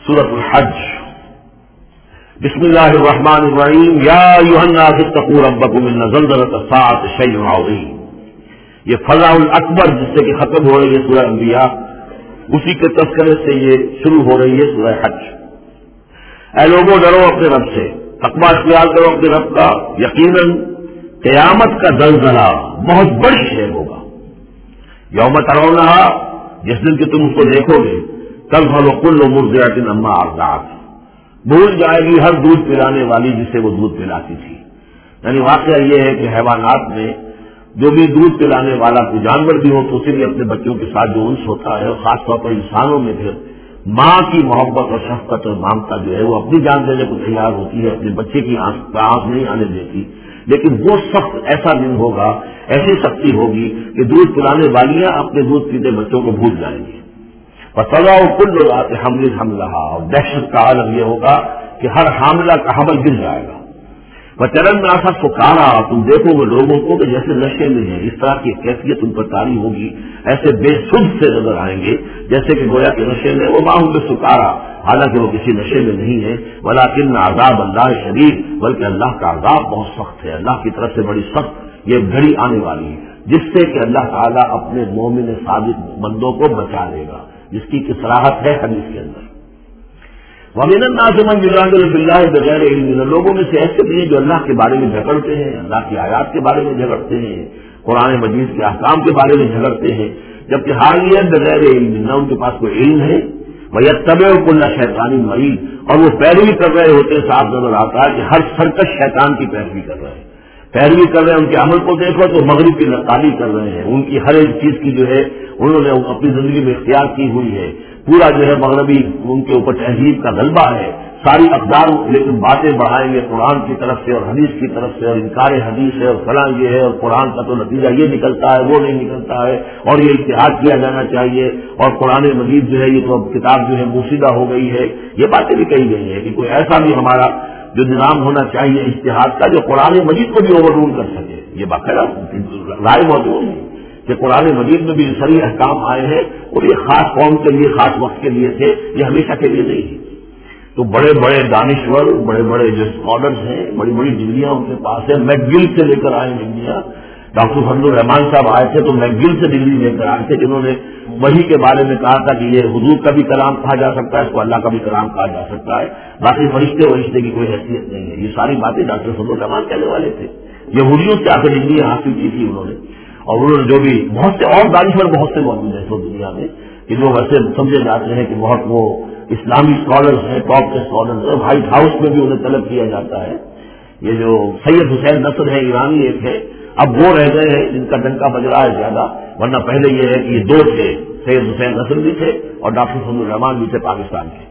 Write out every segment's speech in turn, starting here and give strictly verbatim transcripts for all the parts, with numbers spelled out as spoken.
سورۃ الحج۔ بسم اللہ الرحمن الرحیم۔ یا ایھا الناس اتقوا ربکم ان زلزلۃ الساعۃ شیء عظیم۔ یہ فضاء الاکبر جس سے کہ ختم ہو رہی ہے سورہ انبیاء، اسی کے تذکرے سے یہ شروع ہو رہی ہے سورہ حج۔ اے لوگوں ڈرو اپنے رب سے، تقویٰ اختیار کرو اپنے رب کا، یقیناً قیامت کا زلزلہ بہت بڑی شے ہوگا۔ یوم ترونہا، جس دن کہ تم اس کو دیکھو گے، تذہل کل مرضعۃ عما ارضعت، بھول جائے گی ہر دودھ پلانے والی جسے وہ دودھ پلاتی تھی۔ یعنی واقعہ یہ ہے کہ حیوانات میں جو بھی دودھ پلانے والا کوئی جانور بھی ہو تو اسے بھی اپنے بچوں کے ساتھ جو انس ہوتا ہے، اور خاص طور پر انسانوں میں پھر ماں کی محبت اور شفقت اور ممتا جو ہے وہ اپنی جان دینے کو تیار ہوتی ہے، اپنے بچے کی آنکھ آنکھ نہیں آنے دیتی۔ لیکن وہ سخت ایسا دن ہوگا، ایسی سختی ہوگی کہ دودھ پلانے والیاں اپنے دودھ پیتے بچوں کو بھول جائیں گی۔ وَتَضَعُ كُلُّ ذَاتِ حَمْلٍ حَمْلَهَا، اور دہشت کا عالم یہ ہوگا کہ ہر حاملہ کا حمل گر جائے گا۔ وَتَرَى النَّاسَ سُكَارَىٰ، تم دیکھو گے لوگوں کو کہ جیسے نشے میں ہیں، اس طرح کی کیفیت ان پر طاری ہوگی، ایسے بے سدھ سے نظر آئیں گے جیسے کہ گویا کہ نشے میں، وَمَا هُم بِسُكَارَىٰ، حالانکہ وہ کسی نشے میں نہیں ہے، وَلَٰكِنَّ عَذَابَ اللَّهِ شَدِيدٌ، بلکہ اللہ کا عذاب بہت سخت ہے، اللہ کی طرف سے بڑی سخت یہ گھڑی آنے والی ہے جس سے کہ اللہ تعالیٰ اپنے مومن صادق بندوں کو بچا لے گا، جس کی صراحت ہے حدیث کے اندر۔ وَمِنَ النَّاسِ مَن يُجَادِلُ فِي اللَّهِ بِغَيْرِ عِلْمٍ، لوگوں میں سے ایسے بھی ہیں جو اللہ کے بارے میں جھگڑتے ہیں، اللہ کی آیات کے بارے میں جھگڑتے ہیں، قرآن مجید کے احکام کے بارے میں جھگڑتے ہیں، جبکہ حال یہ بغیر علم، نہ ان کے پاس کوئی علم ہے، وَيَتَّبِعُ كُلَّ شَيْطَانٍ مَرِيدٍ، اور وہ پیروی کر رہے ہوتے ہیں، صاف نظر آتا ہے کہ ہر سرکش شیطان کی پیروی کر رہے ہیں، پیروی کر رہے ہیں، ان کے عمل کو دیکھو تو مغرب کی نقالی کر رہے ہیں، ان کی ہر ایک چیز کی جو ہے انہوں نے اپنی زندگی میں اختیار کی ہوئی ہے، پورا جو ہے مغربی ان کے اوپر تہذیب کا غلبہ ہے، ساری اقدار لیکن باتیں بڑھائیں گے قرآن کی طرف سے اور حدیث کی طرف سے، اور انکار حدیث ہے اور فلاں یہ ہے، اور قرآن کا تو نتیجہ یہ نکلتا ہے وہ نہیں نکلتا ہے، اور یہ اتحاد کیا جانا چاہیے، اور قرآن مجید جو ہے یہ تو کتاب جو ہے موسیدہ ہو گئی ہے، یہ باتیں بھی کہی گئی ہیں کہ کوئی ایسا بھی ہمارا جو نظام ہونا چاہیے اتحاد کا جو قرآن مجید کو بھی اوور رول کر سکے۔ یہ باقاعدہ رائے موجود ہے کہ قرآن مجید میں بھی صریح احکام آئے ہیں، اور یہ خاص قوم کے لیے، خاص وقت کے لیے تھے، یہ ہمیشہ کے لیے نہیں ہے۔ تو بڑے بڑے دانشور، بڑے بڑے جو اسکالرز ہیں، بڑی بڑی ڈگریاں ان کے پاس ہیں، میکگل سے لے کر آئے ڈگریاں، ڈاکٹر فضل الرحمان صاحب آئے تھے تو میکگل سے ڈگری لے کر آئے تھے، جنہوں نے وحی کے بارے میں کہا تھا کہ یہ حضور کا بھی کلام کہا جا سکتا ہے، اس کو اللہ کا بھی کلام کہا جا سکتا ہے، باقی فرشتے فرشتے کی کوئی حیثیت نہیں ہے۔ یہ ساری باتیں ڈاکٹر فضل الرحمان کہنے والے تھے، یہودیوں سے آ کر ڈگری حاصل کی تھی انہوں نے، اور انہوں نے جو بھی بہت سے اور دانشور بہت سے موجود ہیں اس دنیا میں کہ جو ویسے سمجھے جاتے ہیں کہ بہت وہ اسلامی اسکالرز ہیں، ٹاپ کے اسکالرز ہیں، وائٹ ہاؤس میں بھی انہیں طلب کیا جاتا ہے۔ یہ جو سید حسین نصر ہے ایرانی ایک ہے، اب وہ رہ گئے ہیں جن کا ڈنکا بج رہا ہے زیادہ، ورنہ پہلے یہ ہے کہ یہ دو تھے، سید حسین نصر بھی تھے اور ڈاکٹر فضل الرحمان بھی تھے پاکستان کے۔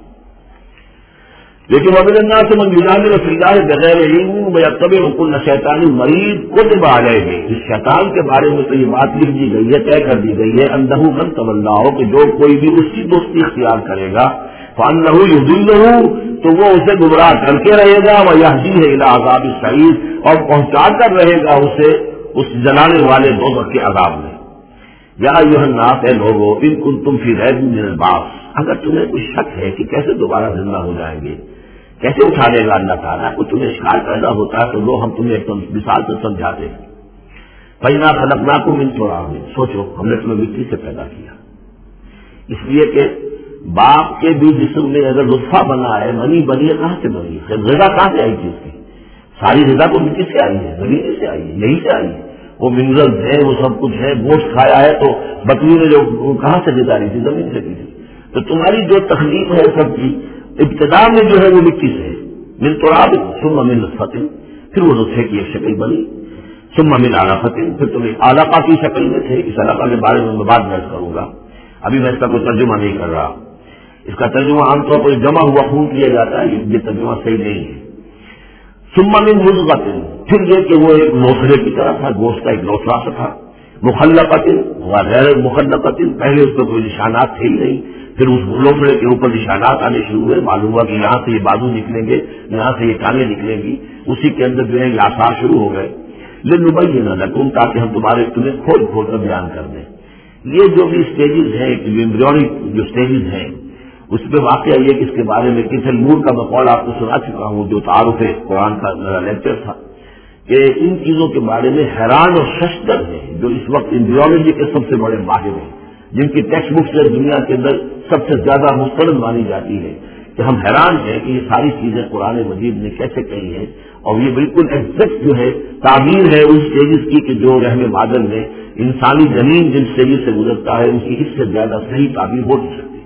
لیکن وَمِنَ النَّاسِ مَن يُجَادِلُ فِي اللَّهِ بِغَيْرِ عِلْمٍ وَيَتَّبِعُ كُلَّ شَيْطَانٍ مَرِيدٍ كُتِبَ عَلَيْهِ، اس شیطان کے بارے میں تو یہ بات لکھ دی گئی ہے، طے کر دی گئی ہے، أَنَّهُ مَن تَوَلَّاهُ، کہ جو کوئی بھی اس کی دوستی اختیار کرے گا، فَأَنَّهُ يُضِلُّهُ، تو وہ اسے گمراہ کر کے رہے گا، وَيَهْدِيهِ إِلَىٰ عَذَابِ السَّعِيرِ، اور پہنچا کر رہے گا اسے اس جلانے والے دوزخ کے عذاب میں۔ یا ایھا الناس، اے لوگو، ان کنتم فی ریب من البعث، اگر تمہیں کوئی شک ہے کہ کیسے دوبارہ زندہ ہو جائیں گے، کیسے اٹھا لے گا اللہ تعالیٰ، کو تمہیں اشکال پیدا ہوتا ہے تو لو ہم تمہیں ایک مثال سے سمجھاتے ہیں۔ فَإِنَّا خَلَقْنَاكُم مِّن تُرَابٍ، سوچو ہم نے تمہیں مٹی سے پیدا کیا، اس لیے کہ باپ کے بھی جسم میں اگر لطفہ بنا ہے، منی بنی ہے، کہاں سے بنی ہے، غذا کہاں سے آئی چیز کی، ساری غذا تو مٹی سے آئی ہے، زمین سے آئی ہے، یہی سے آئی ہے، وہ منرلز ہے، وہ سب کچھ ہے، گوشت کھایا ہے تو بکری نے جو کہاں سے گزاری تھی، زمین سے کی تھی۔ تو تمہاری جو تخلیق ہے سب کی ابتدا میں جو ہے وہ مٹی سے ہے، من تراب ثم من نطفۃ، پھر وہ نطفے کی ایک شکل بنی، ثم من علقۃ، پھر تمہیں علقہ کی شکل میں تھے، اس علقہ کے بارے میں میں بعد میں کروں گا، ابھی میں اس کا کوئی ترجمہ نہیں کر رہا، اس کا ترجمہ عام طور پر جمع ہوا خون کیا جاتا ہے، یہ ترجمہ صحیح نہیں ہے۔ ثم من مضغۃ، پھر یہ کہ وہ ایک لوتھڑے کی طرح تھا، گوشت کا ایک لوتھڑا سا تھا، مخلقۃ وغیر مخلقۃ، پہلے اس پہ کوئی نشانات تھے ہی نہیں، پھر اس لوتھڑے کے اوپر نشانات آنے شروع ہوئے، معلوم ہوا کہ یہاں سے یہ بازو نکلیں گے، یہاں سے یہ ٹانگیں نکلیں گی، اسی کے اندر جو ہے یہ آثار شروع ہو گئے، لنبین لکم، تاکہ ہم تمہارے تمہیں کھول کھول کر بیان کر دیں۔ یہ جو بھی اسٹیجز ہیں، ایمبریونک جو اسٹیجز ہیں، اس پہ واقعہ یہ کہ اس کے بارے میں کتل مور کا میں قول آپ کو سنا چکا ہوں، جو تعارف قرآن کا میرا لیکچر تھا، کہ ان چیزوں کے بارے میں حیران اور ششدر ہیں جو اس وقت امبریولوجی کے سب سے بڑے ماہر ہیں، جن کی ٹیکسٹ بک سے دنیا کے اندر سب سے زیادہ مستند مانی جاتی ہے، کہ ہم حیران ہیں کہ یہ ساری چیزیں قرآن مجید نے کیسے کہی ہیں، اور یہ بالکل ایگزیکٹ جو ہے تعبیر ہے اس اسٹیجز کی کہ جو رحم مادر میں انسانی زمین جن اسٹیجز سے گزرتا ہے ان کی اس سے زیادہ صحیح تعبیر ہو نہیں سکتی۔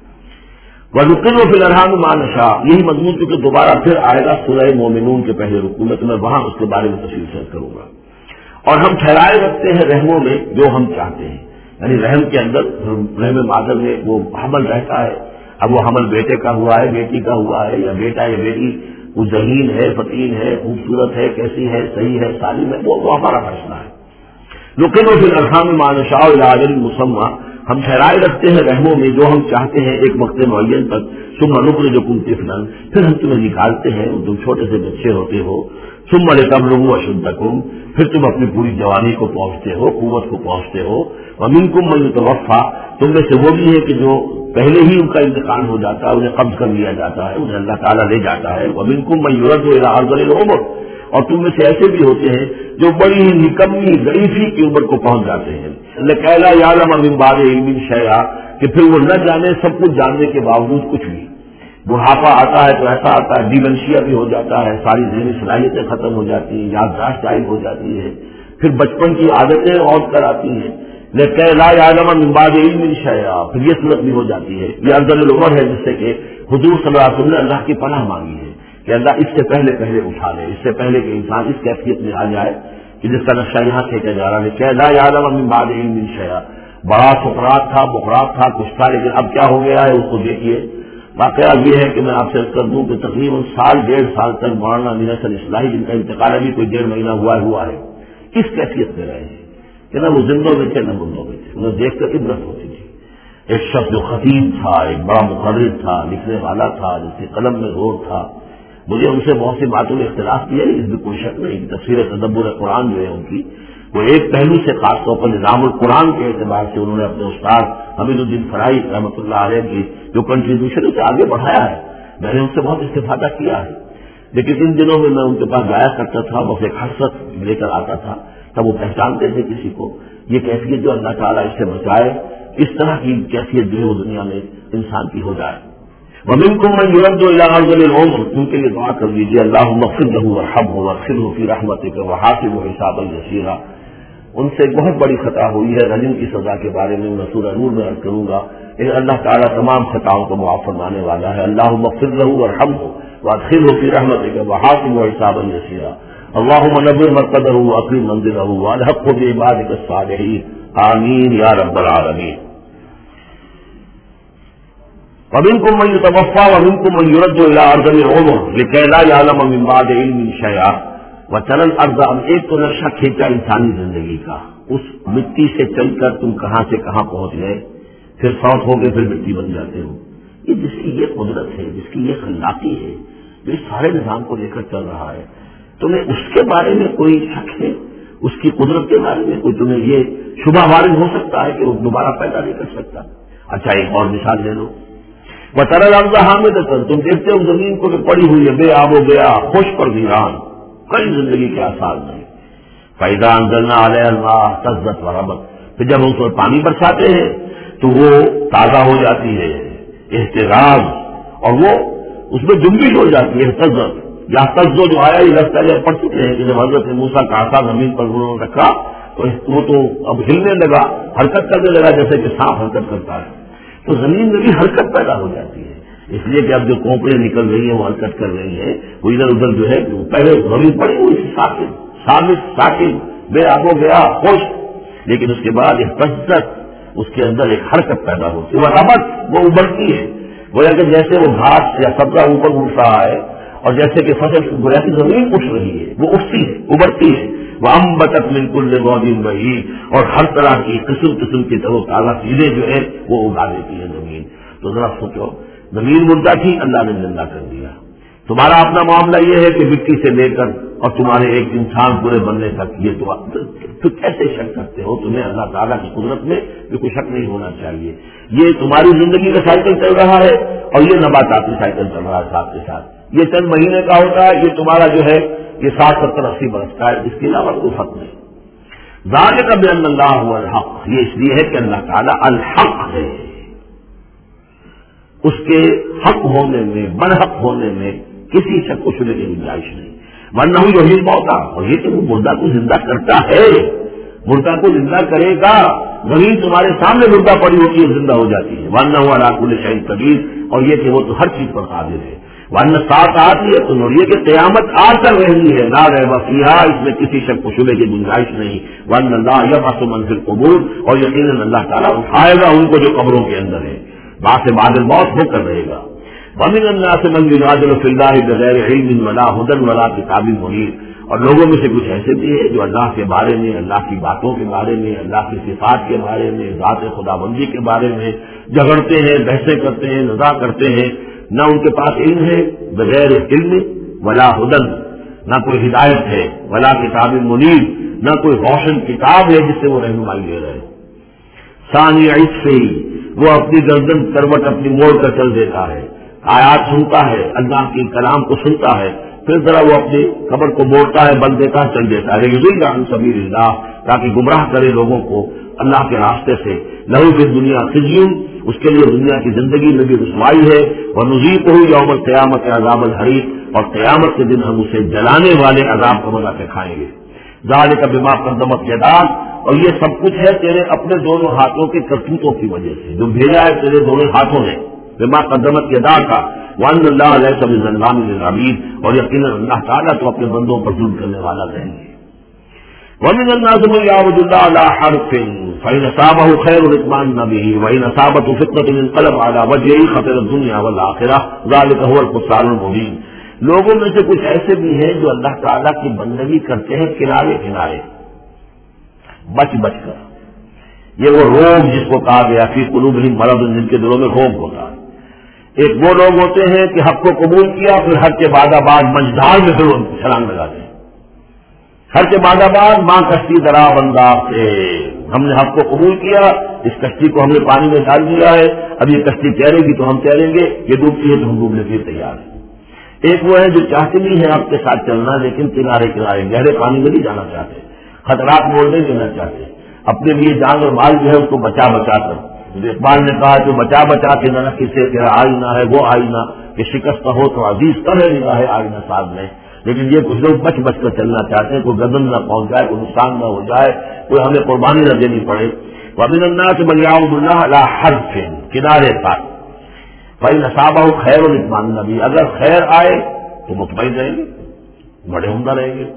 وَنُقِرُّ فِي الْأَرْحَامِ مَا نَشَاءُ، یہی مضمون چونکہ دوبارہ پھر آئے گا سورہ مومنون کے پہلے رکوع میں، تو میں وہاں اس کے بارے میں تفصیل سے کروں گا۔ اور ہم ٹھہرائے رکھتے ہیں رحموں میں جو ہم چاہتے ہیں، یعنی رحم کے اندر رحم مادر میں وہ حمل رہتا ہے، اب وہ حمل بیٹے کا ہوا ہے، بیٹی کا ہوا ہے، یا بیٹا یا بیٹی وہ ذہین ہے، فتین ہے، خوبصورت ہے، کیسی ہے، صحیح ہے، سالم ہے، وہ وہ ہمارا فیصلہ ہے۔ نُقِرُّ فِي الْأَرْحَامِ مَا نَشَاءُ إِلَىٰ أَجَلٍ مُّسَمًّى، ہم ٹھہرائے رکھتے ہیں رحموں میں جو ہم چاہتے ہیں ایک وقت معین تک، ثُمَّ نُخْرِجُكُمْ طِفْلًا، پھر ہم تمہیں نکالتے ہیں، تم چھوٹے سے بچے ہوتے ہو، ثُمَّ لِتَبْلُغُوا أَشُدَّكُمْ، پھر تم اپنی پوری جوانی کو پہنچتے ہو، قوت کو پہنچتے ہو، وَمِنكُم مَّن يُتَوَفَّىٰ، تم میں سے وہ بھی ہے کہ جو پہلے ہی ان کا انتقال ہو جاتا ہے، انہیں قبض کر لیا جاتا ہے، انہیں اللہ تعالیٰ لے جاتا ہے، وَمِنكُم مَّن يُرَدُّ إِلَىٰ أَرْذَلِ الْعُمُرِ، اور تم میں سے ایسے بھی ہوتے ہیں جو بڑی ہی نکمی ضعیفی کی عمر کو پہنچ جاتے ہیں، لِكَيْ لَا يَعْلَمَ مِن بَعْدِ عِلْمٍ شَيْئًا، کہ پھر وہ نہ جانے سب کچھ جاننے کے باوجود کچھ بھی۔ بڑھاپا آتا ہے تو ایسا آتا ہے، ڈیمنشیا بھی ہو جاتا ہے، ساری ذہنی صلاحیتیں ختم ہو جاتی ہیں، یادداشت غائب ہو جاتی ہے، پھر بچپن کی عادتیں اور کر آتی ہیں، لیکن لا يعلم من بعد علم شيئا، پھر یہ صورت بھی ہو جاتی ہے۔ یہ افضل العمر ہے جس سے کہ حضور صلی اللہ علیہ وسلم نے اللہ کی پناہ مانگی ہے کہ اللہ اس سے پہلے پہلے اٹھا لے، اس سے پہلے کہ انسان اس کیفیت میں آ جائے کہ جس کا نقشہ یہاں کھینچا جا رہا ہے کہ لا يعلم من بعد علم شيئا۔ بڑا سقراط تھا، بقراط تھا، کچھ تھا، لیکن اب کیا ہو گیا ہے اس کو دیکھیے۔ واقعہ یہ ہے کہ میں آپ سے عرض کر دوں کہ تقریباً سال ڈیڑھ سال تک مولانا امین حسن اصلاحی جن کا انتقال ابھی کوئی ڈیڑھ مہینہ ہوا ہوا ہے، اس کیفیت میں رہے ہیں کہ نہ وہ زندوں میں تھے نہ مردوں میں تھے، انہیں دیکھ کر عبرت ہوتی تھی۔ ایک شخص جو خطیب تھا، ایک بڑا مقرر تھا، لکھنے والا تھا، جس کے قلم میں زور تھا، مجھے ان سے بہت سی باتوں میں اختلاف کیا ہے، اس میں کوئی شک نہیں۔ تفسیر تدبر قرآن جو ہے ان کی، وہ ایک پہلو سے خاص طور پر نظام القرآن کے اعتبار سے انہوں نے اپنے استاد حمید الدین فرائی رحمۃ اللہ علیہ کی جو کنٹریبیوشن اسے آگے بڑھایا ہے، میں نے ان سے بہت استفادہ کیا ہے۔ لیکن ان دنوں میں میں ان کے پاس جایا کرتا تھا، بس ایک حسرت لے کر آتا تھا، تب وہ پہچانتے تھے کسی کو، یہ کیفیت جو اللہ تعالیٰ اس سے بچائے، اس طرح کی کیفیت جو ہے وہ دنیا میں انسان کی ہو جائے۔ وَمِنكُم مَّن يُرَدُّ إِلَىٰ أَرْذَلِ الْعُمُرِ، ان کے لیے دعا کر لیجیے، اللهم اغفر له وارحمه وادخله في رحمتك وحاسبه حسابا يسيرا۔ ان سے بہت بڑی خطا ہوئی ہے، رجم کی سزا کے بارے میں میں سورہ نور میں عرض کروں گا، اللہ تعالیٰ تمام خطاؤں کو معاف فرمانے والا ہے۔ اللهم اغفر له وارحمه وادخله في رحمتك وحاسبه حسابا يسيرا۔ اللهم نبر مرقده واكرم منزله والحقه بعبادك الصالحين، آمین یا رب العالمین۔ ومنكم من يتوفى ومنكم من يرد الى ارذل العمر لكي لا يعلم من بعد علم شيئا وترى الارض، اب ایک تو نقشہ کھینچا انسانی زندگی کا، اس مٹی سے چل کر تم کہاں سے کہاں پہنچ گئے، پھر فوت ہو گئے، پھر مٹی بن جاتے ہو۔ یہ جس کی یہ قدرت ہے، جس کی یہ خلاقی ہے، جو اس سارے نظام کو لے کر چل رہا ہے، تمہیں اس کے بارے میں کوئی شک ہے؟ اس کی قدرت کے بارے میں کوئی تمہیں یہ شبہ وارد ہو سکتا ہے کہ وہ دوبارہ پیدا نہیں کر سکتا؟ اچھا ایک اور مثال لے لو، وَتَرَى الْأَرْضَ حَامِدَةً، تم دیکھتے ہو زمین کو کہ پڑی ہوئی ہے، بے آب و گیا، خشک اور ویران، کئی زندگی کے آثار نہیں۔ فَإِذَا أَنزَلْنَا عَلَيْهَا الْمَاءَ اهْتَزَّتْ وَرَبَتْ، پھر جب ہم اس پر پانی برساتے ہیں تو وہ تازہ ہو جاتی ہے، اہتزاز، اور وہ اس میں جنبش ہو جاتی ہے، اہتزت یا تزو جو آیا یہ لفظ پہلے پڑھ چکے ہیں کہ جب حضرت موسیٰ کا عصا زمین پر انہوں نے رکھا تو وہ تو اب ہلنے لگا، حرکت کرنے لگا جیسے کہ سانپ حرکت کرتا ہے، تو زمین میں بھی حرکت پیدا ہو جاتی ہے، اس لیے کہ اب جو کونپڑیں نکل رہی ہیں وہ حرکت کر رہی ہیں، وہ ادھر ادھر جو ہے پہلے زمین پڑی ہوئی ساکن ثابت ساکن بے آب و گیا خوش، لیکن اس کے بعد ایک تجزت، اس کے اندر ایک حرکت پیدا ہوتی ہے، وہ ربط، وہ ابھرتی ہے، گویا کہ جیسے وہ گھاس یا سبزہ اوپر اٹھ رہا ہے، اور جیسے کہ فصل گویا کی زمین اٹھ رہی ہے، وہ اٹھتی ہے، ابھرتی ہے، وَأَنبَتَتْ مِن كُلِّ زَوْجٍ بَهِيجٍ، اور ہر طرح کی قسم قسم کی تر و تازہ چیزیں جو ہے وہ اگا دیتی ہے زمین۔ تو ذرا سوچو، زمین مردہ تھی، اللہ نے زندہ کر دیا، تمہارا اپنا معاملہ یہ ہے کہ مٹی سے لے کر اور تمہارے ایک انسان پورے بننے تک، یہ تو تو کیسے شک کرتے ہو؟ تمہیں اللہ تعالیٰ کی قدرت میں کوئی شک نہیں ہونا چاہیے. یہ تمہاری زندگی کا سائیکل چل رہا ہے اور یہ نباتاتی سائیکل چل رہا ہے ساتھ کے ساتھ. یہ چند مہینے کا ہوتا ہے، یہ تمہارا جو ہے یہ ساٹھ ستر اسی برس کا ہے، اس کے علاوہ کوئی فرق نہیں. ذالک بان اللہ هو الحق، یہ اس لیے ہے کہ اللہ تعالیٰ الحق ہے، اس کے حق ہونے میں، برحق ہونے میں کسی شک کو شبے کی گنجائش نہیں. ورنہ جو ہی موتا، اور یہ کہ وہ مردہ کو زندہ کرتا ہے، مردہ کو زندہ کرے گا، وہی تمہارے سامنے مردہ پڑی ہوتی ہے زندہ ہو جاتی ہے. ورنہ وہ علی کل شیء قدیر، اور یہ کہ وہ تو ہر چیز پر قادر ہے. ورنہ ساتھ آتی ہے تو نوریے کہ قیامت آ کر رہی ہے، لا ریب فیہا، اس میں کسی شک و شبے کی گنجائش نہیں. ورنہ اللہ یبعث من فی القبور، اور یقیناً اللہ تعالیٰ اٹھائے گا ان کو جو قبروں کے اندر ہے، بعد بعد الموت ہو کر رہے گا. ومن الناس من یجادل فی اللہ بغیر علم ولا ھدی ولا کتاب منیر، اور لوگوں میں سے کچھ ایسے بھی ہیں جو اللہ کے بارے میں، اللہ کی باتوں کے بارے میں، اللہ کی صفات کے بارے میں، ذات خداوندی کے بارے میں جھگڑتے ہیں، بحثیں کرتے ہیں، نزاع کرتے ہیں. نہ ان کے پاس علم ہے، بغیر علم ولا ھدی، نہ کوئی ہدایت ہے، ولا کتاب منیر، نہ کوئی روشن کتاب ہے جس سے وہ رہنمائی لے رہے ہیں. ثانی عطف سے وہ اپنی گردن کروٹ اپنی موڑ کر چل دیتا ہے، آیات سنتا ہے، اللہ کے کلام کو سنتا ہے، پھر ذرا وہ اپنی قبر کو موڑتا ہے، بند دیتا ہے، چل دیتا ہے. یضل عن سبیل اللہ، تاکہ گمراہ کرے لوگوں کو اللہ کے راستے سے. لہو فی الدنیا خزی، اس کے لیے دنیا کی زندگی میں بھی رسوائی ہے. ونذیقہ یوم القیامت عذاب الحریق، اور قیامت کے دن ہم اسے جلانے والے عذاب کا مزہ کھائیں گے. ذالک بما قدمت یداک، اور یہ سب کچھ ہے تیرے اپنے دونوں ہاتھوں کے کرتوتوں کی وجہ سے، جو بھیجا ہے تیرے دونوں ہاتھوں نے. بما قدمت یداک وان اللہ لیس بظلام للعبید، اور یقیناً اللہ تعالیٰ تو اپنے بندوں پر ظلم کرنے والا نہیں ہے. ومن الناس من يعبد الله على حرف فإن أصابه خير اطمأن به وإن أصابته فتنة انقلب على وجهه خسر الدنيا والآخرة ذلك هو الخسران المبين. لوگوں میں سے کچھ ایسے بھی ہیں جو اللہ تعالیٰ کی بندگی کرتے ہیں کنارے کنارے، بچ بچ کر. یہ وہ روگ جس کو کہا گیا فی قلوبہم مرض، جن کے دلوں میں روگ ہوتا ہے. ایک وہ لوگ ہوتے ہیں کہ حق کو قبول کیا، پھر حق کے بعد بعد منجھال میں پھر چھلانگ لگاتے ہیں. ہر کے بعد بعد ماں کشتی درا بندہ سے، ہم نے حق کو قبول کیا، اس کشتی کو ہم نے پانی میں ڈال دیا ہے، اب یہ کشتی تیرے گی تو ہم تیریں گے، یہ ڈوبتی ہے تو ہم ڈوبنے کے لیے تیار ہیں. ایک وہ ہے جو چاہتے بھی ہیں آپ کے ساتھ چلنا، لیکن کنارے کنارے گہرے پانی میں نہیں جانا چاہتے، خطرات موڑ نہیں دینا چاہتے، اپنے لیے جان اور مال جو ہے اس کو بچا بچا کر. اقبال نے کہا جو بچا بچا کے نہ کسے تیرا آئینہ ہے وہ آئینہ کہ شکست ہو تو عزیز کر ہے نگاہ آئینہ صاحب نے. لیکن یہ کچھ لوگ بچ بچ کر چلنا چاہتے ہیں، کوئی گردن نہ پہنچ جائے، کوئی نقصان نہ ہو جائے، کوئی ہمیں قربانی نہ دینی پڑے. ومن الناس من يعبد الله على حرف، کنارے پر. فإن أصابه خير اطمأن به، اگر خیر آئے تو مطمئن رہیں گے، بڑے عمدہ رہیں گے.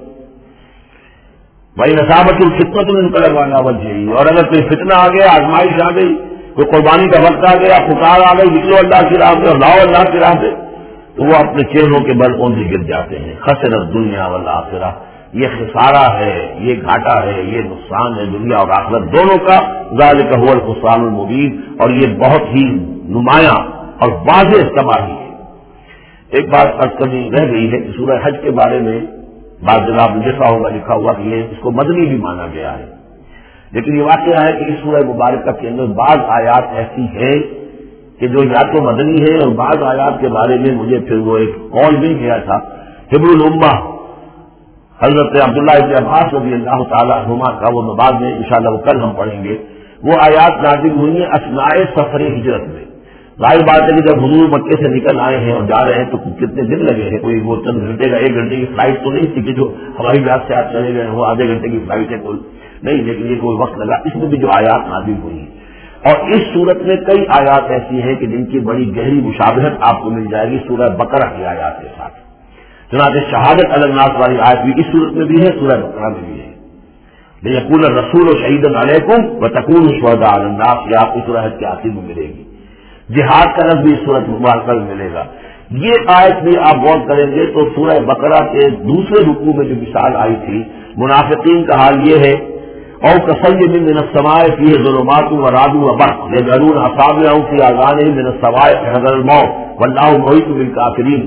وإن أصابته فتنة انقلب على وجهه، اور اگر کوئی فتنہ آ گیا، آزمائش آ گئی، کوئی قربانی کا وقت آ گیا، پکار آ گئی، نکلو اللہ کی راہ پہ اور لاؤ اللہ کی راہ پہ، تو وہ اپنے چہروں کے بل اونجے گر جاتے ہیں. خسر الدنیا والآخرہ، یہ خسارہ ہے، یہ گھاٹا ہے، یہ نقصان ہے دنیا اور آخرت دونوں کا. ذالک هو الخسران المبین، اور یہ بہت ہی نمایاں اور واضح تباہی ہے. ایک بات عرض کرنی رہ گئی ہے کہ سورہ حج کے بارے میں بعض جناب نے دیکھا ہوگا لکھا ہوا کہ یہ اس کو مدنی بھی مانا گیا ہے، لیکن یہ واقعہ ہے کہ اس سورہ مبارکہ کے اندر بعض آیات ایسی ہیں کہ جو یا تو مدنی ہے، اور بعض آیات کے بارے میں مجھے پھر وہ ایک قول مل گیا تھا. حبر الامہ حضرت عبداللہ ابن عباس رضی اللہ تعالیٰ عنہما کا، وہ بعد میں انشاءاللہ وہ کل ہم پڑھیں گے. وہ آیات نازل ہوئی ہیں اثناء سفر ہجرت میں. ظاہر بات ہے کہ جب حضور مکے سے نکل آئے ہیں اور جا رہے ہیں تو کتنے دن لگے ہیں، کوئی وہ چند گھنٹے کا ایک گھنٹے کی فلائٹ تو نہیں تھی کہ جو ہوائی جہاز سے آپ چلے گئے وہ آدھے گھنٹے کی فلائٹ ہے کوئی نہیں، لیکن یہ کوئی وقت لگا. اس میں بھی جو آیات نازل ہوئی ہیں، اور اس صورت میں کئی آیات ایسی ہیں کہ جن کی بڑی گہری مشابہت آپ کو مل جائے گی سورہ بقرہ کی آیات کے ساتھ. چنانچہ شہادت علی الناس والی آیت بھی اس صورت میں بھی ہے، سورہ بقرہ میں بھی ہے. لیکن الرسول شہیدا علیکم وتکونوا شہداء علی الناس، یہ آپ کو سورہ حج کے آخر میں ملے گی. جہاد کا لفظ بھی اس صورت مبارکہ میں ملے گا. یہ آیت بھی آپ غور کریں گے تو سورہ بقرہ کے دوسرے رکوع میں جو مثال آئی تھی منافقین کا حال یہ ہے، او کصیب من السماء فیہ ظلمات ورعد وبرق یجعلون اصابعهم فی آذانهم من الصواعق حذر الموت واللہ محیط بالکافرین.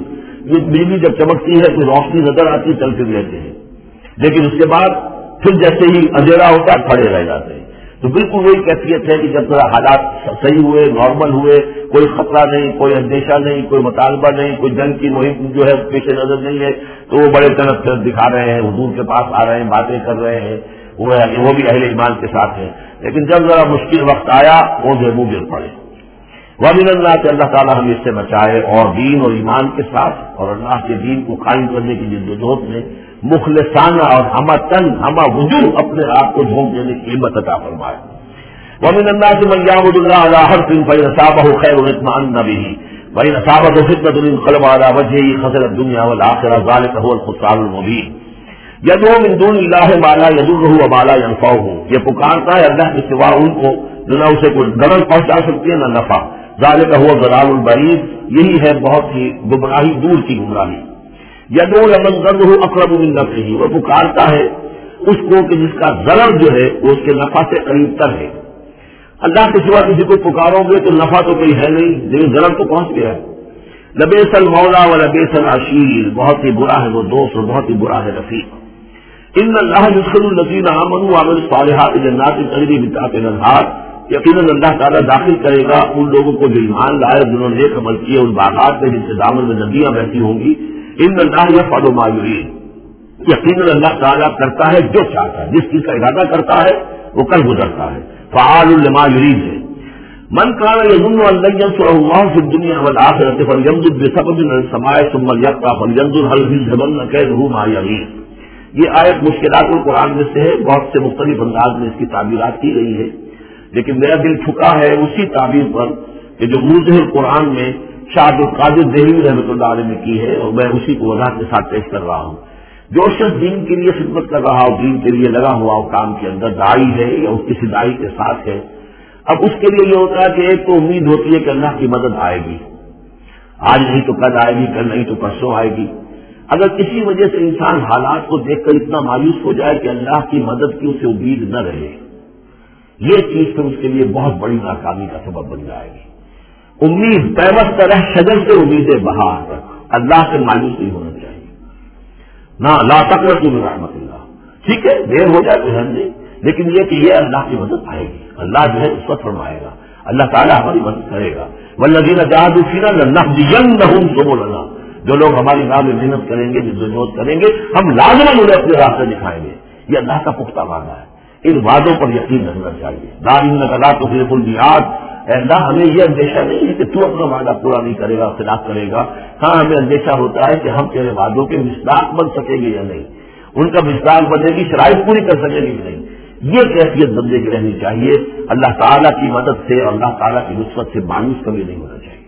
یہ بجلی جب چمکتی ہے تو روشنی نظر آتی ہے، چل پھر لیتے ہیں، لیکن اس کے بعد پھر جیسے ہی اندھیرا ہوتا ہے کھڑے رہ جاتے ہیں۔ تو بالکل وہی کیفیت ہے کہ جب ذرا حالات صحیح ہوئے، نارمل ہوئے، کوئی خطرہ نہیں، کوئی اندیشہ نہیں، کوئی مطالبہ نہیں، کوئی جنگ کی مہم جو ہے پیش نظر نہیں ہے، تو وہ بڑے طرف طرف دکھا رہے ہیں، حضور کے پاس آ رہے ہیں، باتیں کر رہے ہیں، وہ بھی اہل ایمان کے ساتھ ہیں۔ لیکن جب ذرا مشکل وقت آیا وہ جو منہ گر پڑے۔ وَمِنَ النَّاسِ سے اللہ تعالیٰ ہمیں اس سے بچائے، اور دین اور ایمان کے ساتھ اور اللہ کے دین کو قائم کرنے کی جدوجہد میں مخلصانہ اور ہمہ تن ہمہ وجوہ اپنے آپ کو جھونک دینے کی ہمت عطا فرمائے۔ وَمِنَ النَّاسِ مَن يَعْبُدُ اللَّهَ عَلَىٰ حَرْفٍ فَإِنْ أَصَابَهُ خَيْرٌ اطْمَأَنَّ بِهِ وَإِنْ أَصَابَتْهُ فِتْنَةٌ انقلب عَلَىٰ وَجْهِهِ خَسِرَ الدُّنْيَا وَالْآخِرَةَ ذَٰلِكَ هُوَ الْخُسْرَانُ الْمُبِينُ۔ يَدْعُو مِن دُونِ اللَّهِ مَا لَا يَضُرُّهُ وَمَا لَا يَنفَعُهُ، یہ پکارتا ہے اللہ کے سوا ان کو جو نہ اسے کوئی ضرر پہنچا سکتی ہے نہ نفع۔ ذَٰلِكَ هُوَ الضَّلَالُ الْبَعِيدُ، یہی ہے بہت ہی گمراہی دور کی گمراہی۔ یدعو لمن ضرہ اقرب من نفعہ، وہ پکارتا ہے اس کو کہ جس کا ضرر جو ہے وہ اس کے نفع سے قریب تر ہے۔ اللہ کے سوا کسی کو پکارو گے تو نفع تو کوئی ہے نہیں، لیکن ضرر تو پہنچ گیا ہے۔ لبئس المولا و لبئس العشیر، بہت ہی برا ہے وہ دوست اور بہت ہی برا ہے رفیق۔ ان اللہ یدخل الذین آمنوا وعملوا الصالحات جنات تجری من تحتها الانہار، یقیناً اللہ تعالیٰ داخل کرے گا ان لوگوں کو جو ایمان لائے جنہوں نے نیک عمل کیے ان باغات میں جن کے دامن میں ندیاں بہتی ہوں گی۔ ان اللہ یفعل ما یرید، یقیناً اللہ تعالیٰ کرتا ہے جو چاہتا ہے، جس چیز کا ارادہ کرتا ہے وہ کر گزرتا ہے، فعال لما یرید ہے۔ من کان یظن ان لن ینصرہ اللہ فی الدنیا والآخرۃ فلیمدد بسبب من السماء ثم لیقطع فلینظر هل یذهبن کیدہ ما یغیظ۔ یہ آیت مشکلات القرآن میں سے ہے، بہت سے مختلف انداز میں اس کی تعبیرات کی گئی ہے، لیکن میرا دل ٹھکا ہے اسی تعبیر پر کہ جو موضح القرآن میں شاہ عبد القادر دہلوی رحمۃ اللہ علیہ نے کی ہے، اور میں اسی کو وضاحت کے ساتھ پیش کر رہا ہوں۔ جو شخص دین کے لیے خدمت کر رہا ہو، دین کے لیے لگا ہوا ہو کام کے اندر، داعی ہے یا اس کسی داعی کے ساتھ ہے، اب اس کے لیے یہ ہوتا ہے کہ ایک تو امید ہوتی ہے کہ اللہ کی مدد آئے گی، آج نہیں تو کل آئے گی، کل نہیں تو پرسوں آئے گی۔ اگر کسی وجہ سے انسان حالات کو دیکھ کر اتنا مایوس ہو جائے کہ اللہ کی مدد کی اسے امید نہ رہے، یہ چیز پھر اس کے لیے بہت بڑی ناکامی کا سبب بن جائے گی۔ امید پیوست رہ شجر سے امید بہار تک، اللہ سے مایوس نہیں ہونا چاہیے، نہ لا تقنطوا من رحمت اللہ۔ ٹھیک ہے دیر ہو جائے تو ہے نہیں، لیکن یہ کہ یہ اللہ کی مدد آئے گی، اللہ جو ہے اس وقت فرمائے گا، اللہ تعالیٰ ہماری مدد کرے گا۔ والذین جاہدوا فینا لنہدینہم سبلنا، جو لوگ ہماری راہ میں محنت کریں گے، جدوجہد کریں گے، ہم لازماً انہیں اپنے راستے دکھائیں گے۔ یہ اللہ کا پختہ وعدہ ہے، ان وعدوں پر یقین رکھنا چاہیے۔ لا انک لا تخلف المیعاد، اے اللہ ہمیں یہ اندیشہ نہیں ہے کہ تو اپنا وعدہ پورا نہیں کرے گا، خلاف کرے گا، ہاں ہمیں اندیشہ ہوتا ہے کہ ہم تیرے وعدوں کے مصداق بن سکیں گے یا نہیں، ان کا مصداق بنے گی، شرائط پوری کر سکیں گے کہ نہیں۔ یہ کیفیت بندے کی رہنی چاہیے، اللہ تعالیٰ کی مدد سے اور اللہ تعالیٰ کی نصرت سے مایوس کبھی نہیں ہونا چاہیے۔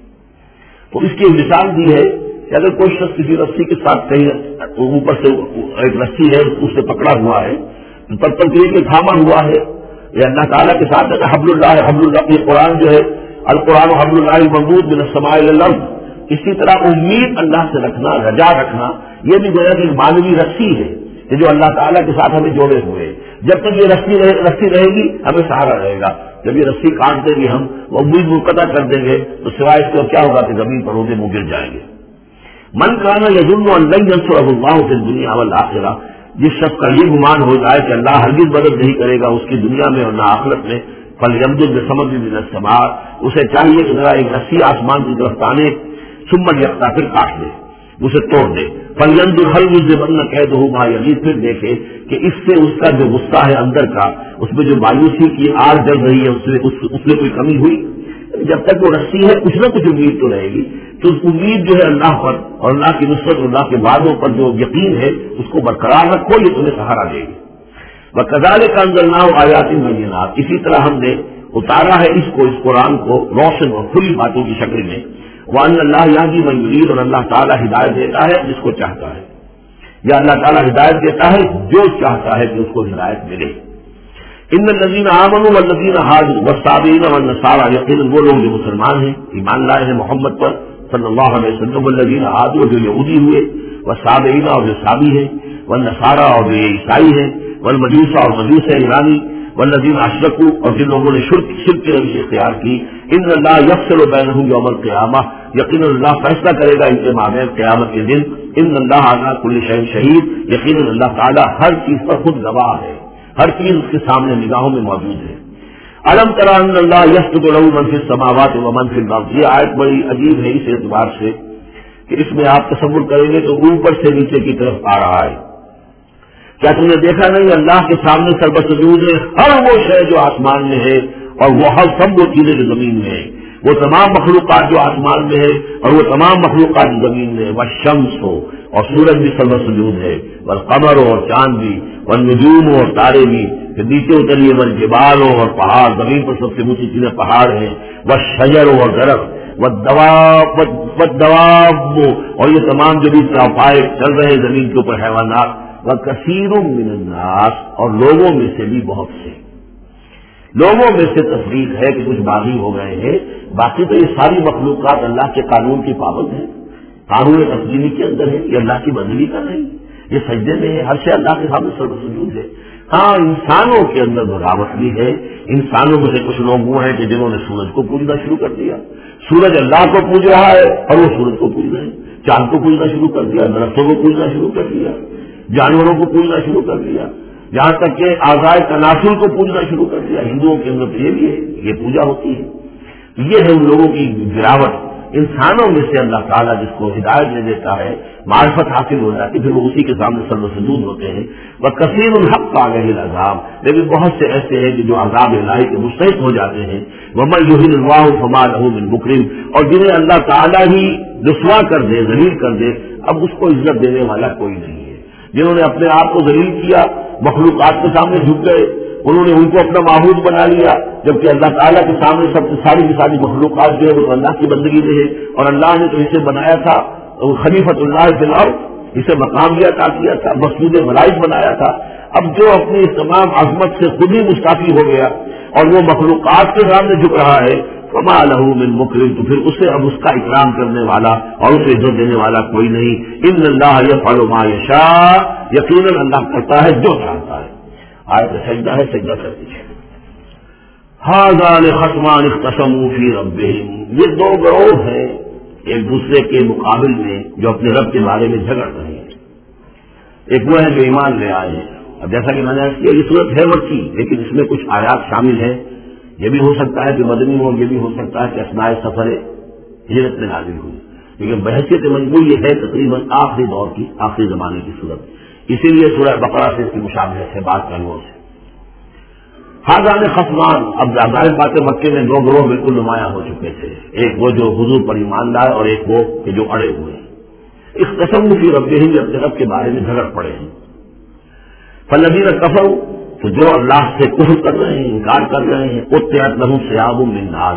تو اس کی مثال دی ہے کہ اگر کوئی شخص کسی رسی کے ساتھ کہیں اوپر سے ایک رسی ہے اس سے پکڑا ہوا ہے، تب تک یہ کہ تھاما ہوا ہے، یہ اللہ تعالیٰ کے ساتھ ہے، حبل اللہ ہے، حبل اللہ، یہ قرآن جو ہے القرآن حبل اللہ الممدود من السماء الى الارض۔ اسی طرح امید اللہ سے رکھنا، رجا رکھنا، یہ بھی گویا کہ ایک مانوی رسی ہے کہ جو اللہ تعالیٰ کے ساتھ ہمیں جوڑے ہوئے، جب تک یہ رسی رہے رسی رہے گی ہمیں سہارا رہے گا، جب یہ رسی کاٹ دے گی ہم وہ امید منقطع کر دیں گے تو سوائے اس کو کیا ہوگا کہ زمین پر ہوگے منہ گر جائیں گے۔ من کان یظن ان لن ینصرہ اللہ فی الدنیا والآخرہ، جس شخص کا یہ گمان ہو جائے کہ اللہ ہرگز مدد نہیں کرے گا اس کی دنیا میں اور نہ آخرت میں، فلیمدد بسبب من السماء، اسے چاہیے کہ ذرا ایک رسی آسمان کی طرف تانے، ثم لیقطع، پھر کاٹ دے، اسے توڑ دے، فلینظر هل یذهبن کیدہ ما یغیظ، پھر دیکھے کہ اس سے اس کا جو غصہ ہے اندر کا، اس میں جو مایوسی کی آگ جل رہی ہے، اس میں اس, اس میں کوئی کمی ہوئی؟ جب تک وہ رسی ہے کچھ نہ کچھ امید تو رہے گی، تو امید جو ہے اللہ پر اور اللہ کی نصرت اور اللہ کے وعدوں پر جو یقین ہے اس کو برقرار رکھو، یہ تمہیں سہارا دے گی۔ وَكَذَلِكَ أَنزَلْنَاهُ آيَاتٍ بَيِّنَاتٍ، اسی طرح ہم نے اتارا ہے اس کو، اس قرآن کو روشن اور کھلی باتوں کی شکل میں۔ وَأَنَّ اللَّهَ يَهْدِي مَن يُرِيدُ، اور اللہ تعالیٰ ہدایت دیتا ہے جس کو چاہتا ہے، یا اللہ تعالیٰ ہدایت دیتا ہے جو چاہتا ہے کہ اس کو ہدایت ملے۔ ان الذین آمنوا والذین ہادوا والصابئین والنصارى، یقیناً وہ لوگ جو مسلمان ہیں، ایمان لائے ہیں محمد پر صلی اللہ علیہ وسلم، والذین ہادوا جو یہودی ہوئے، والصابئین اور جو صابی ہیں، والنصارى اور یہ عیسائی ہیں، والمجوس اور مجوس ایرانی، والذین اشرکوا اور جن لوگوں نے شرک شرک کی روش اختیار کی، ان اللہ یفصل بینہم یوم القیامہ، یقیناً اللہ فیصلہ کرے گا ان کے مابین قیامت کے دن، ان اللہ علی کل شیء شہید، یقیناً اللہ تعالیٰ ہر چیز پر خود گواہ ہے، ہر چیز اس کے سامنے نگاہوں میں موجود ہے۔ الم تر ان اللہ یسجد له من فی السماوات ومن فی الارض، یہ آیت بڑی عجیب ہے اس اعتبار سے کہ اس میں آپ تصور کریں گے تو اوپر سے نیچے کی طرف آ رہا ہے۔ کیا تم نے دیکھا نہیں اللہ کے سامنے سربسجود ہے ہر وہ شے جو آسمان میں ہے، اور وہ ہر سب وہ چیزیں جو زمین میں ہے، وہ تمام مخلوقات جو آسمان میں ہے اور وہ تمام مخلوقات جو زمین میں ہے، والشمس ہو اور سورج بھی سربسجود ہے، والقمر ہو اور چاند بھی، والنجوم ہو اور تارے بھی، پھر نیچے اتریے والجبال ہو اور پہاڑ، زمین پر سب سے اونچی چیزیں پہاڑ ہیں، والشجر ہو اور درخت، والدواب والدواب اور یہ تمام جو بھی چوپائے چل رہے ہیں زمین کے اوپر حیوانات، وَكَثِيرٌ مِّنَ النَّاسِ اور لوگوں میں سے بھی بہت سے، لوگوں میں سے تفریق ہے کہ کچھ باغی ہو گئے ہیں، باقی تو یہ ساری مخلوقات اللہ کے قانون کی پابند ہے، قانون تسلیمی کے اندر ہے، یہ اللہ کی بندگی کر رہی ہے، یہ سجدے میں ہے، ہر شے اللہ کے سامنے سربسجود ہے۔ ہاں انسانوں کے اندر بغاوت بھی ہے، انسانوں میں سے کچھ لوگ وہ ہیں کہ جنہوں نے سورج کو پوجنا شروع کر دیا، سورج اللہ کو پوج رہا ہے اور وہ سورج کو پوج رہے ہیں، چاند کو پوجنا شروع کر دیا، درختوں کو پوجنا شروع کر دیا، جانوروں کو پوجنا شروع کر دیا، یہاں تک کہ اعضائے تناسل کو پوجنا شروع کر دیا۔ ہندوؤں کے اندر یہ بھی ہے، یہ پوجا ہوتی ہے، یہ ہے ان لوگوں کی گراوٹ۔ انسانوں میں سے اللہ تعالیٰ جس کو ہدایت دے دیتا ہے، معرفت حاصل ہو جاتی، پھر وہ اسی کے سامنے سربسجود ہوتے ہیں۔ وَكَثِيرٌ حَقَّ عَلَيْهِ الْعَذَابُ، لیکن بہت سے ایسے ہیں کہ جو عذاب الہی کے مستحق ہو جاتے ہیں۔ وَمَن يُهِنِ اللَّهُ فَمَا لَهُ مِن مُكْرِمٍ، اور جنہیں اللہ تعالیٰ ہی رسوا کر دے، ذلیل کر دے، اب اس کو عزت دینے والا کوئی نہیں ہے۔ جنہوں نے اپنے آپ کو ذلیل کیا، مخلوقات کے سامنے جھک گئے، انہوں نے ان کو اپنا معبود بنا لیا، جبکہ اللہ تعالیٰ کے سامنے سب ساری کی ساری مخلوقات جو ہے وہ اللہ کی بندگی میں ہے، اور اللہ نے تو اسے بنایا تھا خلیفۃ اللہ فی الارض، اسے مقام بھی عطا کیا تھا، مسجود ملائک بنایا تھا۔ اب جو اپنی اس تمام عظمت سے خود ہی مستعفی ہو گیا اور وہ مخلوقات کے سامنے جھک رہا ہے، فما لہ من مکرم، تو پھر اسے اب اس کا اکرام کرنے والا اور اسے عزت دینے والا کوئی نہیں۔ ان اللہ یفعل ما یشاء، یقیناً اللہ کرتا ہے جو چاہتا ہے۔ آیت سجدہ ہے، سجدہ کر دیجیے۔ ھذان خصمان اختصموا فی ربہم، یہ دو گروہ ہیں ایک دوسرے کے مقابل میں جو اپنے رب کے بارے میں جھگڑ رہے ہیں۔ ایک وہ ہے جو ایمان لے آئے ہیں۔ اب جیسا کہ میں نے کیا یہ صورت ہے مکی، لیکن اس میں کچھ آیات شامل ہیں، یہ بھی ہو سکتا ہے کہ مدنی ہو، یہ بھی ہو سکتا ہے کہ اثناء سفر ہجرت میں نازل ہوئی، لیکن بحیثیت مجموع یہ ہے تقریباً آخری دور کی، آخری زمانے کی صورت، اسی لیے سورہ بقرہ سے اس کی مشابہت ہے بات پہلوؤں سے۔ ھذان خصمان، اب ظاہر بات مکے میں دو گروہ بالکل نمایاں ہو چکے تھے، ایک وہ جو حضور پر ایمان لائے اور ایک وہ کہ جو اڑے ہوئے ہیں۔ اختصموا فی ربہم، اپنے رب کے بارے میں جھگڑ پڑے ہیں۔ فالذین کفروا، تو جو اللہ سے کفر کر رہے ہیں، انکار کر رہے ہیں، قطعت لہم ثیاب من نار،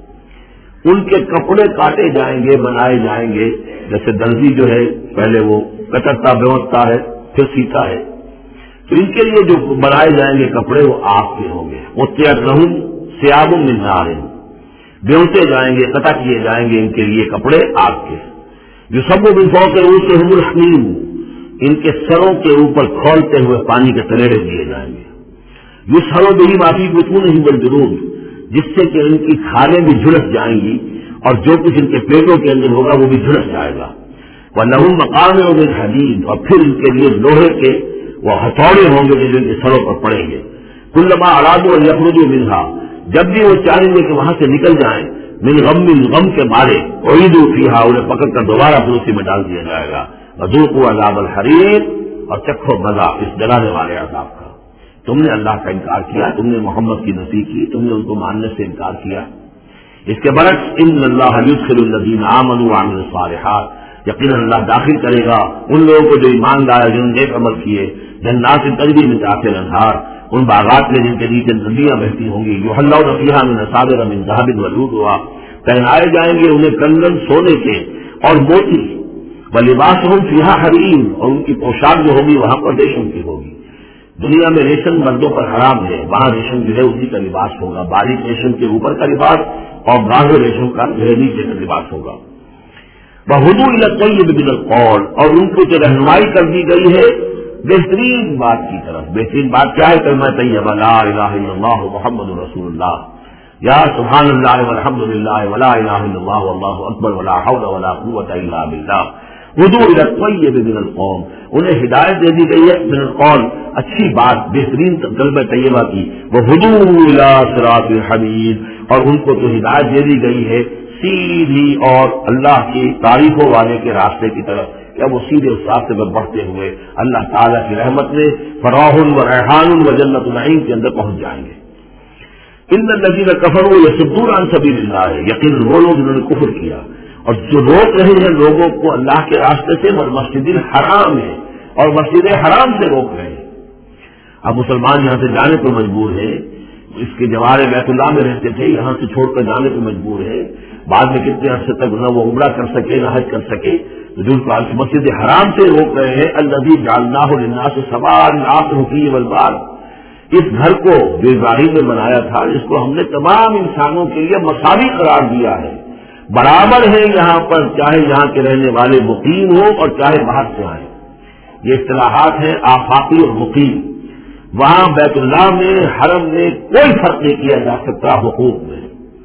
ان کے کپڑے کاٹے جائیں گے، بنائے جائیں گے، جیسے درزی جو ہے پہلے وہ کترتا بیوتتا ہے پھر سیتا ہے، تو ان کے لیے جو بنائے جائیں گے کپڑے وہ آگ کے ہوں گے۔ قطعت لہم ثیاب من نار، بیوتے جائیں گے، قطع کیے جائیں گے ان کے لیے کپڑے آگ کے۔ یصب من فوق رؤوسہم الحمیم، ان کے سروں کے اوپر کھولتے ہوئے پانی کے تلیڑے دیے جائیں گے۔ یسحر بہ ما فی بطونہم والجلود، جس سے کہ ان کی کھالیں بھی جھلس جائیں گی اور جو کچھ ان کے پیٹوں کے اندر ہوگا وہ بھی جھلس جائے گا۔ وَلَهُم مَّقَامِعُ مِنْ حَدِيدٍ، اور پھر ان کے لیے لوہے کے وہ ہتھوڑے ہوں گے جو ان کے سروں پر پڑیں گے۔ كُلَّمَا أَرَادُوا أَن يَخْرُجُوا مِنْهَا، جب بھی وہ چاہیں گے کہ وہاں سے نکل جائیں، من غم من غم کے مارے، اعیدوا فیہا، انہیں پکڑ کر دوبارہ پھر اسی میں ڈال دیا جائے گا۔ وذوقوا عذاب الحریق، اور چکھو مزہ اس جلانے والے عذاب کا۔ تم نے اللہ کا انکار کیا، تم نے محمد کی نفی کی، تم نے ان کو ماننے سے انکار کیا۔ اس کے برعکس ان اللہ یدخل الذین آمنوا وعملوا الصالحات، یقیناً اللہ داخل کرے گا ان لوگوں کو جو ایمان لائے، جنہوں نے نیک عمل کیے، جنات تجری من تحتہا الانہار، ان باغات میں جن کے نیچے ندیاں بہتی ہوں گی، یحلون فیہا من اساور من ذہب ولؤلؤا، پہنائے جائیں گے انہیں کنگن سونے کے اور موتی، ولباسہم فیہا حریر، اور ان کی پوشاک جو ہوگی وہاں پر ریشم کی ہوگی۔ دنیا میں ریشم مردوں پر حرام ہے، وہاں ریشم جو ہے اسی کا لباس ہوگا، باریک ریشم کے اوپر کا لباس اور گاہر ریشم کا جو ہے نیچے کا لباس ہوگا۔ وَهُدُوا إِلَى الطَّيِّبِ مِنَ الْقَوْلِ، اور ان کو جو رہنمائی کر دی گئی ہے بہترین بات کی طرف. بہترین بات کیا ہے؟ کلمہ طیبہ لا الہ الا اللہ محمد رسول اللہ، یا سبحان اللہ والحمد للہ ولا الہ الا اللہ واللہ اکبر ولا حول ولا قوۃ الا باللہ. ہدوء الی الطیب من القول، انہیں ہدایت دے دی گئی ہے من القول، اچھی بات، بہترین کلمہ طیبہ کی. وہ ہدوء الی صراط الحمید، اور ان کو تو ہدایت دے دی گئی ہے سیدھی اور اللہ کی تعریفوں والے کے راستے کی طرف، کہ وہ سیدھے اس راستے پر بڑھتے ہوئے اللہ تعالیٰ کی رحمت میں فراح و ریحان و جنت النعیم کے اندر پہنچ جائیں گے. ان الذین کفروا یصدون عن سبیل اللہ، یقیناً وہ لوگ جنہوں نے کفر کیا اور جو روک رہے ہیں لوگوں کو اللہ کے راستے سے، مسجد الحرام ہے اور مسجد حرام سے روک رہے ہیں. اب مسلمان یہاں سے جانے کو مجبور ہیں، اس کے جوار بیت اللہ میں رہتے تھے، یہاں سے چھوڑ کر جانے کو مجبور ہے. بعد میں کتنے عرصے تک نہ وہ عمرہ کر سکے نہ حج کر سکے، جو مسجد حرام سے روک رہے ہیں. الذی جعلناہ للناس سواء العاقل فیہ والباد، اس گھر کو جو ابراہیم نے بنایا تھا، اس کو ہم نے تمام انسانوں کے لیے مساوی قرار دیا ہے، برابر ہے یہاں پر، چاہے یہاں کے رہنے والے مقیم ہوں اور چاہے باہر سے آئیں. یہ اصطلاحات ہیں آفاقی اور مقیم. وہاں بیت اللہ میں، حرم میں کوئی فرق نہیں کیا جا سکتا حقوق میں.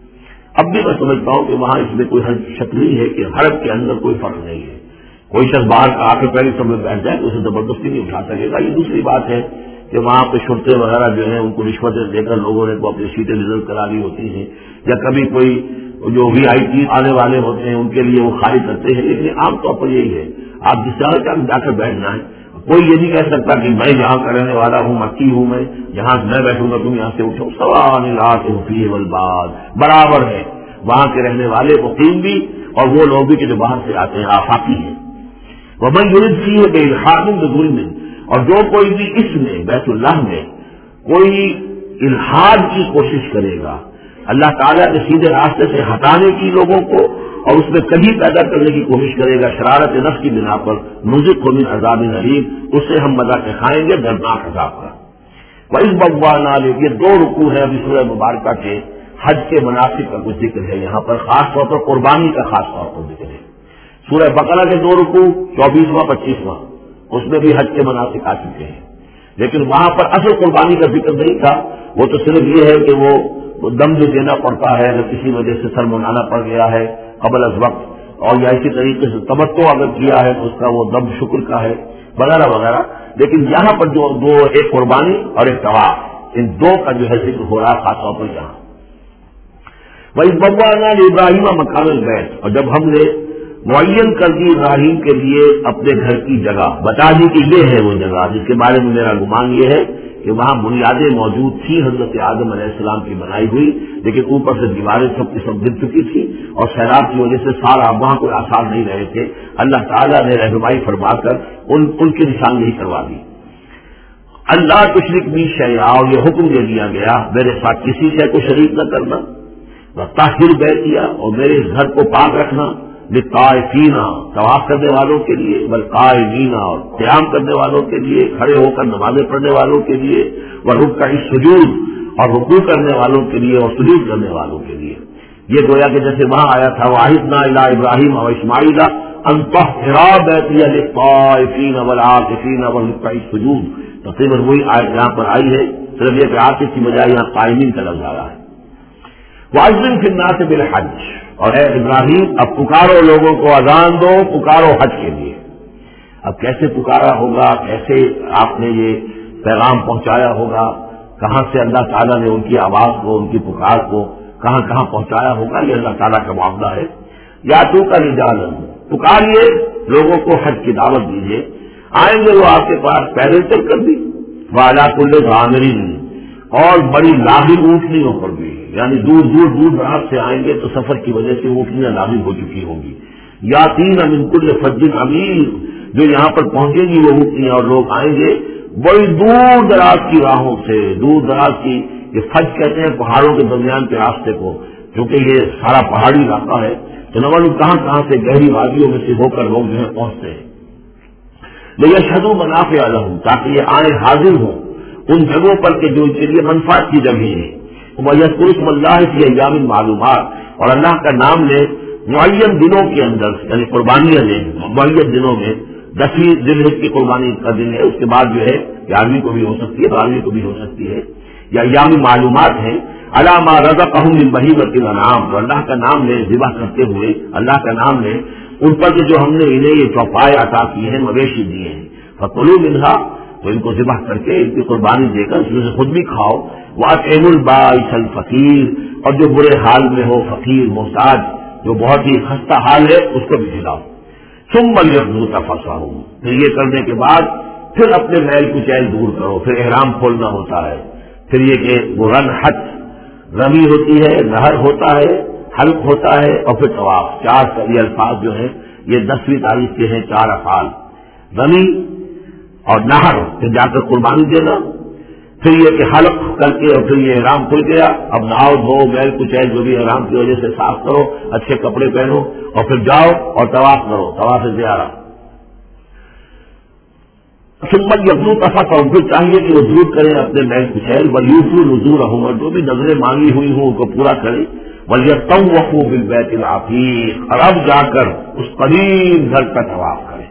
اب بھی میں سمجھتا ہوں کہ وہاں اس میں کوئی شک نہیں ہے کہ حرم کے اندر کوئی فرق نہیں ہے. کوئی شخص باہر آ کے پہلے سب میں بیٹھ جائے تو اسے زبردستی نہیں اٹھا سکے گا. یہ دوسری بات ہے کہ وہاں پہ شرطے وغیرہ جو ہیں ان کو رشوتیں دے کر لوگوں نے کو اپنی سیٹیں ریزرو کرا لی ہوتی ہیں، یا کبھی کوئی جو وی آئی پی آنے والے ہوتے ہیں ان کے لیے وہ خالی کرتے ہیں. لیکن عام طور پر یہی ہے، آپ جس جگہ کا جا کر بیٹھ جائیں. کوئی یہ نہیں کہہ سکتا کہ میں یہاں کا رہنے والا ہوں، مکی ہوں، میں یہاں میں بیٹھوں گا تم یہاں سے اٹھو. سواء العاقل فیہ والباد، برابر ہے وہاں کے رہنے والے مقیم بھی اور وہ لوگ بھی کہ جو باہر سے آتے ہیں، آفاقی ہیں. ومن یرد فیہ بإلحاد بظلم، اور جو کوئی بھی اس میں بیت اللہ میں کوئی الحاد کی کوشش کرے گا، اللہ تعالیٰ کے سیدھے راستے سے ہٹانے کی لوگوں کو، اور اس میں کبھی پیدا کرنے کی کوشش کرے گا شرارت نفس کی بنا پر، نذقہ من عذاب علیم، اس سے ہم مزہ کے کھائیں گے دردناک عذاب کا. وَإِذْ بَوَّأْنَا لِكُلِّ، یہ دو رکوع ہے ابھی سورہ مبارکہ کے. حج کے مناسک کا کچھ ذکر ہے یہاں پر، خاص طور پر قربانی کا خاص طور پر ذکر ہے. سورہ بقرہ کے دو رکوع چوبیسواں پچیسواں، اس میں بھی حج کے مناسک آ چکے ہیں، لیکن وہاں پر اصل قربانی کا ذکر نہیں تھا. وہ تو صرف یہ ہے کہ وہ دم جو دینا پڑتا ہے اگر کسی وجہ سے سر منانا پڑ گیا ہے قبل از وقت، اور یا اسی طریقے سے تمتع اگر کیا ہے تو اس کا وہ دم شکر کا ہے وغیرہ وغیرہ. لیکن یہاں پر جو دو، ایک قربانی اور ایک طواف، ان دو کا جو ہے ذکر ہو رہا خاص طور پر یہاں. وَإِذْ بَوَّأْنَا لِإِبْرَاهِيمَ مَكَانَ الْبَيْتِ، اور جب ہم نے معین کر دی ابراہیم کے لیے اپنے گھر کی جگہ، بتا دی کہ یہ ہے وہ جگہ جس کے بارے میں میرا گمان یہ ہے کہ وہاں بنیادیں موجود تھی حضرت آدم علیہ السلام کی بنائی ہوئی، لیکن اوپر سے دیواریں سب کی سب گر چکی تھی اور سیلاب کی وجہ سے سارا وہاں کوئی آثار نہیں رہے تھے. اللہ تعالیٰ نے رہنمائی فرما کر ان ان کی نشاندہی کروا دی. اللہ تشرک بی شیئا، اور یہ حکم دے دیا گیا میرے ساتھ کسی شے کو شریک نہ کرنا. طاہر بیتیا، اور میرے اس گھر کو پاک رکھنا. للطائفین، طواف کرنے والوں کے لیے، والقائمین، اور قیام کرنے والوں کے لیے، کھڑے ہو کر نمازیں پڑھنے والوں کے لیے، والرکع السجود، اور رکوع کرنے والوں کے لیے اور سجود کرنے والوں کے لیے. یہ گویا کہ جیسے وہاں آیا تھا وَعَهِدْنَا إِلَىٰ إِبْرَاهِيمَ وَإِسْمَاعِيلَ أَن طَهِّرَا بَيْتِيَ لِلطَّائِفِينَ وَالْعَاكِفِينَ وَالرُّكَّعِ السُّجُودِ. تقریباً وہی آیت یہاں پر آئی ہے، صرف یہ کہ عاکف کی بجائے یہاں قائمین کا لفظ آ رہا ہے. وَأَذِّن فِي النَّاسِ بِالْحَجِّ، اور اے ابراہیم اب پکارو لوگوں کو، اذان دو، پکارو حج کے لیے. اب کیسے پکارا ہوگا، کیسے آپ نے یہ پیغام پہنچایا ہوگا، کہاں سے اللہ تعالیٰ نے ان کی آواز کو، ان کی پکار کو کہاں کہاں پہنچایا ہوگا، یہ اللہ تعالیٰ کا معاملہ ہے. یا تو کا رجالا، پکاریے لوگوں کو، حج کی دعوت دیجیے. آئیں گے وہ آپ کے پاس پیدل چل کر بھی، وعلیٰ کل ضامر، اور بڑی لاغر اونٹنیوں پر بھی، یعنی دور دور دور دراز سے آئیں گے تو سفر کی وجہ سے اونٹنیاں لاغر ہو چکی ہوں گی. یاتین من کل فج عمیق، جو یہاں پر پہنچیں گی وہ اونٹنیاں اور لوگ آئیں گے بڑی دور دراز کی راہوں سے، دور دراز کی، یہ فج کہتے ہیں پہاڑوں کے درمیان کے راستے کو، کیونکہ یہ سارا پہاڑی علاقہ ہے تو نہ معلوم کہاں کہاں سے گہری وادیوں میں سے ہو کر لوگ جو ہے پہنچتے ہیں. لیشہدوا منافع لہم، تاکہ یہ آئیں حاضر ہوں ان جگہوں پر کہ جو ان کے لیے منفعت کی جگہ ہے. وَيَذْكُرُوا اسْمَ اللَّهِ فِي أَيَّامٍ مَّعْلُومَاتٍ، اور اللہ کا نام لے معین دنوں کے اندر، یعنی قربانیاں لیں معین دنوں میں، دسویں ذوالحجہ کی قربانی کا دن ہے، اس کے بعد جو ہے گیارہویں کو بھی ہو سکتی ہے، بارہویں کو بھی ہو سکتی ہے، یا ایام معلومات ہیں علی ما رزقہم من بہیمۃ الانعام، تو اللہ کا نام لے ذبح کرتے ہوئے اللہ کا نام لے ان پر جو ہم نے انہیں یہ چوپائے عطا کیے ہیں، مویشی دیے ہیں، فکلوا منہا، تو ان کو ذبح کر کے ان کی قربانی دے کر اس میں سے خود بھی کھاؤ، وَأَطْعِمُوا الْبَائِسَ الْفَقِيرَ، اور جو برے حال میں ہو، فقیر محتاج جو بہت ہی خستہ حال ہے اس کو بھی کھلاؤ، ثُمَّ لْيَقْضُوا تَفَثَّهُمْ، پھر یہ کرنے کے بعد پھر اپنے میل کچیل دور کرو، پھر احرام کھولنا ہوتا ہے، پھر یہ کہ وہ رن حج رمی ہوتی ہے، نہر ہوتا ہے، حلق ہوتا ہے، اور پھر طواف، چار یہ الفاظ جو ہیں یہ دسویں تاریخ کے ہیں، چار افعال، رمی اور نہر، پھر جا کر قربانی دینا، پھر یہ کہ حلق کر کے اور پھر یہ احرام کھل گیا، اب نہاؤ دھو میل کچیل جو بھی احرام کی وجہ سے صاف کرو، اچھے کپڑے پہنو اور پھر جاؤ اور طواف کرو، طواف زیارہ، ثم یقضوا تفثہم، پھر چاہیے کہ وہ دور کریں اپنے میل کچیل، ولیوفوا نذورہم، اور جو بھی نظریں مانگی ہوئی ہوں ان کو پورا کریں، ولیطوفوا بالبیت العتیق، اور اب جا کر اس قدیم گھر کا طواف کریں،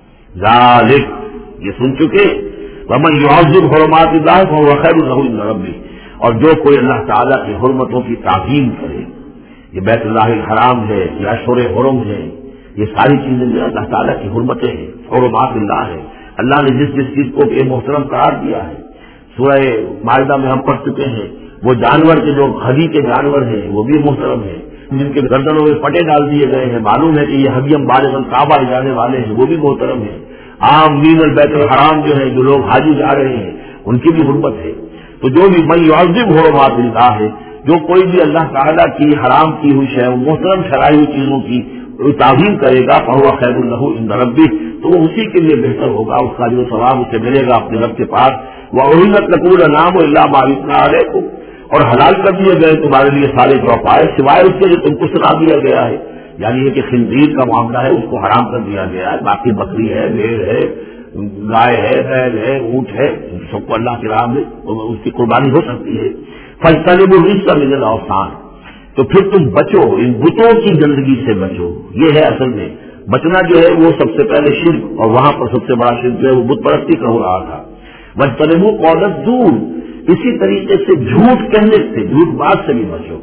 ذالک، یہ سن چکے، ومن یعظم حرمات اللہ فهو خیر له عند ربہ، اور جو کوئی اللہ تعالیٰ کی حرمتوں کی تعظیم کرے، یہ بیت اللہ الحرام ہے یا اشہر حرم ہے، یہ ساری چیزیں جو اللہ تعالیٰ کی حرمتیں ہیں، حرمات اللہ ہے، اللہ نے جس جس چیز کو بے محترم قرار دیا ہے، سورہ مائدہ میں ہم پڑھ چکے ہیں، وہ جانور کے جو ہدی کے جانور ہیں وہ بھی محترم ہیں، جن کے گردنوں میں پٹے ڈال دیے گئے ہیں، معلوم ہے کہ یہ ہدیم بالغ الکعبہ جانے والے ہیں، وہ بھی محترم ہیں، عام مین البیت الحرام جو ہے جو لوگ حاجی جا رہے ہیں ان کی بھی حرمت ہے، تو جو بھی من یعظم حرمات اللہ ہے، جو کوئی بھی اللہ تعالیٰ کی حرام کی ہوئی شے، محترم شرعی ہوئی چیزوں کی تعظیم کرے گا، فهو خیر له عند ربہ، تو وہ اسی کے لیے بہتر ہوگا، اس کا جو ثواب اسے ملے گا اپنے رب کے پاس، وَأُحِلَّتْ لَكُمُ الْأَنْعَامُ إِلَّا مَا يُتْلَىٰ عَلَيْكُمْ، اور حلال کر دیے گئے تمہارے لیے سارے چوپائے سوائے اس کے جو تم کو سنا دیا گیا ہے، یعنی یہ کہ خنزیر کا معاملہ ہے اس کو حرام کر دیا گیا ہے، باقی بکری ہے، بھیڑ ہے، گائے ہے، بیل ہے، اونٹ ہے، سب کو اللہ کی راہ میں اس کی قربانی ہو سکتی ہے، فَاجْتَنِبُوا الرِّجْسَ مِنَ الْأَوْثَانِ، تو پھر تم بچو ان بتوں کی گندگی سے بچو، یہ ہے اصل میں بچنا جو ہے وہ سب سے پہلے شرک، اور وہاں پر سب سے بڑا شرک جو ہے وہ بت پرستی کا ہو رہا تھا، وَاجْتَنِبُوا قَوْلَ الزُّورِ، اسی طریقے سے جھوٹ کہنے سے، جھوٹ بات سے بھی بچو،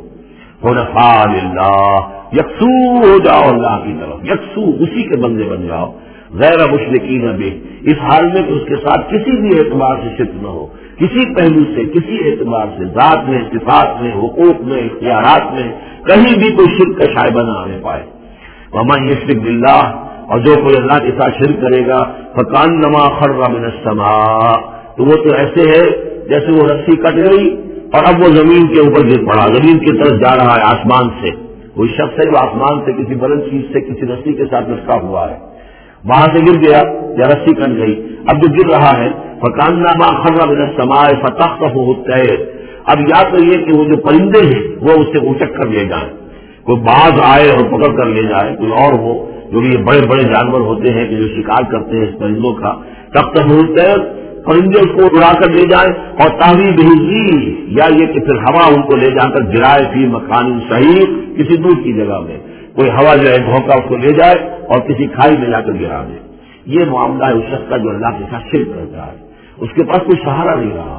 حنفاء للہ، یکسو ہو جاؤ اللہ کی طرف، یکسو اسی کے بندے بن جاؤ، غیر مشرکین بہ، اس حال میں کہ اس کے ساتھ کسی بھی اعتبار سے شرک نہ ہو، کسی پہلو سے، کسی اعتبار سے، ذات میں، صفات میں، حقوق میں، اختیارات میں، کہیں بھی کوئی شرک کا شائبہ نہ آنے پائے، ومن یشرک باللہ، اور جو کوئی اللہ کے ساتھ شرک کرے گا، فکانما خر من السماء، تو وہ تو ایسے ہے جیسے وہ رسی کٹ گئی اور اب وہ زمین کے اوپر گر پڑا، زمین کی طرف جا رہا ہے آسمان سے، کوئی شخص ہے جو آسمان سے کسی بلند چیز سے کسی رسی کے ساتھ لٹکا ہوا ہے، وہاں سے گر گیا یا رسی کٹ گئی، اب جو گر رہا ہے فکانما خر من السماء فتخطفه الطير، اب یا تو یہ کہ وہ جو پرندے ہیں وہ اسے اچک کر لے جائیں، کوئی باز آئے اور پکڑ کر لے جائے، کوئی اور ہو، جو بھی یہ بڑے بڑے جانور ہوتے ہیں کہ جو شکار کرتے ہیں اس پرندوں کا، تخطفه الطير، پرندے اس کو اڑا کر لے جائیں، اور تاوی بہی، یا یہ کہ پھر ہوا ان کو لے جا کر گرائے فی مکان صحیح، کسی دور کی جگہ میں کوئی ہوا جو ہے دھوکہ اس کو لے جائے اور کسی کھائی میں جا کر گرا دے، یہ معاملہ ہے اس شخص کا جو اللہ کے ساتھ شرک کرتا ہے، اس کے پاس کوئی سہارا نہیں رہا،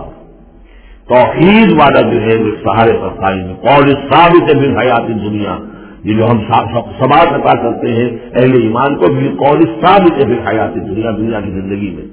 توحید والا جو ہے وہ سہارے پر قائم ہے، قول ثابت بالحیات دنیا، یہ جو ہم ثبات عطا کرتے ہیں اہل ایمان کو بھی، قول ثابت بالحیات دنیا، دنیا کی زندگی میں،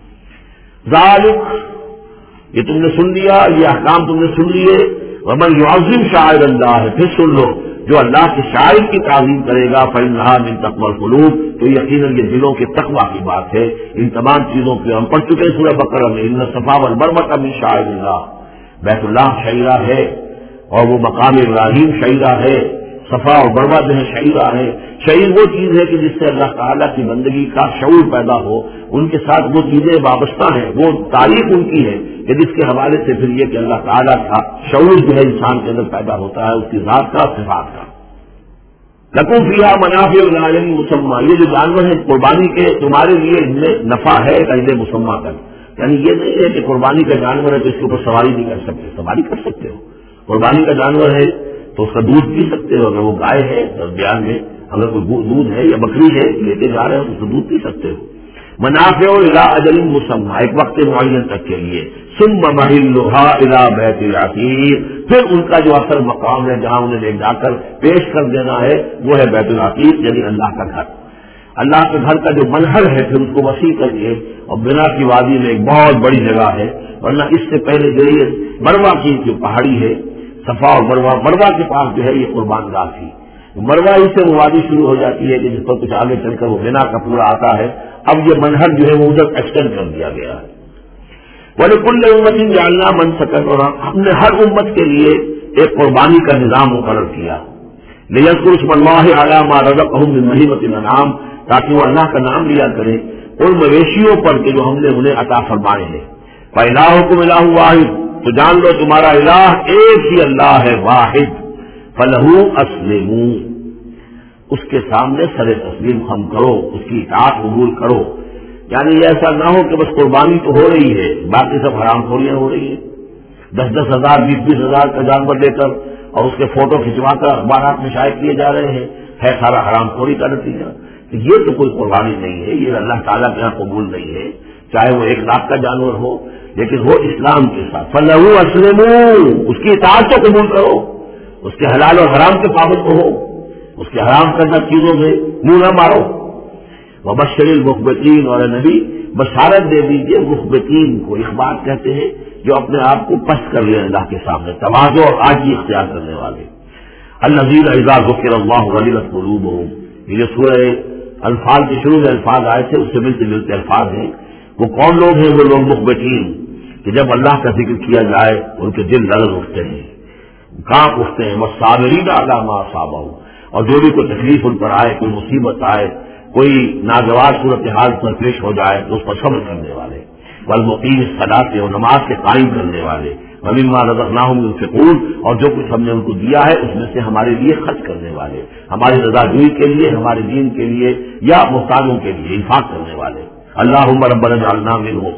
ذالک، یہ تم نے سن لیا، یہ احکام تم نے سن لیے، ومن یعظم شعائر اللہ، پھر سن لو جو اللہ کے شاعر کی تعظیم کرے گا فإنها من تقوى القلوب، تو یقیناً یہ دلوں کے تقویٰ کی بات ہے، ان تمام چیزوں کی ہم پڑھ چکے ہیں سورہ بقرہ میں، ان الصفا والمروہ من شعائر اللہ، بیت اللہ شعیرہ ہے اور وہ مقام ابراہیم شعیرہ ہے، صفا اور مروہ جو ہے شعیرہ ہے، شعیر وہ چیز ہے کہ جس سے اللہ تعالیٰ کی بندگی کا شعور پیدا ہو، ان کے ساتھ وہ چیزیں وابستہ ہیں، وہ تاریخ ان کی ہے کہ جس کے حوالے سے پھر یہ کہ اللہ تعالیٰ کا شعور جو ہے انسان کے اندر پیدا ہوتا ہے، اس کی ذات کا، صفات کا، لکم فیہا منافع الی اجل مسمى، یہ جو جانور ہیں قربانی کے تمہارے لیے ان میں نفع ہے اجل مسمى کا، یعنی یہ نہیں ہے کہ قربانی کا جانور ہے تو اس کے اوپر سواری نہیں کر سکتے، سواری کر سکتے ہو، قربانی کا جانور ہے تو اس کا دودھ پی سکتے ہو، اگر وہ گائے ہے درمیان میں، اگر کوئی دودھ ہے یا بکری ہے لیتے جا رہے ہو تو اس کا دودھ پی سکتے ہو، منافع الی اجل مسمى، ایک وقت معین تک کے لیے، ثم محلها الی بیت العتیق، پھر ان کا جو اصل مقام ہے جہاں انہیں لے جا کر پیش کر دینا ہے وہ ہے بیت العتیق، یعنی اللہ کا گھر۔ اللہ کے گھر کا جو منہر ہے پھر اس کو وسیع کریے، اور بنا کی وادی میں ایک بہت بڑی جگہ ہے، ورنہ اس سے پہلے جو یہ مروہ کی جو پہاڑی ہے، صفا اور مروہ، مروہ کے پاس جو ہے یہ قربان گاہ تھی، مروہ ہی سے وہ وادی شروع ہو جاتی ہے کہ جس پر کچھ آگے چل کر وہ بنا کا پورا آتا ہے۔ اب یہ منہر جو ہے وہ ادھر ایکسٹینڈ کر دیا گیا ہے۔ وَلِكُلِّ أُمَّةٍ جَعَلْنَا مَنسَكًا، اور ہم نے ہر امت کے لیے ایک قربانی کا نظام مقرر کیا، لِيَذْكُرُوا اسْمَ اللَّهِ عَلَىٰ مَا رَزَقَهُم مِّن بَهِيمَةِ الْأَنْعَامِ، تاکہ وہ اللہ کا نام لیا کریں ان مویشیوں پر کہ جو ہم نے انہیں عطا فرمائے ہیں۔ فَإِلَٰهُكُمْ إِلَٰهٌ وَاحِدٌ، تو جان لو تمہارا الہ ایک ہی اللہ ہے، واحد، فَلَهُ أَسْلِمُوا، اس کے سامنے سر تسلیم خم کرو، اس کی اطاعت قبول کرو۔ یعنی ایسا نہ ہو کہ بس قربانی تو ہو رہی ہے باقی سب حرام خوریاں ہو رہی ہیں، دس دس ہزار بیس بیس ہزار کا جانور لے کر اور اس کے فوٹو کھنچوا کر اخبارات میں شائع کیے جا رہے ہیں، ہے سارا حرام خوری کا نتیجہ۔ یہ تو کوئی قربانی نہیں ہے، یہ اللہ تعالیٰ کے یہاں قبول نہیں ہے، چاہے وہ ایک لاکھ کا جانور ہو، لیکن وہ اسلام کے ساتھ فَلَهُ أَسْلِمُوا، اس کی اطاعت تو قبول کرو، اس کے حلال اور حرام کے پابند ہو، اس کے حرام کرنا چیزوں سے منہ نہ مارو۔ وبشر المخبتین، اور نبی بشارت دے دیجیے مخبتین کو، اخبار کہتے ہیں جو اپنے آپ کو پست کر لیں اللہ کے سامنے، تواضع اور عاجزی اختیار کرنے والے۔ الذین اذا ذکر اللہ وجلت قلوبهم، یہ سورہ انفال کے شروع میں الفاظ آئے تھے، اس سے ملتے جلتے الفاظ ہیں۔ وہ کون لوگ ہیں؟ وہ لوگ مخبتین کہ جب اللہ کا ذکر کیا جائے ان کے دل لرز اٹھتے ہیں، کانپ اٹھتے ہیں، والصابرین علی ما اصابهم، اور جو بھی کوئی تکلیف ان پر آئے، کوئی مصیبت آئے، کوئی ناگوار صورتحال پر پیش ہو جائے تو اس پر صبر کرنے والے، والمقیم الصلاۃ، اور نماز کے قائم کرنے والے، ومما رزقناہم ينفقون، اور جو کچھ ہم نے ان کو دیا ہے اس میں سے ہمارے لیے خرچ کرنے والے، ہماری رضا جوئی کے لیے، ہمارے دین کے لیے یا محتاجوں کے لیے انفاق کرنے والے۔ اللہم ربنا اجعلنا منہم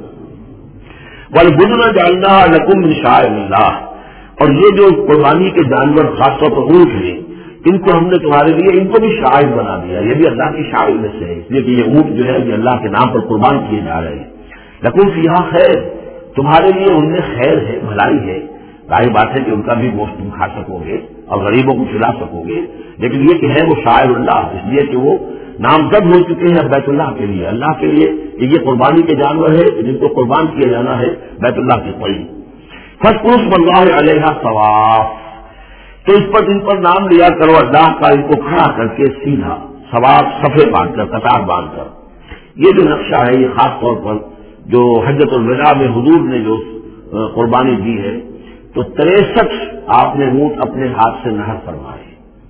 والبدن جعلناها لکم من شعائر اللہ، اور یہ جو قربانی کے جانور خاص طور پر اونٹ ہیں، ان کو ہم نے تمہارے لیے ان کو بھی شاعر بنا دیا، یہ بھی اللہ کی شاعر میں سے ہے، اس لیے کہ یہ اونٹ جو ہے یہ اللہ کے نام پر قربان کیے جا رہے ہیں۔ لکم فیہا خیر، تمہارے لیے ان میں خیر ہے، بھلائی ہے، ظاہر بات ہے کہ ان کا بھی گوشت تم کھا سکو گے اور غریبوں کو کھلا سکو گے، لیکن یہ کہ ہے وہ شاعر اللہ، اس لیے کہ وہ نامزد ہو چکے ہیں بیت اللہ کے لیے، اللہ کے لیے کہ یہ قربانی کے جانور ہے جن کو قربان کیا جانا ہے بیت اللہ کے قریب۔ فاذکروا اسم اللہ علیہا صواف، تو اس پر ان پر نام لیا کرو اللہ کا، ان کو کھڑا کر کے سیدھا صواف، صفے باندھ کر، قطار باندھ کر۔ یہ جو نقشہ ہے یہ خاص طور پر جو حجۃ الوداع میں حضور نے جو قربانی دی ہے تو تریسٹھ آپ نے اونٹ اپنے ہاتھ سے نہر فرمائے،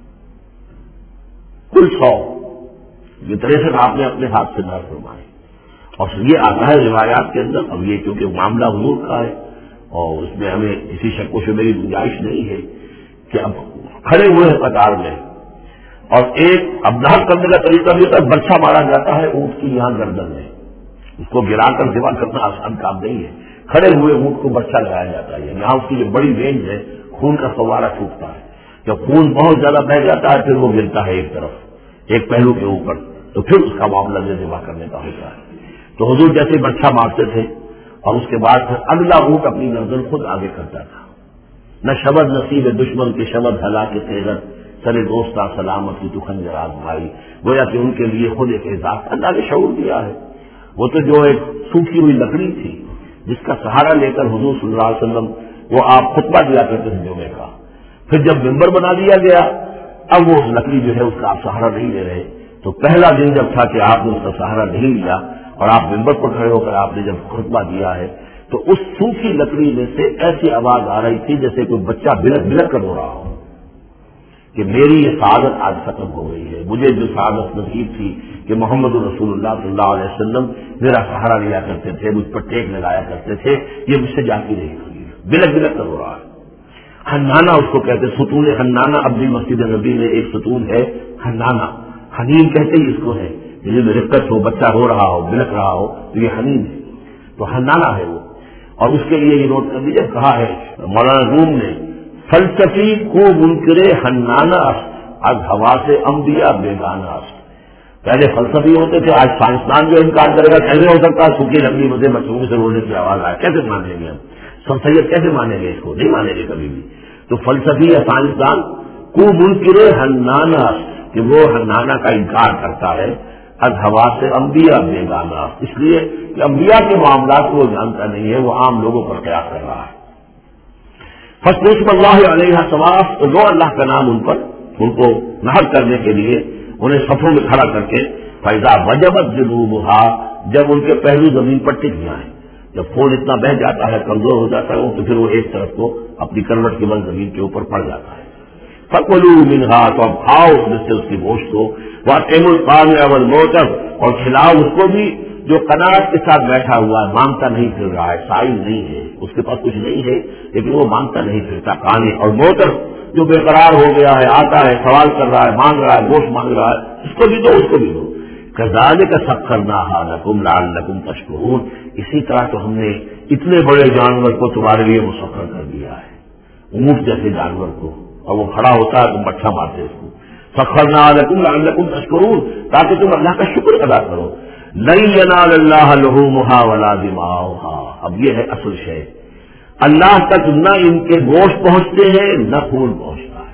کل سو، یہ تریسٹھ آپ نے اپنے ہاتھ سے نہر فرمائے، اور یہ آتا ہے روایات کے اندر۔ اب یہ کیونکہ معاملہ حضور کا ہے اور اس میں ہمیں کسی شک و شبے کی گنجائش نہیں ہے کہ اب کھڑے ہوئے ہیں قطار میں، اور ایک اب نہر کرنے کا طریقہ بھی ہوتا ہے، برچھا مارا جاتا ہے اونٹ کی یہاں گردن میں، اس کو گرا کر ذبح کرنا آسان کام نہیں ہے، کھڑے ہوئے اونٹ کو برچھا لگایا جاتا ہے، یہاں اس کی جو بڑی رینج ہے خون کا فوارہ چھوٹتا ہے، جب خون بہت زیادہ بہہ جاتا ہے پھر وہ گرتا ہے ایک طرف ایک پہلو کے اوپر، تو پھر اس کا معاملہ جو ذبح کرنے کا ہوتا ہے۔ تو حضور جیسے برچھا مارتے تھے اور اس کے بعد پھر اگلا اونٹ اپنی گردن خود آگے کرتا تھا۔ نہ شبد نصیب دشمن کے شبد ہلا کے تیرت، سر دوستا سلامتی تو خنجر آزمائی، گویا کہ ان کے لیے خود ایک اعزاز اللہ نے شعور دیا ہے۔ وہ تو جو ایک سوکھی ہوئی لکڑی تھی جس کا سہارا لے کر حضور صلی اللہ علیہ وسلم وہ آپ خطبہ دیا کرتے تھے جمعے کا، پھر جب ممبر بنا دیا گیا اب وہ لکڑی جو ہے اس کا آپ سہارا نہیں لے رہے، تو پہلا دن جب تھا کہ آپ نے اس کا سہارا نہیں لیا اور آپ ممبر پر کھڑے ہو کر آپ نے جب خطبہ دیا ہے تو اس سوکھی لکڑی میں سے ایسی آواز آ رہی تھی جیسے کوئی بچہ بلک بلک کر رو رہا ہو کہ میری یہ سعادت آج ختم ہو گئی ہے، مجھے جو سعادت نصیب تھی کہ محمد رسول اللہ صلی اللہ علیہ وسلم میرا سہارا لیا کرتے تھے، مجھ پر ٹیک لگایا کرتے تھے، یہ مجھ سے جاتی نہیں ہوئی، بلک بلک کر رو رہا ہے۔ حنانہ اس کو کہتے، ستون حنانہ، اب بھی مسجد نبی میں ایک ستون ہے حنانہ، حنین کہتے ہی اس کو ہے، جس میں رقت ہو، بچہ رو رہا ہو، بلک رہا ہو تو یہ حنین ہے، تو حنانہ ہے وہ۔ اور اس کے لیے یہ نوٹ کر دیجیے، کہا ہے مولانا روم نے، فلسفی کو منکرے حنانہ از ہوا سے انبیاء بیگانہ است، پہلے فلسفی ہوتے تھے، آج سائنسدان جو انکار کرے گا کیسے ہو سکتا ہے سوکھی لمبی مجھے مچھروں سے رونے کی آواز آئے، کیسے مان لیں گے ہم؟ سب سید کیسے مانیں گے اس کو؟ نہیں مانیں گے کبھی بھی۔ تو فلسفی یا سائنسدان کو منکر حنانا کہ وہ حنانا کا انکار کرتا ہے، از ہوا سے انبیاء بیگانہ، اس لیے کہ انبیاء کے معاملات کو وہ جانتا نہیں ہے، وہ عام لوگوں پر قیاس کر رہا ہے۔ فَاسْمُ اللَّهِ عَلَيْهَا سَوَاءٌ، تو لو اللہ کا نام ان پر، ان کو نہر کرنے کے لیے انہیں صفوں میں کھڑا کر کے، فَإِذَا وَجَبَتْ جُنُوبُهَا، جب ان کے پہلو زمین پر ٹک جائیں، جب خون اتنا بہ جاتا ہے، کمزور ہو جاتا ہے تو پھر وہ ایک طرف کو اپنی کروٹ کے بل زمین کے اوپر پڑ جاتا ہے۔ فَكُلُوا مِنْهَا، تو اب کھاؤ اس میں سے اس کی گوشت کو، وَأَطْعِمُوا الْقَانِعَ وَالْمُعْتَرَّ، اور کھلاؤ اس کو بھی جو قناعت کے ساتھ بیٹھا ہوا ہے، مانگتا نہیں پھر رہا ہے، سائل نہیں ہے، اس کے پاس کچھ نہیں ہے لیکن وہ مانگتا نہیں پھرتا، قانع اور معتر جو بے قرار ہو گیا ہے، آتا ہے سوال کر رہا ہے، مانگ رہا ہے، گوشت مانگ رہا ہے، اس کو بھی دو، اس کو بھی دو۔ كَذَلِكَ سَخَّرْنَاهَا لَكُمْ لَعَلَّكُمْ تَشْكُرُونَ، اسی طرح تو ہم نے اتنے بڑے جانور کو تمہارے لیے مسخر کر دیا ہے، اونٹ جیسے جانور کو، اور وہ کھڑا ہوتا ہے تم بٹھا مارتے اس کو، سَخَّرْنَاهَا لَكُمْ لَعَلَّكُمْ تَشْكُرُونَ، تاکہ تم اللہ کا شکر ادا کرو۔ لَن يَنَالَ اللَّهَ لُحُومُهَا وَلَا دِمَاؤُهَا، اب یہ ہے اصل شے، اللہ تک نہ ان کے گوشت پہنچتے ہیں نہ خون پہنچتا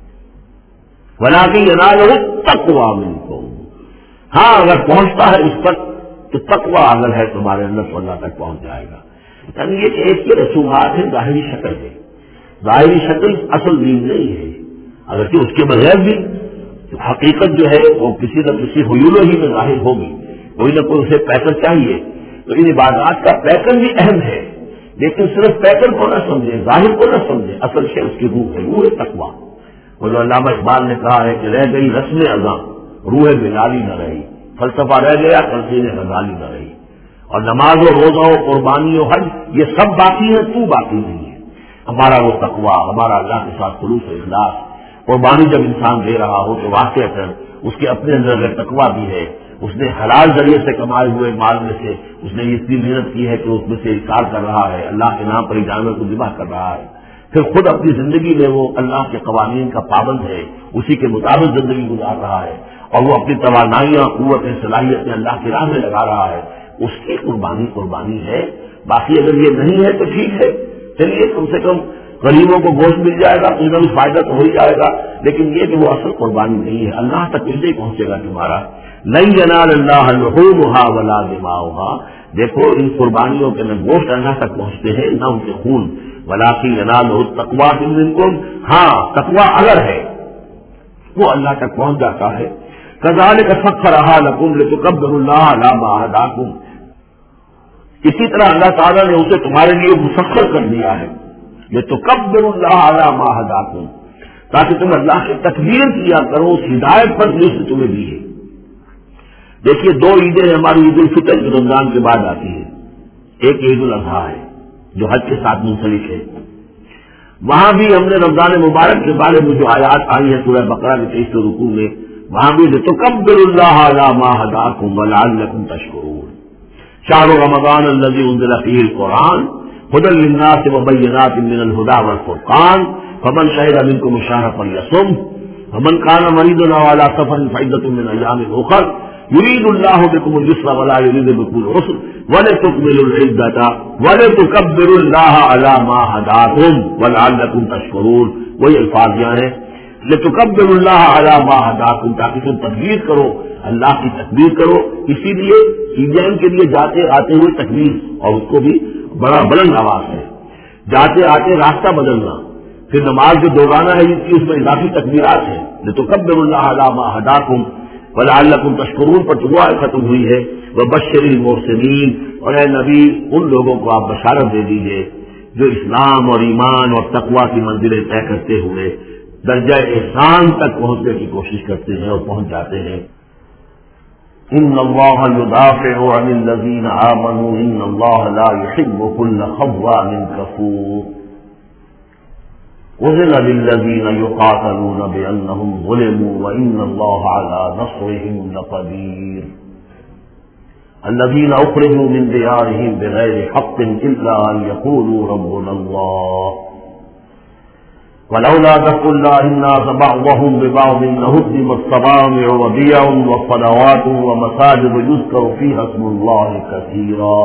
ہے، وَلَٰكِن يَنَالُهُ التَّقْوَىٰ مِنكُمْ، ہاں اگر پہنچتا ہے اس پر تو تقویٰ اگر ہے تمہارے اندر تو اللہ تک پہنچ جائے گا۔ یعنی یہ کہ ایک یہ رسومات ہے، ظاہری شکل ہے، ظاہری شکل اصل دین نہیں ہے، اگرچہ اس کے بغیر بھی حقیقت جو ہے وہ کسی نہ کسی حیول ہی میں ظاہر ہوگی، کوئی نہ کوئی اسے پیکر چاہیے، تو ان عبادات کا پیکر بھی اہم ہے، لیکن صرف پیکر کو نہ سمجھے، ظاہر کو نہ سمجھے، اصل شے اس کی روح ہے، روح تقویٰ۔ وہ جو علامہ اقبال نے کہا ہے کہ رہ گئی رسم اذاں روح بلالی نہ رہی، فلسفہ رہ گیا تلقین غزالی نہ رہی، اور نماز و روزہ و قربانی و حج یہ سب باقی ہے، تو باقی نہیں ہے۔ ہمارا وہ تقویٰ، ہمارا اللہ کے ساتھ خلوص و اخلاص، قربانی جب انسان دے رہا ہو تو واقعتاً اس کے اپنے اندر اگر تقویٰ بھی ہے، اس نے حلال ذریعے سے کمائے ہوئے مال میں سے اس نے اتنی محنت کی ہے کہ اس میں سے اظہار کر رہا ہے، اللہ کے نام پر جانور کو ذبح کر رہا ہے، پھر خود اپنی زندگی میں وہ اللہ کے قوانین کا پابند ہے، اسی کے مطابق زندگی گزار رہا ہے، اور وہ اپنی توانائیاں قوتیں صلاحیتیں اللہ کی راہ میں لگا رہا ہے، اس کی قربانی قربانی ہے۔ باقی اگر یہ نہیں ہے تو ٹھیک ہے، چلیے کم سے کم غریبوں کو گوشت مل جائے گا، کچھ نہ کچھ فائدہ تو ہو ہی جائے گا، لیکن یہ کہ وہ اصل قربانی نہیں ہے، اللہ تک کچھ نہیں پہنچے گا تمہارا۔ لن ینال اللہ لحومها ولا دماؤها، دیکھو ان قربانیوں کے نہ گوشت اللہ تک پہنچتے ہیں نہ ان کے خون، ولکن ینالہ التقوی منکم، ہاں تقوی اگر ہے وہ اللہ تک پہنچ جاتا ہے۔ کذالک سخرھا لکم لتکبروا اللہ علی ما ھداکم، اسی طرح اللہ تعالیٰ نے اسے تمہارے لیے مسخر کر دیا ہے، لتکبروا اللہ علی ما ھداکم، تاکہ تم اللہ کی تکبیر کیا کرو اس ہدایت پر جو اس نے تمہیں دی ہے۔ دیکھیے دو عیدیں ہماری عید الفطر جو رمضان کے بعد آتی ہے، ایک عید الاضحیٰ ہے جو حج کے ساتھ منسلک ہے، وہاں بھی ہم نے رمضان مبارک کے بارے میں جو آیات آئی ہے سورہ بقرہ کے تیسرے رکوع میں، وہاں بھی لتکبروا اللہ علی ما ھداکم ولعلکم تشکرون۔ شہر رمضان الذی انزل فیہ القرآن ھدی للناس وبینات من الھدی والفرقان فمن شہد منکم الشہر فلیصم ومن کان مریضا او علی سفر فعدۃ من ایام اخر یرید اللہ بکم الیسر ولا یرید بکم العسر ولتکملوا العدۃ ولتکبروا اللہ علی ما ھداکم ولعلکم تشکرون۔ وہی الفاظ یہاں ہیں، لتکبروا اللہ علی ما ھداکم، تاکہ تم تکبیر کرو، اللہ کی تکبیر کرو، اسی لیے عیدین کے لیے جاتے آتے ہوئے تکبیر، اور اس کو بھی بڑا بلند آواز ہے، جاتے آتے راستہ بدلنا، پھر نماز جو دوگانہ ہے اس کی اس میں اضافی تکبیرات ہیں، لتکبروا اللہ علی ما ھداکم ولعلکم تشکرون پر دعا ختم ہوئی ہے، وبشر المحسنین، اور اے نبی ان لوگوں کو آپ بشارت دے دیجئے جو اسلام اور ایمان اور تقویٰ کی منزلیں طے کرتے ہوئے درجہ احسان تک پہنچنے کی کوشش کرتے ہیں اور پہنچ جاتے ہیں۔ ان اللہ یدافع عن الذین آمنوا ان اللہ لا یحب کل خوان کفور۔ أذن للذين يقاتلون بأنهم ظلموا وإن الله على نصرهم لقدير الذين أخرجوا من ديارهم بغير حق إلا أن يقولوا ربنا الله ولولا دفع الله الناس بعضهم ببعض لهدمت صوامع وبيع وصلوات ومساجد يذكر فيها اسم الله كثيرا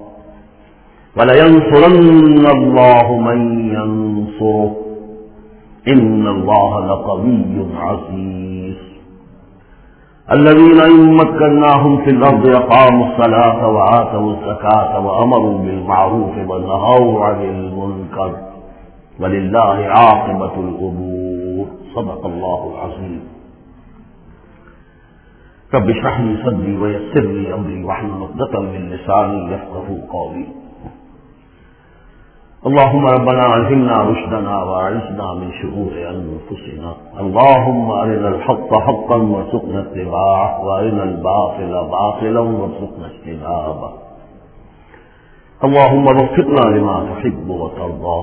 ولينصرن الله من ينصره إن الله لقوي عزيز الذين إن مكناهم في الأرض أقاموا الصلاة وآتوا الزكاة وأمروا بالمعروف ونهوا عن المنكر ولله عاقبة الأمور صدق الله العظيم رب اشرح لي صدري ويسر لي أمري واحلل عقدة من لساني يفقهوا قولي اللهم ربنا ألهمنا رشدنا وأعذنا من شرور أنفسنا اللهم أرنا الحق حقا وارزقنا اتباعه وأرنا الباطل باطلا وارزقنا اجتنابه اللهم وفقنا لما تحب وترضى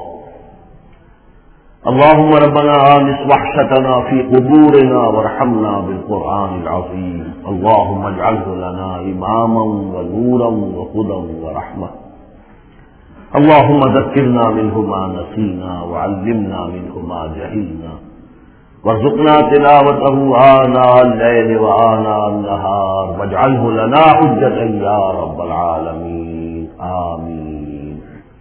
اللهم ربنا آنس وحشتنا في قبورنا وارحمنا بالقرآن العظيم اللهم اجعله لنا إماما ونورا وهدى ورحمة اللهم ذكرنا منه ما نسينا وعلمنا منه ما جهلنا وارزقنا تلاوته آناء الليل وآناء النهار واجعله لنا حجة يا رب العالمين آمین.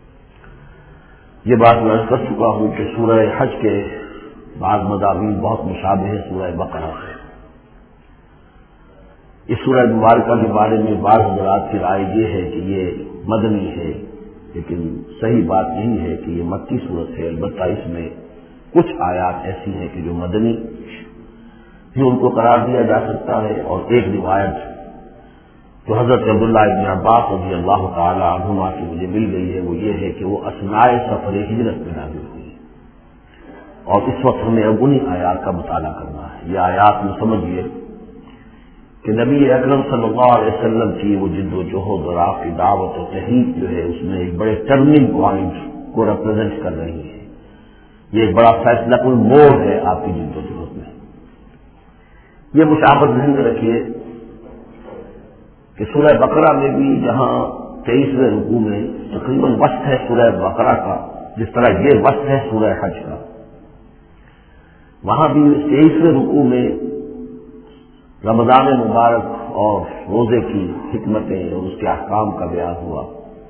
یہ بات میں عرض کر چکا ہوں کہ سورہ حج کے بعض مضامین بہت مشابہ ہیں سورہ بقرہ سے. اس سورہ مبارکہ کے بارے میں بعض حضرات کی رائے یہ ہے کہ یہ مدنی ہے، لیکن صحیح بات یہی ہے کہ یہ مکی صورت ہے. البتہ اس میں کچھ آیات ایسی ہیں کہ جو مدنی بھی ان کو قرار دیا جا سکتا ہے، اور ایک روایت جو حضرت عبداللہ ابن عباس رضی اللہ تعالی عنہما کی مجھے مل گئی ہے وہ یہ ہے کہ وہ اثناء سفر ہجرت میں نازل ہوئی، اور اس وقت ہمیں اب انہی آیات کا مطالعہ کرنا ہے. یہ آیات میں سمجھیے کہ نبی اکرم صلی اللہ علیہ وسلم کی وہ جد و جہد اور آپ کی دعوت و تحریک جو ہے اس میں ایک بڑے ٹرننگ پوائنٹ کو ریپرزینٹ کر رہی ہے. یہ ایک بڑا فیصلہ کن موڑ ہے آپ کی جد و جہد میں. یہ مشابہت ذہن میں رکھیے کہ سورہ بقرہ میں بھی جہاں تیئیسویں رکوع میں تقریباً وسط ہے سورہ بقرہ کا، جس طرح یہ وسط ہے سورہ حج کا، وہاں بھی تیئیسویں رکوع میں رمضان مبارک اور روزے کی حکمتیں اور اس کے احکام کا بیان ہوا.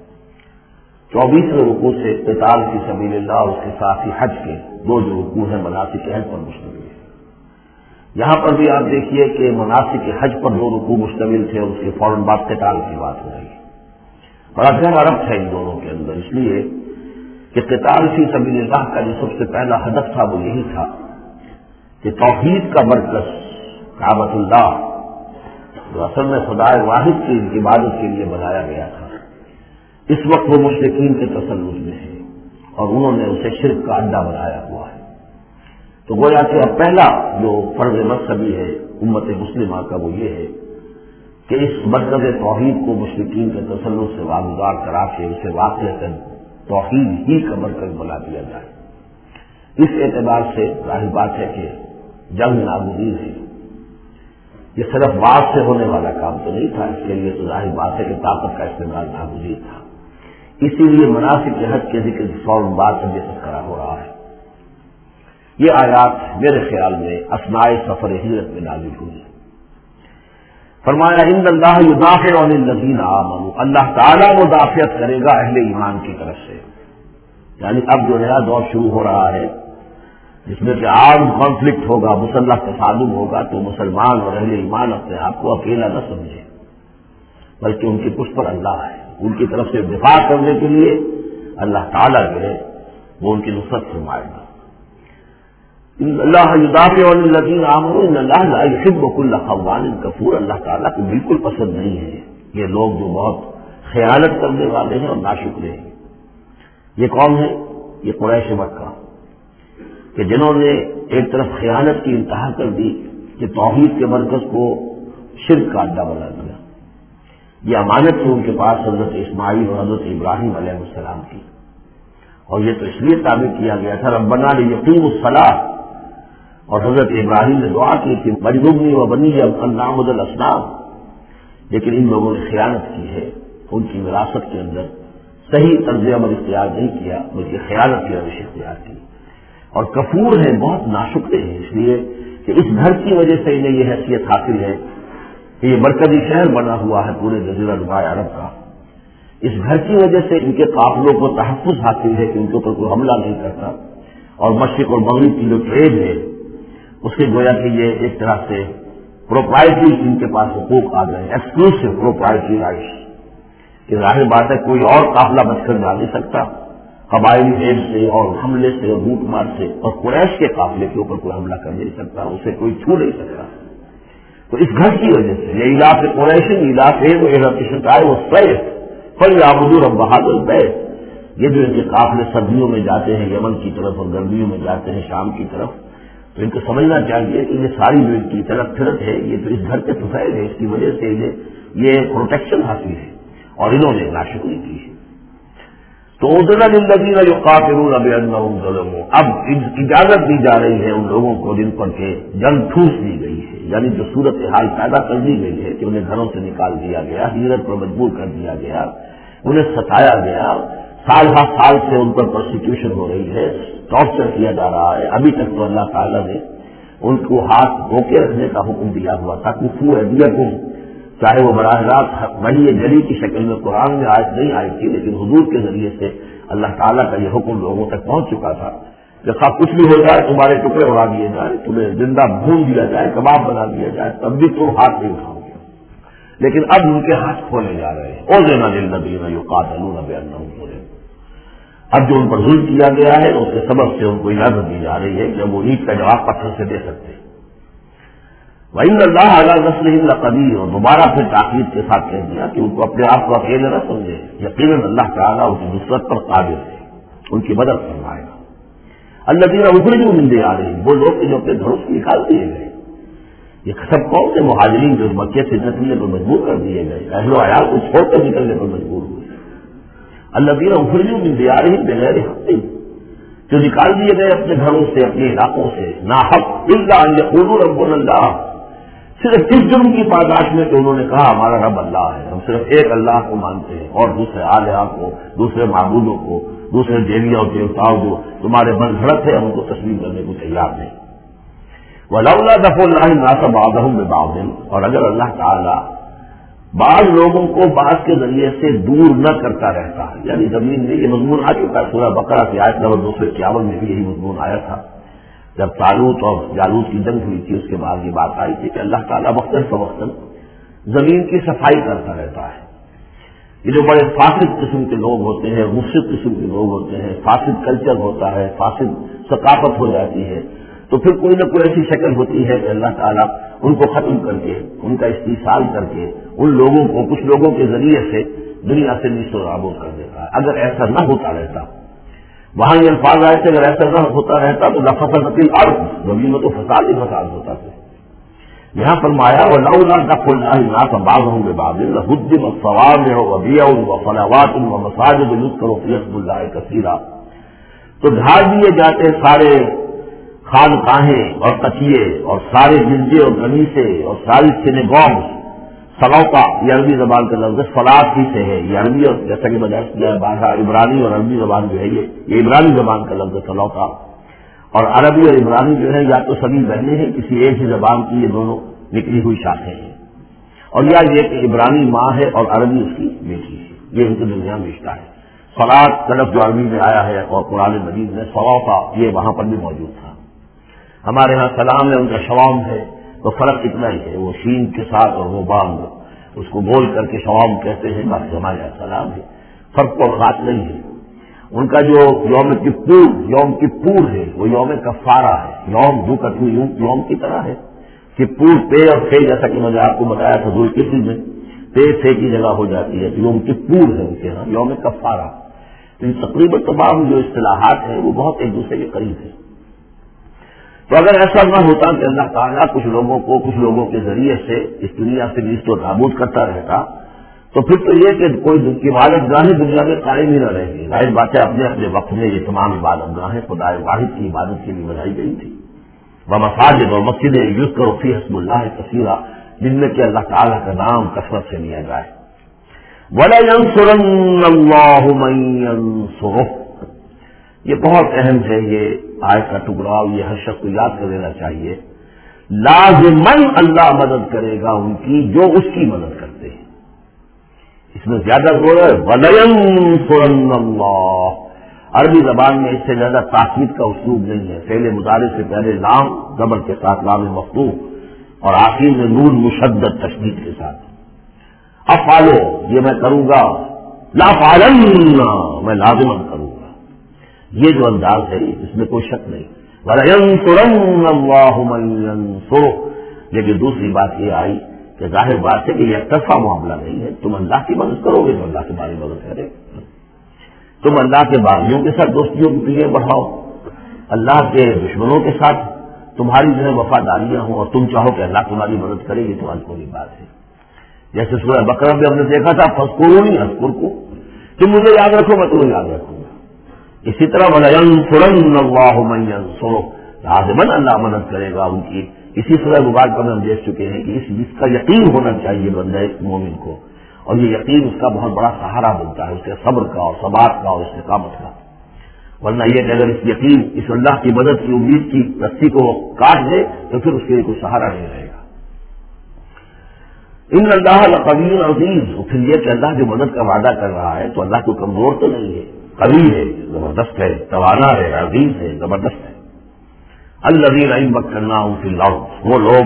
چوبیسویں رکوع سے قتال فی سبیل اللہ اور اس کے ساتھ ہی حج کے دو جو رکوع ہیں مناسک حج پر مشتمل ہے. یہاں پر بھی آپ دیکھیے کہ مناسک حج پر دو رکوع مشتمل تھے اور اس کے فوراً بعد قتال کی بات ہو رہی ہے. بڑا گہرا ربط ہے ان دونوں کے اندر، اس لیے کہ قتال فی سبیل اللہ کا جو سب سے پہلا ہدف تھا وہ یہی تھا کہ توحید کا مرکز کعبۃ اللہ جو اصل میں خدا واحد کی عبادت کے لیے بنایا گیا تھا، اس وقت وہ مشرکین کے تسلط میں ہے اور انہوں نے اسے شرک کا اڈا بنایا ہوا ہے. تو گویا کہ اب پہلا جو فرض مذہبی ہے امت مسلمہ کا وہ یہ ہے کہ اس مرکز توحید کو مشرکین کے تسلط سے واگزار کرا کے اسے واقعتاً توحید ہی کا مرکز بنا دیا جائے. اس اعتبار سے ظاہر بات ہے کہ جنگ ناگزیر ہے. یہ صرف بات سے ہونے والا کام تو نہیں تھا، اس کے لیے تو ظاہر بات ہے کہ طاقت کا استعمال ناگزیر تھا. اسی لیے مناسک حج کے ذکر فوراً بعد سے یہ سب کرا ہو رہا ہے. یہ آیات میرے خیال میں اثناء سفر ہجرت میں نازل ہوئی. فرمایا ان اللہ یدافع عن الذین آمنوا، اللہ تعالیٰ مدافعت کرے گا اہل ایمان کی طرف سے. یعنی اب جو نیا دور شروع ہو رہا ہے جس میں کہ عام کانفلکٹ ہوگا، مسلح تصادم ہوگا، تو مسلمان اور اہل ایمان اپنے آپ کو اکیلا نہ سمجھے، بلکہ ان کی پشت پر اللہ ہے. ان کی طرف سے دفاع کرنے کے لیے اللہ تعالیٰ جو ہے وہ ان کی نصرت فرمائے گا. ان اللہ یدافع عن الذین آمنوا ان اللہ لا یحب کل خوان کفور، اللہ تعالیٰ کو بالکل پسند نہیں ہے یہ لوگ جو بہت خیانت کرنے والے ہیں اور ناشکرے ہیں. یہ کون ہے؟ یہ قریش مکہ کہ جنہوں نے ایک طرف خیانت کی انتہا کر دی کہ توحید کے مرکز کو شرک کا اڈا بنا دیا. یہ امانت تھی ان کے پاس حضرت اسماعیل اور حضرت ابراہیم علیہ السلام کی، اور یہ تو اس لیے تعبیر کیا گیا تھا ربنا لیقیموا الصلاۃ، اور حضرت ابراہیم نے دعا کی کہ واجنبنی وبنی ان نعبد الاصنام. لیکن ان لوگوں نے خیانت کی ہے، ان کی وراثت کے اندر صحیح طرز عمل اختیار نہیں کیا بلکہ خیانت کی روش اختیار کی. اور کفور ہیں، بہت ناشکرے ہیں، اس لیے کہ اس گھر کی وجہ سے انہیں یہ حیثیت حاصل ہے کہ یہ مرکزی شہر بنا ہوا ہے پورے جزیرہ نما عرب کا. اس گھر کی وجہ سے ان کے قافلوں کو تحفظ حاصل ہے کہ ان کے اوپر کوئی حملہ نہیں کرتا، اور مشرق اور مغرب کی جو ٹریڈ ہے اس سے گویا کہ یہ ایک طرح سے پروپرائٹری ان کے پاس حقوق آ گئے، ایکسکلوسو پروپرائٹری رائٹس، کہ ظاہر بات ہے کوئی اور قافلہ بچ کر جا نہیں سکتا قبائلی ریڈ سے اور حملے سے اور لوٹ مار سے، اور قریش کے قافلے کے اوپر کوئی حملہ کر نہیں سکتا، اسے کوئی چھو نہیں سکتا. تو اس گھر کی وجہ سے یہ علاقے قریشی علاقے وہ ایرپیشن کا ہے، وہ سیف فل یعبدوا رب هذا البیت. یہ جو ان کے قافلے سردیوں میں جاتے ہیں یمن کی طرف اور گرمیوں میں جاتے ہیں شام کی طرف، تو ان کو سمجھنا چاہیے کہ یہ ساری جو ان کی طرف پھرت ہے یہ تو اس گھر کے فضائل ہے، اس کی وجہ سے انہیں یہ پروٹیکشن حاصل ہے اور انہوں نے ناشکری کی ہے. تو اذن للذین یقاتلون بانہم ظلموا، اب اجازت دی جا رہی ہے ان لوگوں کو جن پر کے جنگ ٹھوس دی گئی ہے، یعنی جو صورتحال پیدا کر دی گئی ہے کہ انہیں گھروں سے نکال دیا گیا، ہجرت پر مجبور کر دیا گیا، انہیں ستایا گیا، سال ہر سال سے ان پر پرسیکیوشن ہو رہی ہے، ٹارچر کیا جا رہا ہے. ابھی تک تو اللہ تعالیٰ نے ان کو ہاتھ روکے رکھنے کا حکم دیا ہوا تھا کہ کفو ایدیکم، چاہے وہ براہ راست وحی جلی کی شکل میں قرآن میں آج نہیں آئی تھی، لیکن حضور کے ذریعے سے اللہ تعالیٰ کا یہ حکم لوگوں تک پہنچ چکا تھا کہ خواہ کچھ بھی ہو جائے، تمہارے ٹکڑے اڑا دیے جائیں، تمہیں زندہ بھون دیا جائے، کباب بنا دیا جائے، تب بھی تم ہاتھ نہیں اٹھاؤ گے. لیکن اب ان کے ہاتھ کھولے جا رہے ہیں. اذن للذین یقاتلون بانہم ظلموا، اب جو ان پر ظلم کیا گیا ہے اس کے سبب سے ان کو اجازت دی جا رہی ہے کہ اب وہ عید کا جواب پتھر سے دے سکتے ہیں. وَإِنَّ اللَّهَ عَلَىٰ نَصْرِهِمْ لَقَدِيرٌ، اور دوبارہ پھر تاکید کے ساتھ کہہ دیا کہ ان کو اپنے آپ کو اکیلے نہ سمجھے، یقیناً اللہ تعالیٰ ان کی نصرت پر قادر ہے، ان کی مدد فرمائے گا. الذین اخرجوا من دیارہم، وہ لوگ جو اپنے گھروں سے نکال دیے گئے، یہ سب کون سے مہاجرین جو مکے سے نکلنے پر مجبور کر دیے گئے، اہل و عیال کو چھوڑ کر نکلنے پر مجبور ہوئے. الذین اخرجوا من دیارہم بغیر حق، جو نکال دیے گئے اپنے گھروں سے، اپنے علاقوں سے ناحق، الا ان یقولوا ربنا اللہ، صرف اس جرم کی پاداش میں کہ انہوں نے کہا ہمارا رب اللہ ہے، ہم صرف ایک اللہ کو مانتے ہیں اور دوسرے آلہہ کو، دوسرے معبودوں کو، دوسرے دیویوں اور دیوتاؤں جو تمہارے من گھڑت ہے ہم ان کو تسلیم کرنے کو تیار نہیں. وَلَوْلَا دَفْعُ اللَّهِ النَّاسَ بَعْضَهُم بِبَعْضٍ، اور اگر اللہ تعالیٰ بعض لوگوں کو بعض کے ذریعے سے دور نہ کرتا رہتا ہے، یعنی زمین میں یہ مضمون آ چکا ہے، سورہ بقرہ کی آیت نمبر دو سو اکیاون میں بھی یہی مضمون آیا تھا جب طالوت اور جالوت کی جنگ ہوئی تھی. اس کے بعد یہ بات آئی تھی کہ اللہ تعالیٰ وقتاً فوقتاً زمین کی صفائی کرتا رہتا ہے. یہ جو بڑے فاسد قسم کے لوگ ہوتے ہیں، مفسد قسم کے لوگ ہوتے ہیں، فاسد کلچر ہوتا ہے، فاسد ثقافت ہو جاتی ہے، تو پھر کوئی نہ کوئی ایسی شکل ہوتی ہے کہ اللہ تعالیٰ ان کو ختم کر کے، ان کا استحصال کر کے، ان لوگوں کو کچھ لوگوں کے ذریعے سے دنیا سے نیست و نابود کر دیتا ہے. اگر ایسا نہ ہوتا رہتا، وہاں یہ الفاظ آئے تھے اگر ایسا نہ ہوتا رہتا تو لفسدت الارض، زمین میں تو فساد ہی فساد ہوتا تھا. یہاں فرمایا ولولا دفع الله الناس بعضهم ببعض لهدمت صوامع وبيع وصلوات ومساجد يذكر فيها اسم الله كثيرا، تو ڈھا دیے جاتے سارے خانقاہیں اور قصیے اور سارے گرجے اور کنیسے اور ساری سینیگوگز. سلوتا یہ عربی زبان کا لفظ فلاط ہی سے ہے، یہ عربی اور جیسا کہ بجائے کیا بارہ عبرانی اور عربی زبان جو ہے یہ یہ عبرانی زبان کا لفظ سلوتا، اور عربی اور عبرانی جو ہے یا تو سبھی بہنیں ہیں، کسی ایک ہی زبان کی یہ دونوں نکلی ہوئی شاخیں ہیں، اور یا یہ کہ عبرانی ماں ہے اور عربی اس کی بیٹی ہے، یہ ان کے درمیان رشتہ ہے. فلاط کا لفظ جو عربی میں آیا ہے اور قرآن مجید میں سلوتا یہ وہاں پر بھی موجود تھا. ہمارے ہاں سلام ہے، ان کا شوام ہے، تو فرق اتنا ہی ہے، وہ شین کے ساتھ اور وہ بام اس کو بول کر کے شوام کہتے ہیں، باقی ہمارے یہاں سلام ہے، فرق کو غلط نہیں ہے. ان کا جو یوم کپور یوم کپور ہے وہ یوم کفارہ ہے، یوم دو کٹو یوم کی طرح ہے. کپور پے اور پے جیسا کہ میں نے آپ کو بتایا تھا ذو القعدہ میں پے سے کی جگہ ہو جاتی ہے، یوم کپور ہے ان کے یہاں یوم کفارہ. ان تقریباً تمام جو اصطلاحات ہیں وہ بہت ایک دوسرے کے قریب ہیں. تو اگر ایسا نہ ہوتا کہ اللہ تعالیٰ کچھ لوگوں کو کچھ لوگوں کے ذریعے سے اس دنیا سے نیست و نابود کرتا رہتا تو پھر تو یہ کہ کوئی عبادت گاہیں دنیا میں قائم ہی نہ رہے گی. ظاہر بات ہے اپنے اپنے وقت میں یہ تمام عبادت گاہیں خدا واحد کی عبادت کے لیے بنائی گئی تھی. ومساجد اور مسجدیں یذکر فیہا اسم اللہ کثیرا، جن میں کہ اللہ تعالیٰ کا نام کثرت سے لیا جائے. وَلَيَنصُرَنَّ اللَّهُ مَن يَنصُرُهُ، یہ بہت اہم ہے، یہ آیت کا ٹکڑا، یہ ہر شخص کو یاد کر لینا چاہیے۔ لازماً اللہ مدد کرے گا ان کی جو اس کی مدد کرتے ہیں۔ اس میں زیادہ زور ہے وَلَيَنصُرَنَّ اللَّهُ، عربی زبان میں اس سے زیادہ تاکید کا اسلوب نہیں ہے۔ فعل مضارع سے پہلے لام زبر کے ساتھ لام مفتوح اور آخر میں نون مشدد تشدید کے ساتھ۔ افعلو یہ میں کروں گا، لا فعلن میں لازماً کروں گا، یہ جو انداز ہے اس میں کوئی شک نہیں۔ وَلَيَنصُرَنَّ اللَّهُ مَن يَنصُرُهُ، لیکن دوسری بات یہ آئی کہ ظاہر بات ہے کہ یہ طرفہ معاملہ نہیں ہے، تم اللہ کی مدد کرو گے تو اللہ تمہاری مدد کرے گا۔ تم اللہ کے باغیوں کے ساتھ دوستیوں کی پیڑیں بڑھاؤ، اللہ کے دشمنوں کے ساتھ تمہاری جو ہے وفاداریاں ہوں، اور تم چاہو کہ اللہ تمہاری مدد کرے گی، تمہاری کوئی بات ہے۔ جیسے سورہ بقرہ میں ہم نے دیکھا تھا فَاذْكُرُونِی أَذْكُرْكُم، تم مجھے یاد رکھو میں تمہیں یاد رکھوں گا۔ اسی طرح وَلَيَنصُرَنَّ اللَّهُ مَن يَنصُرُهُ، لازماً اللہ مدد کرے گا ان کی۔ اسی سورہ مبارکہ میں ہم دیکھ چکے ہیں کہ اس جس کا یقین ہونا چاہیے بندہ مومن کو، اور یہ یقین اس کا بہت بڑا سہارا بنتا ہے، اس کے صبر کا اور ثبات کا اور استقامت کا۔ ورنہ یہ کہ اگر اس یقین، اس اللہ کی مدد کی امید کی رسی کو کاٹ دے تو پھر اس کے لیے کوئی سہارا نہیں رہے گا۔ ان اللہ لقوی عزیز، پھر یہ کہ اللہ جو مدد کا وعدہ کر رہا ہے تو اللہ کو کمزور تو نہیں ہے، قوی ہے، زبردست ہے، توانا ہے، عزیز ہے، زبردست ہے۔ الذین ان مکناہم فی الارض، وہ لوگ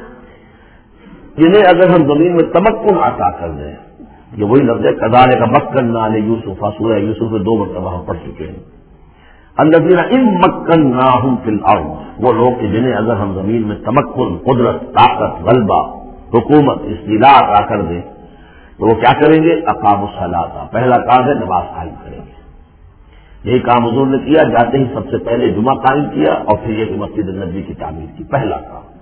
جنہیں اگر ہم زمین میں تمکن عطا کر دیں، یہ وہی لفظ ہے کذالک مکننا لیوسف، سورہ یوسف میں دو مرتبہ ہم پڑھ چکے ہیں۔ الذین ان مکناہم فی الارض، وہ لوگ کہ جنہیں اگر ہم زمین میں تمکن، قدرت، طاقت، غلبہ، حکومت، استیلاء عطا کر دیں تو وہ کیا کریں گے؟ اقاموا الصلاۃ، پہلا کام ہے نماز قائم کریں گے۔ یہی کام حضور نے کیا، جاتے ہی سب سے پہلے جمعہ قائم کیا اور پھر یہ کہ مسجد نبوی کی تعمیر کی، پہلا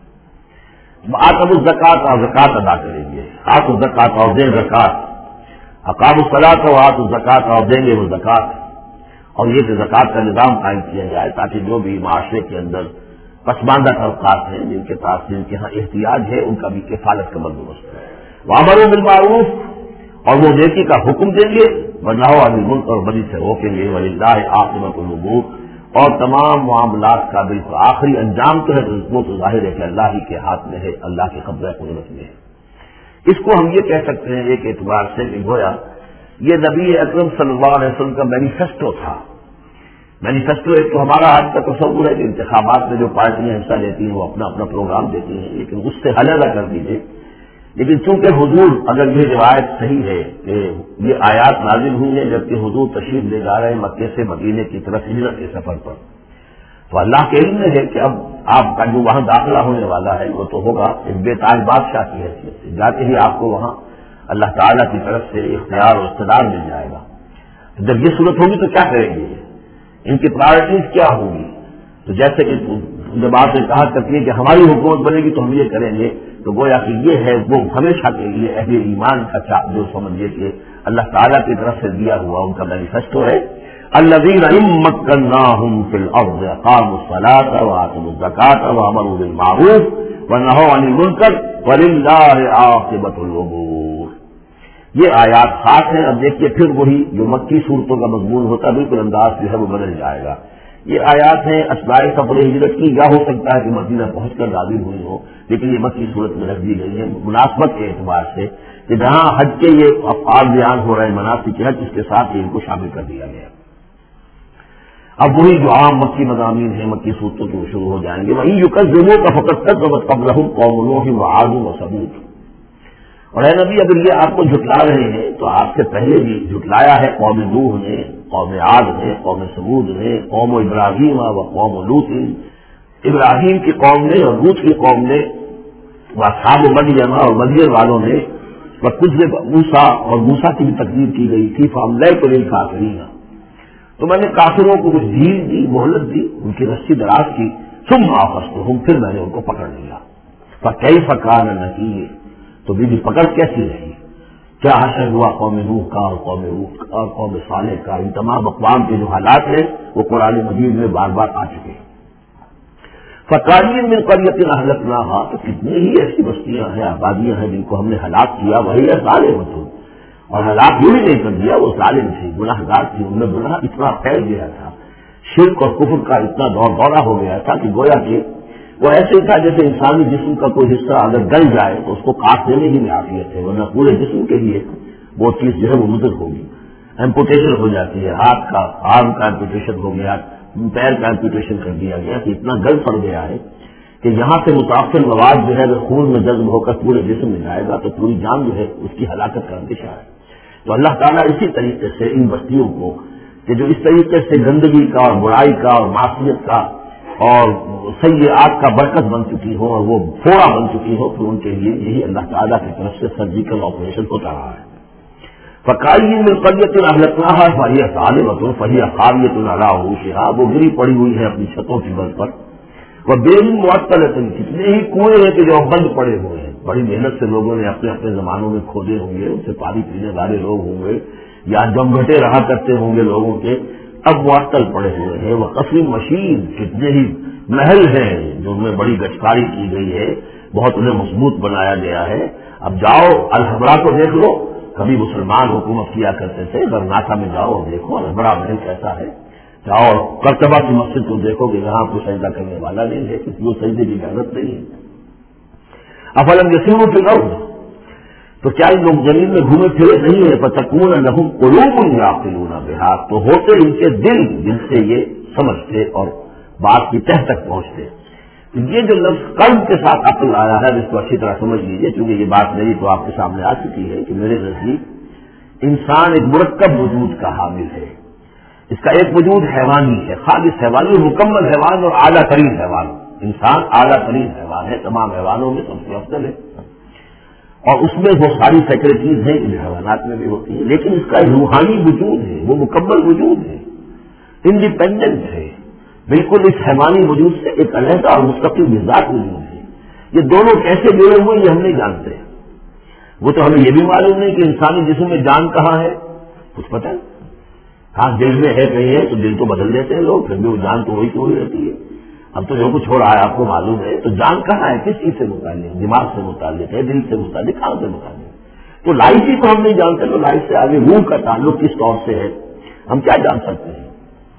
کام۔ آتوا الزکوٰۃ، اور زکوٰۃ ادا کریں گے، آتوا الزکوٰۃ اور دیں زکوٰۃ، اقاموا الصلاۃ و آتوا الزکوٰۃ اور دیں گے وہ زکوٰۃ، اور یہ کہ زکوٰۃ کا نظام قائم کیا جائے تاکہ جو بھی معاشرے کے اندر پسماندہ طبقات ہیں جن کے پاس جن کے ہاں احتیاج ہے ان کا بھی کفالت کا بندوبست ہے۔ وَأَمَرُوا بِالْمَعْرُوفِ، اور وہ نیکی کا حکم دیں گے، وَنَهَوْا عَنِ الْمُنکَرِ، اور بدی سے روکیں گے، وَلِلَّهِ عَاقِبَةُ الْأُمُورِ، اور تمام معاملات کا بالکل آخری انجام تو ہے وہ تو ظاہر ہے کہ اللہ ہی کے ہاتھ میں ہے، اللہ کے قبضہ قدرت میں ہے۔ اس کو ہم یہ کہہ سکتے ہیں ایک اعتبار سے کہ گویا یہ نبی اکرم صلی اللہ علیہ وسلم کا مینیفیسٹو تھا۔ مینیفیسٹو ایک تو ہمارا آج کا تصور ہے کہ انتخابات میں جو پارٹیاں حصہ لیتی ہیں وہ اپنا اپنا پروگرام دیتی ہیں، لیکن اس سے علیحدہ کر دیجیے۔ لیکن چونکہ حضور، اگر یہ روایت صحیح ہے کہ یہ آیات نازل ہوئی ہیں جبکہ حضور تشریف لے جا رہے ہیں مکے سے مدینے کی طرف ہجرت کے سفر پر، تو اللہ کے علم میں ہے کہ اب آپ کا جو وہاں داخلہ ہونے والا ہے وہ تو ہوگا ایک بے تاج بادشاہ کی حیثیت سے، جاتے ہی آپ کو وہاں اللہ تعالیٰ کی طرف سے اختیار اور اقتدار مل جائے گا۔ جب یہ صورت ہوگی تو کیا کریں گے، ان کی پرائرٹیز کیا ہوگی؟ تو جیسے کہ جب آپ نے کہا کرتی ہے کہ ہماری حکومت بنے گی تو ہم یہ کریں گے، تو گویا کہ یہ ہے وہ ہمیشہ کے لیے اہل ایمان کا جو سمجھیے کہ اللہ تعالیٰ کی طرف سے دیا ہوا ان کا مینیفیسٹو ہے۔ الذین ان مکناہم فی الارض اقاموا الصلاۃ وآتوا الزکاۃ وامروا بالمعروف ونہوا عن المنکر وللہ عاقبۃ الامور۔ یہ آیات خاص ہیں۔ اب دیکھیے پھر وہی جو مکی صورتوں کا مضمون ہوتا ہے بالکل انداز جو ہے وہ بدل جائے گا۔ یہ آیات ہیں اسباء سفر ہجرت کی، یا ہو سکتا ہے کہ مدینہ پہنچ کر نازل ہوئی ہو، لیکن یہ مکی صورت میں رکھ دی گئی ہے مناسبت کے اعتبار سے کہ جہاں حج کے یہ افعال بیان ہو رہے ہیں، مناسک حج، اس کے ساتھ ہی ان کو شامل کر دیا گیا۔ اب وہی جو عام مکی مضامین ہیں مکی صورتوں کے وہ شروع ہو جائیں گے۔ وَإِن يُكَذِّبُوكَ فَقَدْ كَذَّبَتْ قَبْلَهُمْ قَوْمُ نُوحٍ وَعَادٌ وَثَمُودُ۔ اور اے نبی اگر یہ آپ کو جھٹلا رہے ہیں تو آپ سے پہلے بھی جھٹلایا ہے قوم نوح نے، قوم عاد نے، قوم ثمود نے، قوم ابراہیم و قوم لوط، ابراہیم کی قوم نے اور لوط کی قوم نے، واصحاب مدین اور مدین والوں نے، وَكُذِّبَ موسیٰ اور موسیٰ کی بھی تکذیب کی گئی تھی، فَأَمْلَيْتُ لِلْكَافِرِينَ، تو میں نے کافروں کو کچھ ڈھیل دی، مہلت دی، ان کی رسی دراز کی، ثُمَّ أَخَذْتُهُمْ، پھر میں نے ان کو پکڑ لیا۔ فَكَيْفَ كَانَ نَكِيرِ، تو بھی, بھی پکڑ کیسی رہی، کیا حشر ہوا قوم نوح کا اور قوم لوط کا اور قوم صالح کا، ان تمام اقوام کے جو حالات ہیں وہ قرآن مجید میں بار بار آ چکے ہیں۔ فَقَالِينَ مِنْ قَرْيَةٍ أَهْلَكْنَاهَا، تو کتنی ہی ایسی بستیاں ہیں، آبادیاں ہیں جن کو ہم نے ہلاک کیا، وہی ہے ظالمۃ، اور ہلاک بھی نہیں کر دیا، وہ ظالم تھی، گناہ گار تھی، ان میں گناہ اتنا پھیل گیا تھا، شرک اور کفر کا اتنا دور دورہ ہو گیا تھا کہ گویا کہ وہ ایسے ہی تھا جیسے انسانی جسم کا کوئی حصہ اگر گل جائے تو اس کو کاٹ دینے ہی میں عافیت ہے، ورنہ پورے جسم کے لیے وہ چیز جو ہے وہ مضر ہوگی. ایمپوٹیشن ہو جاتی ہے، ہاتھ کا آرم کا ایمپوٹیشن ہو گیا، پیر کا ایمپوٹیشن کر دیا گیا کہ اتنا گل پڑ گیا ہے کہ یہاں سے متاثر مواد جو ہے وہ خون میں جذب ہو کر پورے جسم میں جائے گا تو پوری جان جو ہے اس کی ہلاکت کا اندیشہ ہے. تو اللہ تعالیٰ اسی طریقے سے ان بستیوں کو کہ جو اس طریقے سے گندگی کا اور برائی کا اور معصیت کا اور سیئات کا برکت بن چکی ہو اور وہ پھوڑا بن چکی ہو، پھر ان کے لیے یہی اللہ تعالیٰ کی طرف سے سرجیکل آپریشن ہوتا رہا ہے. فقائم من قریۃ اہلکناھا فہی ظالمۃ فہی خاویۃ علی عروشھا، وہ گری پڑی ہوئی ہے اپنی چھتوں کی بل پر. وہ بئر معطلۃ، کتنے ہی کنویں ہیں کہ جو بند پڑے ہوئے ہیں، بڑی محنت سے لوگوں نے اپنے اپنے زمانوں میں کھودے ہوں گے، ان سے پانی پینے والے لوگ ہوں گے یا جمگھٹے رہا کرتے ہوں گے لوگوں کے، اب معطل پڑے ہوئے ہیں. وہ قصر مشید، کتنے ہی محل ہیں جو ان میں بڑی گچکاری کی گئی ہے، بہت انہیں مضبوط بنایا گیا ہے. اب جاؤ الحبرا کو دیکھ لو، کبھی مسلمان حکومت کیا کرتے تھے، غرناطہ میں جاؤ اور دیکھو الحبرا محل کیسا ہے. جاؤ اور قرطبہ کی مسجد کو دیکھو کہ یہاں کوئی سجدہ کرنے والا نہیں ہے، کسی کو سجدے کی اجازت نہیں ہے. افلم یسیروا فی الارض، تو کیا ان لوگ زمین میں گھومے پھرے نہیں ہیں؟ فتکون لہم قلوب یعقلون بہا، تو ہوتے ان کے دل جن سے یہ سمجھتے اور بات کی تہ تک پہنچتے. یہ جو لفظ قلب کے ساتھ عقل آیا ہے اس کو اچھی طرح سمجھ لیجیے، کیونکہ یہ بات میری تو آپ کے سامنے آ چکی ہے کہ میرے نزدیک انسان ایک مرکب وجود کا حامل ہے. اس کا ایک وجود حیوانی ہے، خالص حیوانی، مکمل حیوان اور اعلیٰ ترین حیوان. انسان اعلیٰ ترین حیوان ہے، تمام حیوانوں میں سب سے افضل ہے، اور اس میں وہ ساری فیکلٹیز ہیں جو حیوانات میں بھی ہوتی ہیں. لیکن اس کا روحانی وجود ہے، وہ مکمل وجود ہے، انڈیپینڈنٹ ہے، بالکل اس حیوانی وجود سے ایک علیحدہ اور مستقل مزاج وجود ہے. یہ دونوں کیسے جڑے ہوئے یہ ہم نہیں جانتے. وہ تو ہمیں یہ بھی معلوم نہیں کہ انسانی جسم میں جان کہاں ہے، کچھ پتہ نہیں. ہاں دل میں ہے کہیں ہے تو دل تو بدل دیتے ہیں لوگ، پھر بھی وہ جان تو وہی تو وہی رہتی ہے. اب تو جو کچھ ہو رہا ہے آپ کو معلوم ہے، تو جان کہاں ہے، کس چیز سے متعلق، دماغ سے متعلق ہے، دل سے متعلق، کہاں سے متعلق. تو لائف ہی تو ہم نہیں جانتے، تو لائف سے آگے روح کا تعلق کس طور سے ہے ہم کیا جان سکتے ہیں.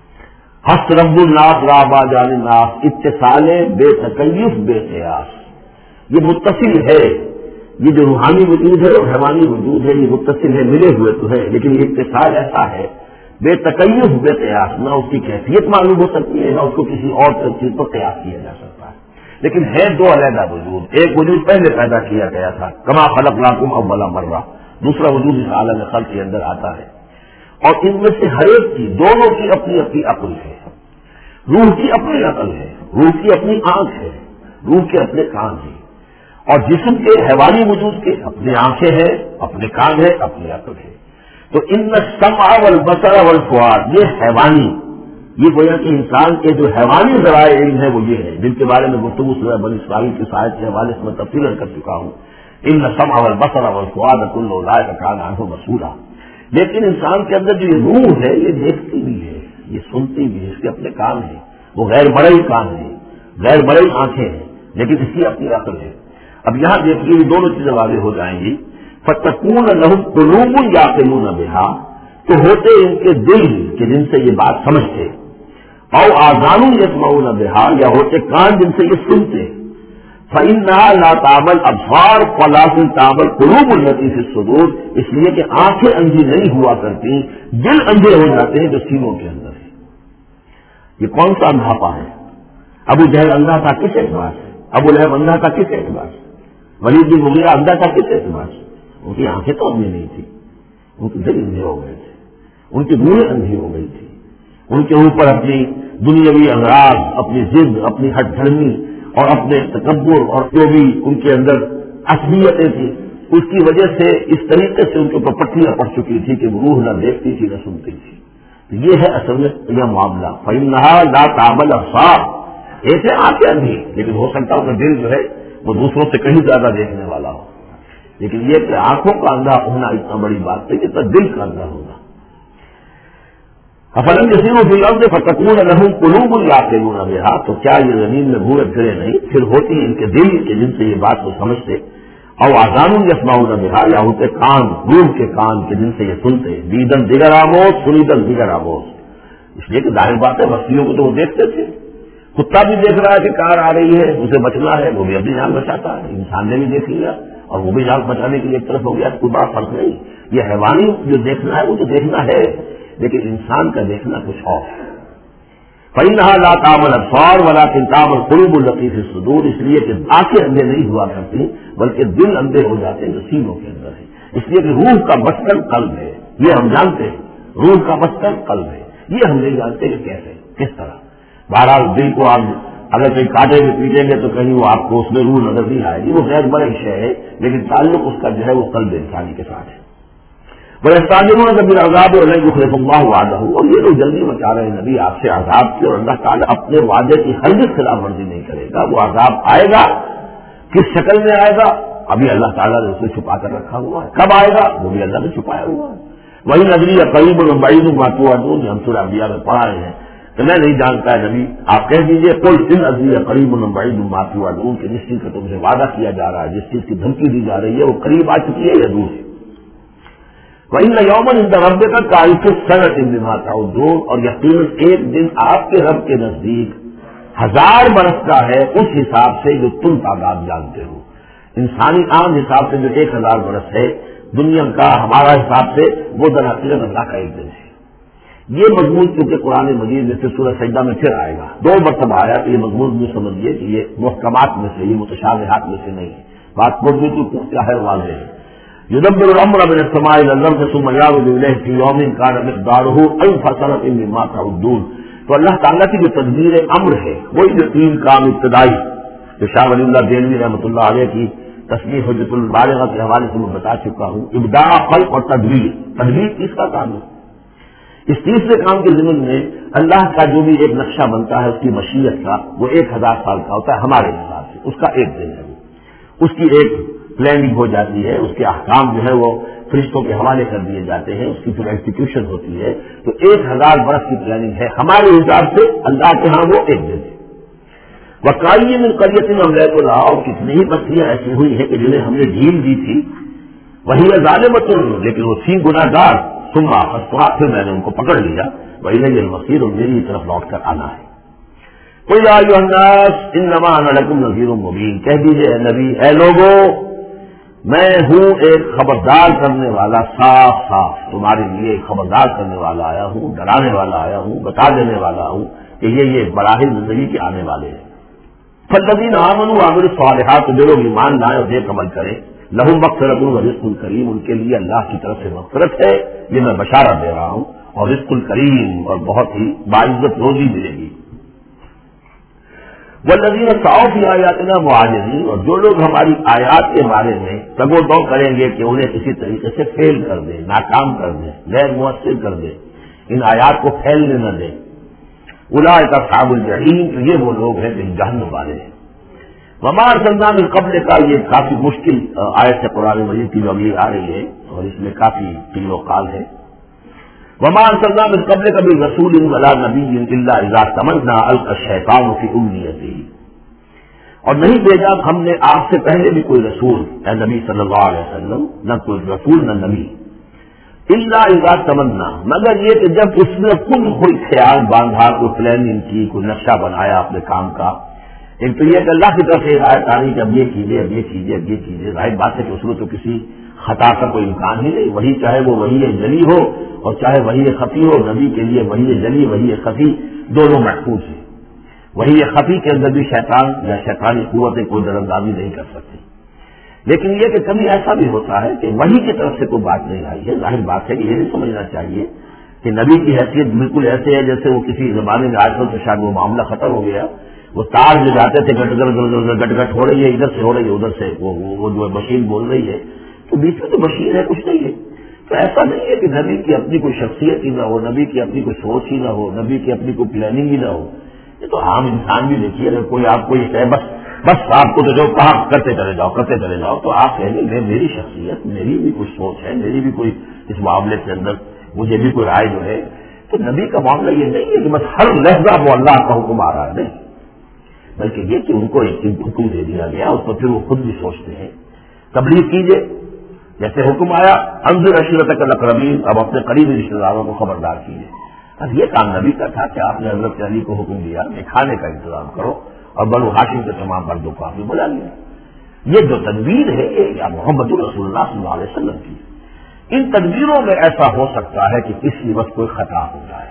حس رب الناس رابا جان الناس، اتصال بے تکیف بے قیاس، یہ متصل ہے. یہ جو روحانی وجود ہے اور حیوانی وجود ہے یہ متصل ہے، ملے ہوئے تو ہے، لیکن یہ اتصال ایسا ہے بے تکیف بے قیاس، نہ اس کی کیفیت معلوم ہو سکتی ہے نہ اس کو کسی اور چیز پر قیاس کیا جا سکتا ہے. لیکن ہے دو علیحدہ وجود. ایک وجود پہلے پیدا کیا گیا تھا، کما خلقناکم اول مرہ، دوسرا وجود اس عالم خلق کے اندر آتا ہے. اور ان میں سے ہر ایک کی، دونوں کی اپنی اپنی عقل ہے. روح کی اپنی عقل ہے، روح کی اپنی آنکھ ہے، روح کے اپنے کان ہیں، اور جسم کے حیوانی وجود کے اپنی آنکھیں ہیں، اپنے کان ہے، اپنی عقل ہے. تو ان السمع والبصر والفؤاد، یہ حیوانی، یہ گویا کہ انسان کے جو حیوانی ذرائع علم ہے وہ یہ ہے جن کے بارے میں گفتگو سورہ بنی اسرائیل کی آیت کے حوالے سے میں تفصیل کر چکا ہوں. ان السمع والبصر والفؤاد کل اولئک کان عنہ مسئولا. لیکن انسان کے اندر جو یہ روح ہے یہ دیکھتی بھی ہے، یہ سنتی بھی ہے، اس کے اپنے کان ہیں، وہ غیر مرئی کان ہیں، غیر مرئی آنکھیں ہیں، لیکن اس کی اپنی عقل ہے. اب یہاں دیکھیے یہ دونوں چیزیں واضح ہو جائیں گی. فتکون لہم قلوب یعقلون بہا، تو ہوتے ان کے دل کہ جن سے یہ بات سمجھتے، او آذان یسمعون بہا، یا ہوتے کان جن سے یہ سنتے. فإنها لا تعمى الأبصار ولكن تعمى القلوب التي في الصدور، اس لیے کہ آنکھیں اندھی نہیں ہوا کرتی، دل اندھے ہو جاتے ہیں جو سینوں کے اندر ہے. یہ کون سا اندھاپا ہے؟ ابو جہل اندھا تھا کس اعتبار سے؟ ابو لہب اندھا تھا کس اعتبار سے؟ ولید بن مغیرہ اندھا تھا کس اعتبار سے؟ ان کی آنکھیں تو اندھی نہیں تھی، ان کے دل اندھے ہو گئے تھے، ان کی روحیں اندھی ہو گئی تھی. ان کے اوپر اپنی دنیاوی امراض، اپنی ضد، اپنی ہٹ دھرمی اور اپنے تکبر اور جو بھی ان کے اندر عصبیتیں تھیں، اس کی وجہ سے اس طریقے سے ان کے اوپر پٹیاں پڑ چکی تھی کہ روح نہ دیکھتی تھی نہ سنتی تھی. یہ ہے اصل میں یہ معاملہ. فإنها لا تعمى الأبصار، ایسے آنکھیں اندھی، لیکن ہو سکتا ہے کہ دل جو ہے وہ دوسروں سے کہیں زیادہ دیکھنے والا ہو. لیکن یہ کہ آنکھوں کا اندھا ہونا اتنا بڑی بات ہے کہ دل کا اندھا ہوگا. افلم یسیروا فی الارض فتکون لہم قلوب یعقلون بہا، تو کیا یہ زمین میں گھومے پھرے نہیں، پھر ہوتی ان کے دل کہ جن سے یہ بات کو سمجھتے. او آذان یسمعون بہا، یا ہوتے کان، روح کے کان کہ جن سے یہ سنتے. دیدن دیگر آموز سنیدن دیگر آموز، اس لیے کہ ظاہر بات ہے بستیوں کو تو وہ دیکھتے تھے. کتا بھی دیکھ رہا ہے کہ کار آ رہی ہے, اسے بچنا ہے, وہ بھی اپنی جان بچاتا ہے. انسان نے بھی دیکھ لیا اور وہ بھی جان بچانے کے لیے ایک طرف ہو گیا, کوئی بڑا فرق نہیں. یہ حیوانی جو دیکھنا ہے وہ تو دیکھنا ہے, لیکن انسان کا دیکھنا کچھ اور ہے. فَإِنَّهَا لَا تَعْمَى الْأَبْصَارُ وَلَكِنْ تَعْمَى الْقُلُوبُ الَّتِي فِي الصُّدُورِ, اس لیے کہ آنکھیں اندھے نہیں ہوا کرتی بلکہ دل اندھے ہو جاتے ہیں جو سینوں کے اندر ہے. اس لیے کہ روح کا مسکن قلب ہے, یہ ہم جانتے ہیں. روح کا مسکن قلب ہے, یہ ہم نہیں جانتے کہ کیسے کس طرح. بہرحال دل کو آپ اگر کہیں کاٹے میں پیٹیں گے تو کہیں وہ آپ کو اس میں روح نظر نہیں آئے گی, وہ غیر بڑے شے ہے, لیکن تعلق اس کا جو ہے وہ قلب انسانی کے ساتھ ہے. وَيَسْتَعْجِلُونَكَ بِالْعَذَابِ وَلَن يُخْلِفَ اللَّهُ وَعْدَهُ, اور یہ لوگ جلدی مچا رہے ہیں نبی آپ سے عذاب کی, اور اللہ تعالیٰ اپنے وعدے کی ہرگز خلاف ورزی نہیں کرے گا. وہ عذاب آئے گا, کس شکل میں آئے گا ابھی اللہ تعالیٰ نے اسے چھپا کر رکھا ہوا ہے. کب آئے گا وہ بھی اللہ نے چھپایا ہوا ہے. وہی ندری قریب البعید ما توعدون, ہم سورہ انبیاء میں پڑھا رہے ہیں کہ میں نہیں جانتا ہے نبی, آپ کہہ دیجیے قل ان ادری قریب البعید ما توعدون, کہ جس چیز کا تم سے وعدہ کیا جا رہا ہے, جس چیز کی دھمکی دی جا رہی ہے وہ قریب آ چکی ہے یا دور ہے. وَإِنَّ يَوْمًا عِندَ رَبِّكَ كَأَلْفِ سَنَةٍ مِّمَّا تَعُدُّونَ, اور یقیناً ایک دن آپ کے رب کے نزدیک ہزار برس کا ہے اس حساب سے جو تم تعداد جانتے ہو. انسانی عام حساب سے جو ایک ہزار برس ہے, دنیا کا ہمارا حساب سے وہ در حقیقت اللہ کا ایک دن ہے. یہ مضمون کیونکہ قرآن مجید میں سے سورہ سجدہ میں پھر آئے گا, دو مرتبہ آیا, تو یہ مضمون بھی سمجھیے کہ یہ محکمات میں سے, یہ متشابہات میں سے نہیں ہے. بات بہت بھی کیا ہے واضح ہے. يدبر الامر من السماء الى الارض ثم يعرج اليه في يوم كان مقداره الف سنه مما تعدون. تو اللہ تعالیٰ کی جو تدبیر امر ہے وہی جو تین کام ابتدائی جو شاہ ولی اللہ دہلوی رحمۃ اللہ علیہ کی تصنیف حجت البالغہ کے حوالے سے میں بتا چکا ہوں, ابداع خلق اور تدبیر. تدبیر کس کا کام ہے؟ اس تیسرے کام کے ضمن میں اللہ کا جو بھی ایک نقشہ بنتا ہے اس کی مشیت کا, وہ ایک ہزار سال کا ہوتا ہے ہمارے حساب سے, اس کا ایک دن ہے, اس کی ایک پلاننگ ہو جاتی ہے, اس کے احکام جو ہے وہ فرشتوں کے حوالے کر دیے جاتے ہیں, اس کی پھر ایگزیکیوشن ہوتی ہے. تو ایک ہزار برس کی پلاننگ ہے ہمارے حساب سے, اللہ کے ہاں وہ ایک دن ہے. وقائی میں قریت میں ہم رہ تو رہا, اور کتنی ہی بستیاں ایسی ہوئی ہیں کہ جنہیں ہم نے ڈھیل دی تھی, وہی ظالمت, لیکن وہ تھی گناہ گار, سما فسوا, پھر میں نے ان کو پکڑ لیا. وہی نہیں المصیر, اور میری طرف لوٹ کر آنا ہے. قل یا ایھا الناس انما انا لکم نذیر مبین, کہہ دیجیے اے نبی, اے لوگوں میں ہوں ایک خبردار کرنے والا, صاف صاف تمہارے لیے ایک خبردار کرنے والا آیا ہوں, ڈرانے والا آیا ہوں, بتا دینے والا ہوں کہ یہ یہ مراحل زندگی کے آنے والے ہیں. فالذین آمنوا وعملوا الصالحات, جو لوگ ایمان لائیں اور نیک عمل کریں, لہم مغفرۃ ورزق کریم, ان کے لیے اللہ کی طرف سے مغفرت ہے, یہ میں بشارت دے رہا ہوں, اور رزق کریم, اور بہت ہی باعزت روزی ملے گی. والذین سعوا فی آیاتنا معاجزین, اور جو لوگ ہماری آیات کے بارے میں تگ و دو کریں گے کہ انہیں کسی طریقے سے فیل کر دیں, ناکام کر دیں, غیر مؤثر کر دیں, ان آیات کو پھیلنے نہ دیں, اولئک اصحاب الجحیم, تو یہ وہ لوگ ہیں جو جہنم والے ہیں. وما ارسلنا من قبل کا, یہ کافی مشکل آیت ہے قرآن مجید کی جو اگلی آ رہی ہے, اور اس میں کافی قیل و قال ہے. وما ارسلنا من قبلک من رسول ولا نبی الا اذا تمنى القى الشیطان فی امنیته, اور نہیں بھیجا ہم نے آپ سے پہلے بھی کوئی رسول, اے نبی صلی اللہ علیہ وسلم, نہ کوئی رسول نہ نبی, الا اذا تمنى, مگر یہ کہ جب اس نے خود کوئی خیال باندھا, کوئی پلاننگ کی, کوئی نقشہ بنایا اپنے کام کا. ایک تو یہ کہ اللہ کی طرف سے ہدایت آ رہی کہ اب یہ کیجیے, اب یہ کیجیے, اب یہ کیجیے. ظاہر بات ہے کہ اس میں تو کسی خطا کا کوئی امکان ہی نہیں, وہی چاہے وہ وہی جلی ہو اور چاہے وہی خفی ہو, نبی کے لیے وہی جلی وہی خفی دونوں محفوظ ہیں. وہی خفی کے اندر بھی شیطان یا شیطانی قوتیں کوئی درندازی نہیں کر سکتی. لیکن یہ کہ کبھی ایسا بھی ہوتا ہے کہ وہی کی طرف سے کوئی بات نہیں آئی ہے. ظاہر بات ہے کہ یہ نہیں سمجھنا چاہیے کہ نبی کی حیثیت بالکل ایسے ہے جیسے وہ کسی زمانے میں آج کل تو شاید وہ معاملہ ختم ہو گیا, وہ تار جو جاتے تھے گٹ گٹ گٹ گٹ ہو رہی ہے, ادھر سے ہو رہی ہے ادھر سے, وہ وہ جو مشین بول رہی ہے, تو بیچ میں تو مشین ہے, کچھ نہیں ہے. تو ایسا نہیں ہے کہ نبی کی اپنی کوئی شخصیت ہی نہ ہو, نبی کی اپنی کوئی سوچ ہی نہ ہو, نبی کی اپنی کوئی پلاننگ ہی نہ ہو. یہ تو عام انسان بھی دیکھیے, اگر کوئی آپ کو یہ کہے بس بس آپ کو تو جو کہا کرتے چلے جاؤ کرتے چلے جاؤ, تو آپ کہیں گے میری شخصیت, میری بھی کوئی سوچ ہے, میری بھی کوئی اس معاملے کے اندر مجھے بھی کوئی رائے جو ہے. تو نبی کا معاملہ یہ نہیں ہے کہ بس ہر لہجہ وہ اللہ کا حکم آ رہا ہے, نہیں, بلکہ یہ کہ ان کو ایک حکم دے دیا گیا, اس پر پھر وہ خود بھی سوچتے ہیں. تبلیغ کیجیے, جیسے حکم آیا انذر عشیرتک الاقربین, اب اپنے قریبی رشتے داروں کو خبردار کیجیے. اب یہ کام نبی کا تھا کہ آپ نے حضرت علی کو حکم دیا کہ کھانے کا انتظام کرو اور بنو ہاشم کے تمام مردوں کو آپ نے بلا لیا. یہ جو تدبیر ہے یہ محمد رسول اللہ صلی اللہ علیہ وسلم کی. ان تدبیروں میں ایسا ہو سکتا ہے کہ کسی وقت کوئی خطا ہو جائے,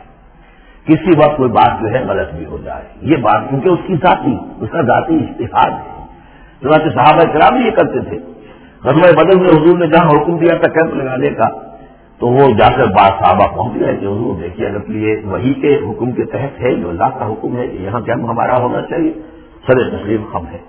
کسی وقت کوئی بات جو ہے غلط بھی ہو جائے. یہ بات کیونکہ اس کی ذاتی اس کا ذاتی اجتہاد ہے. چنانچہ صحابہ کرام یہ کرتے تھے. غزوہ بدر میں حضور نے جہاں حکم دیا تھا کیمپ لگانے کا تو وہ جا کر بعض صحابہ پہنچ گئے کہ حضور دیکھیے اگر یہ وہی کے حکم کے تحت ہے جو اللہ کا حکم ہے کہ یہاں کیمپ ہمارا ہونا چاہیے, سر تسلیم خم ہے.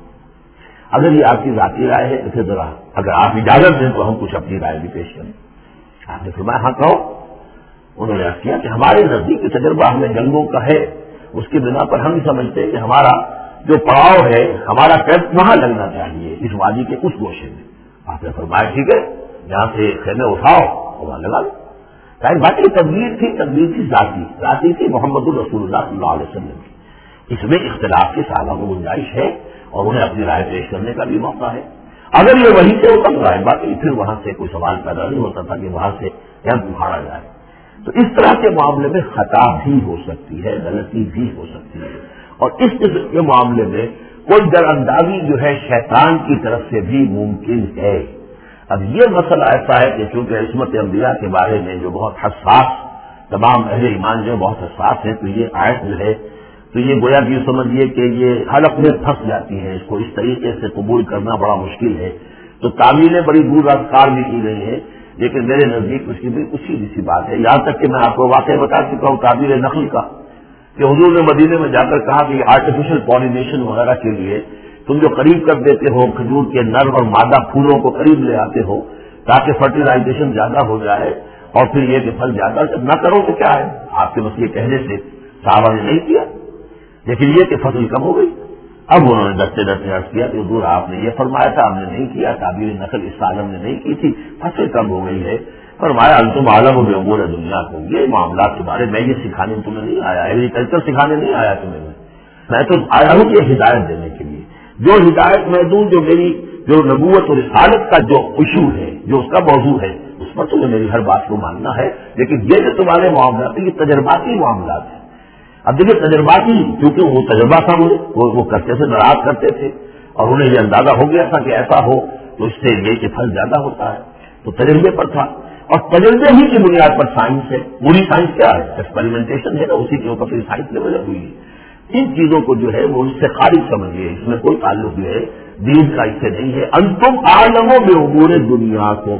اگر یہ آپ کی ذاتی رائے ہے تو پھر ذرا اگر آپ اجازت دیں تو ہم کچھ اپنی رائے بھی پیش کریں. آپ نے فرمایا ہاں کہو. انہوں نے کیا کہ ہمارے نزدیک تجربہ ہمیں جنگوں کا ہے, اس کی بنا پر ہم سمجھتے ہیں کہ ہمارا جو پڑاؤ ہے ہمارا کیمپ وہاں لگنا چاہیے اس وادی کے اس گوشے میں. آپ نے فرمایا ٹھیک ہے یہاں سے خیمے اٹھاؤ اور وہاں لگا لو. باقی تدبیر تھی تدبیر تھی ذاتی ذاتی تھی محمد الرسول اللہ صلی اللہ علیہ وسلم کی. اس میں اختلاف کی صحابہ کو گنجائش ہے اور انہیں اپنی رائے پیش کرنے کا بھی موقع ہے. اگر یہ وہیں سے اتر رہا ہے باقی پھر وہاں سے کوئی سوال پیدا نہیں ہوتا تھا کہ وہاں سے کیمپ اکھاڑا جائے. تو اس طرح کے معاملے میں خطا بھی ہو سکتی ہے, غلطی بھی ہو سکتی ہے. اور اس قسم کے معاملے میں کوئی در اندازی جو ہے شیطان کی طرف سے بھی ممکن ہے. اب یہ مسئلہ ایسا ہے کہ چونکہ عصمت انبیاء کے بارے میں جو بہت حساس تمام اہل ایمان جو بہت حساس ہیں تو یہ آیت جو ہے تو یہ گویا کہ سمجھیے کہ یہ حلق میں پھنس جاتی ہے. اس کو اس طریقے سے قبول کرنا بڑا مشکل ہے. تو تعمیلیں بڑی دور رفتار بھی کی گئی ہیں لیکن میرے نزدیک اس کی بھی کچھ سیدھی سی بات ہے. یہاں تک کہ میں آپ کو واقعہ بتا چکا ہوں تعبیر نخل کا کہ حضور نے مدینے میں جا کر کہا کہ آرٹیفیشل پالینیشن وغیرہ کے لیے تم جو قریب کر دیتے ہو کھجور کے نر اور مادہ پھولوں کو قریب لے آتے ہو تاکہ فرٹیلائزیشن زیادہ ہو جائے اور پھر یہ کہ پھل زیادہ نہ کرو تو کیا ہے. آپ کے بس یہ کہنے سے صحابہ نے نہیں کیا لیکن یہ کہ فصل کم ہو گئی. اب انہوں نے ڈرتے ڈرتے عرض کیا کہ حضور آپ نے یہ فرمایا تھا ہم نے نہیں کیا, تعبیر نقل اس عالم نے نہیں کی تھی, فصل کم ہو گئی ہے. فرمایا انتم عالم و بامور دنیا کو, یہ معاملات کے بارے میں یہ سکھانے تمہیں نہیں آیا, ایگریکلچر سکھانے نہیں آیا تمہیں, میں تو آیا ہوں یہ ہدایت دینے کے لیے. جو ہدایت میں دوں جو میری جو نبوت اور رسالت کا جو ایشو ہے جو اس کا موضوع ہے اس پر تمہیں میری ہر بات کو ماننا ہے. لیکن یہ جو تمہارے معاملات یہ تجرباتی معاملات ہیں. اب دیکھیے تجرباتی کیونکہ وہ تجربہ تھا وہ وہ کرتے سے ناراض کرتے تھے اور انہیں یہ اندازہ ہو گیا تھا کہ ایسا ہو تو اس سے یہ کہ پھل زیادہ ہوتا ہے. تو تجربے پر تھا اور تجربے ہی کی بنیاد پر سائنس ہے. پوری سائنس کیا ہے ایکسپیریمنٹیشن ہے نا, اسی کے اوپر پھر سائنس ڈیولپ ہوئی ہے. ان چیزوں کو جو ہے وہ اس سے خارج سمجھیے, اس میں کوئی تعلق جو ہے دین کا اس سے نہیں ہے. انتم عالم و بامور دنیا کو,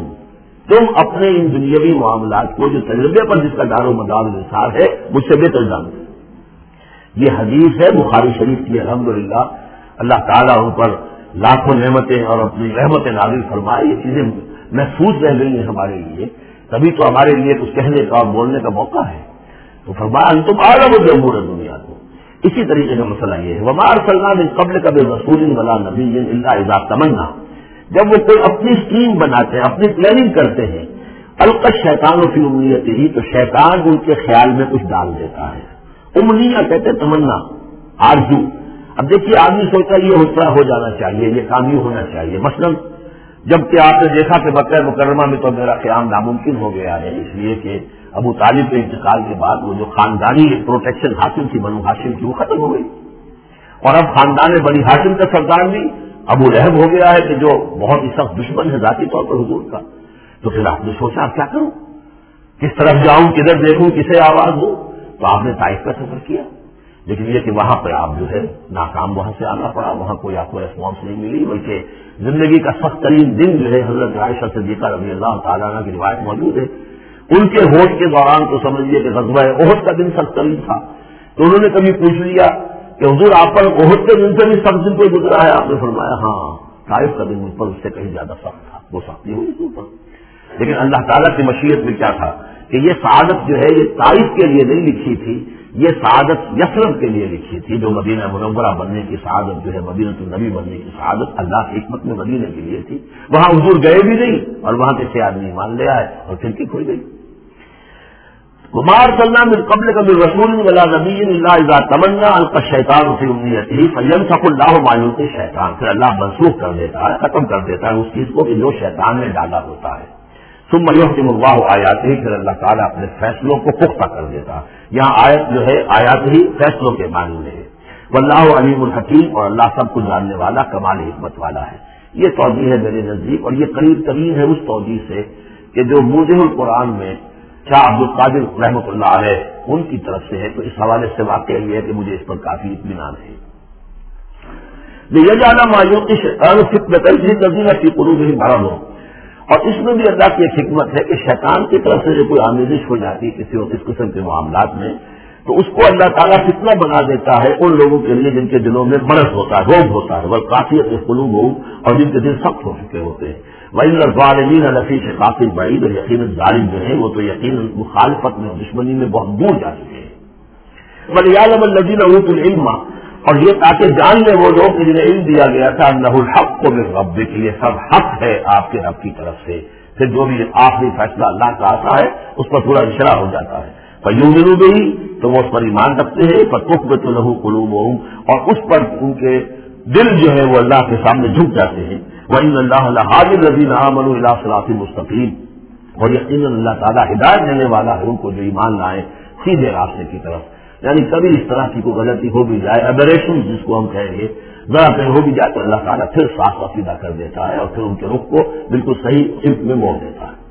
تم اپنے ان دنیاوی معاملات کو جو تجربے پر جس کا دار و مدار نثار ہے مجھ سے بہتر جانتے. یہ حدیث ہے بخاری شریف کی الحمدللہ. اللہ تعالیٰ ان پر لاکھوں نعمتیں اور اپنی رحمتیں نازل فرمائے. یہ چیزیں محفوظ رہ گئی ہیں ہمارے لیے, تبھی تو ہمارے لیے کچھ کہنے کا اور بولنے کا موقع ہے. تو فرمایا انتم عالم و بامور دنیا کو. اسی طریقے کا مسئلہ یہ ہے وما ارسلنا من قبلک برسول ولا نبی الا اذا تمنا, جب وہ کوئی اپنی اسکیم بناتے ہیں اپنی پلاننگ کرتے ہیں القى الشیطان فی امنیتہ, تو شیطان ان کے خیال میں کچھ ڈال دیتا ہے. امنیہ کہتے تمنا, آرزو. اب دیکھیے آدمی سوچتا ہے یہ ہوتا ہو جانا چاہیے, یہ کام یہ ہونا چاہیے. مثلا جب کہ آپ نے دیکھا کہ مکہ مکرمہ میں تو میرا قیام ناممکن ہو گیا ہے اس لیے کہ ابو طالب کے انتقال کے بعد وہ جو خاندانی پروٹیکشن حاصل تھی بنو ہاشم کی وہ ختم ہو گئی اور اب خاندان بنی ہاشم کا سردار بھی ابو لہب ہو گیا ہے کہ جو بہت ہی سخت دشمن ہے ذاتی طور پر حضور کا. تو پھر آپ نے سوچا آپ کیا کروں, کس طرف جاؤں, کدھر دیکھوں, کسے آواز دوں. تو آپ نے طائف کا سفر کیا لیکن یہ کہ وہاں پہ آپ جو ہے ناکام وہاں سے آنا پڑا, وہاں کوئی آپ کو ریسپانس نہیں ملی. بلکہ زندگی کا سخت ترین دن جو ہے حضرت عائشہ صدیقہ رضی اللہ تعالیٰ عنہ کی روایت موجود ہے, ان کے ہوش کے دوران تو سمجھیے کہ غزوہ احد کا دن سخت ترین تھا. تو انہوں نے کبھی پوچھ لیا کہ حضور آپ پر احد کے دن سے بھی سخت دن کوئی گزرا ہے؟ آپ نے فرمایا ہاں طائف کا دن مجھ پر اس سے کہیں زیادہ سخت تھا, وہ سختی ہوئی اس پر. لیکن اللہ تعالیٰ کی مشیت میں کیا تھا کہ یہ سعادت جو ہے یہ طائف کے لیے نہیں لکھی تھی, یہ سعادت یثرب کے لیے لکھی تھی. جو مدینہ منورہ بننے کی سعادت جو ہے مدینہ النبی بننے کی سعادت اللہ کی حکمت میں مدینہ کے لیے تھی. وہاں حضور گئے بھی نہیں اور وہاں سے آدمی مان لے آئے اور کھڑکی کھل گئی. وما ارسلنا من قبلک من رسول ولا نبی الا اذا تمنا القى الشیطان فی امنیتہ فینسخ اللہ ما یلقی الشیطان, پھر اللہ منسوخ کر دیتا ہے, ختم کر دیتا ہے اس چیز کو کہ جو شیطان نے ڈالا ہوتا ہے. ثم یحکم اللہ آیاتہ، پھر اللہ تعالیٰ اپنے فیصلوں کو پختہ کر دیتا. یہاں آیت جو ہے آیات ہی فیصلوں کے معنی میں ہے. واللہ علیم الحکیم، اور اللہ سب کو جاننے والا کمال حکمت والا ہے. یہ توجیہ ہے میرے نزدیک، اور یہ قریب ترین ہے اس توجیہ سے کہ جو موضح القرآن میں شاہ عبد القادر رحمۃ اللہ علیہ ان کی طرف سے ہے. تو اس حوالے سے واقعہ یہ ہے کہ مجھے اس پر کافی اطمینان ہے. یہ جانا مایوتی فتنہ فی قلوبہم مرض، اور اس میں بھی اللہ کی ایک حکمت ہے کہ شیطان کی طرف سے جو کوئی آمیزش ہو جاتی ہے کسی اور اس قسم کے معاملات میں، تو اس کو اللہ تعالیٰ فتنہ بنا دیتا ہے ان لوگوں کے لیے جن کے دلوں میں مرض ہوتا ہے، روگ ہوتا ہے، وہ قافیت قلوب ہو، اور جن کے دل سخت ہو چکے ہوتے ہیں. وَإِنَّ الظَّالِمِينَ لَفِي شِقَاقٍ بَعِيدٍ، اور یقیناً ظالم جو ہیں وہ تو یقیناً مخالفت میں دشمنی میں بہت دور جا چکے ہیں. وَلِيَعْلَمَ الَّذِينَ أُوتُوا الْعِلْمَ، اور یہ تاکہ جان لے وہ لوگ جنہیں علم دیا گیا تھا انہ الحق من ربک، یہ سب حق ہے آپ کے رب کی طرف سے. پھر جو بھی آخری فیصلہ اللہ کا آتا ہے اس پر پورا انشراح ہو جاتا ہے. فیؤمنوا بہ، تو وہ اس پر ایمان رکھتے ہیں. فتخبت له قلوبهم، اور اس پر ان کے دل جو ہے وہ اللہ کے سامنے جھک جاتے ہیں. وان اللہ لہادی الذین آمنوا الی صراط مستقیم، اور یقیناً اللہ تعالیٰ ہدایت دینے والا ہے ان کو جو ایمان لائے سیدھے راستے کی طرف. یعنی کبھی اس طرح کی کوئی غلطی ہو بھی جائے، ابریشن جس کو ہم کہیں گے، ذرا پھر ہو بھی جائے تو اللہ تعالیٰ پھر صاف سیدھا کر دیتا ہے اور پھر ان کے رخ کو بالکل صحیح سمت میں موڑ دیتا ہے.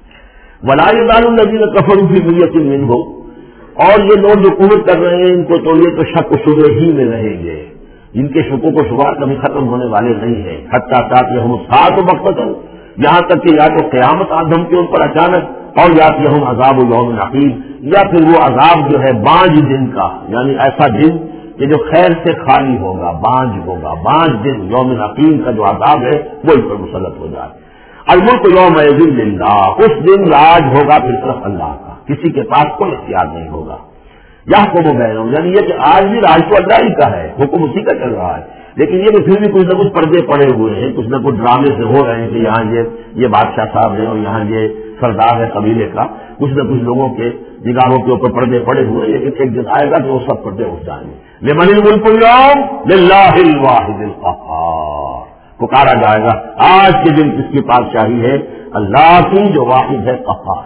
وَلَا يَزَالُ الَّذِينَ كَفَرُوا فِي مِرْيَةٍ مِّنْهُ، اور یہ لوگ جو کفر کر رہے ہیں ان کو تو یہ تو شک و شبہ ہی میں رہیں گے، ان کے شکوں کو شبہ کبھی ختم ہونے والے نہیں ہیں. حتیٰ تأتیہم الساعۃ بغتۃ، یہاں تک کہ یا تو قیامت آ دھمکے ان پر اچانک، اور یاتیہم عذاب یوم عقیم، یا پھر وہ عذاب جو ہے بانج دن کا، یعنی ایسا دن کہ جو خیر سے خالی ہوگا، بانج ہوگا، بانج دن یوم عقیم کا جو عذاب ہے وہ ان پر مسلط ہو جائے. الملک یومئذ للہ، اس دن راج ہوگا پھر صرف اللہ کا، کسی کے پاس کوئی اختیار نہیں ہوگا. یحکم بینہم، یعنی یہ کہ آج بھی راج تو اللہ ہی کا ہے، حکم اسی کا چل رہا ہے، لیکن یہ کہ پھر بھی کچھ نہ کچھ پردے پڑے ہوئے ہیں، کچھ نہ کچھ ڈرامے سے ہو رہے ہیں کہ یہاں یہ یہ بادشاہ صاحب ہے اور یہاں یہ سردار ہے قبیلے کا، کچھ نہ کچھ لوگوں کے نگاہوں کے اوپر پردے پڑے ہوئے ہیں. لیکن ایک دن آئے گا تو وہ سب پردے اٹھ جائیں گے. لمن الملک اليوم للہ الواحد القہار، پکارا جائے گا آج کے دن کس کی بادشاہی ہے؟ اللہ کی جو واحد ہے قہار.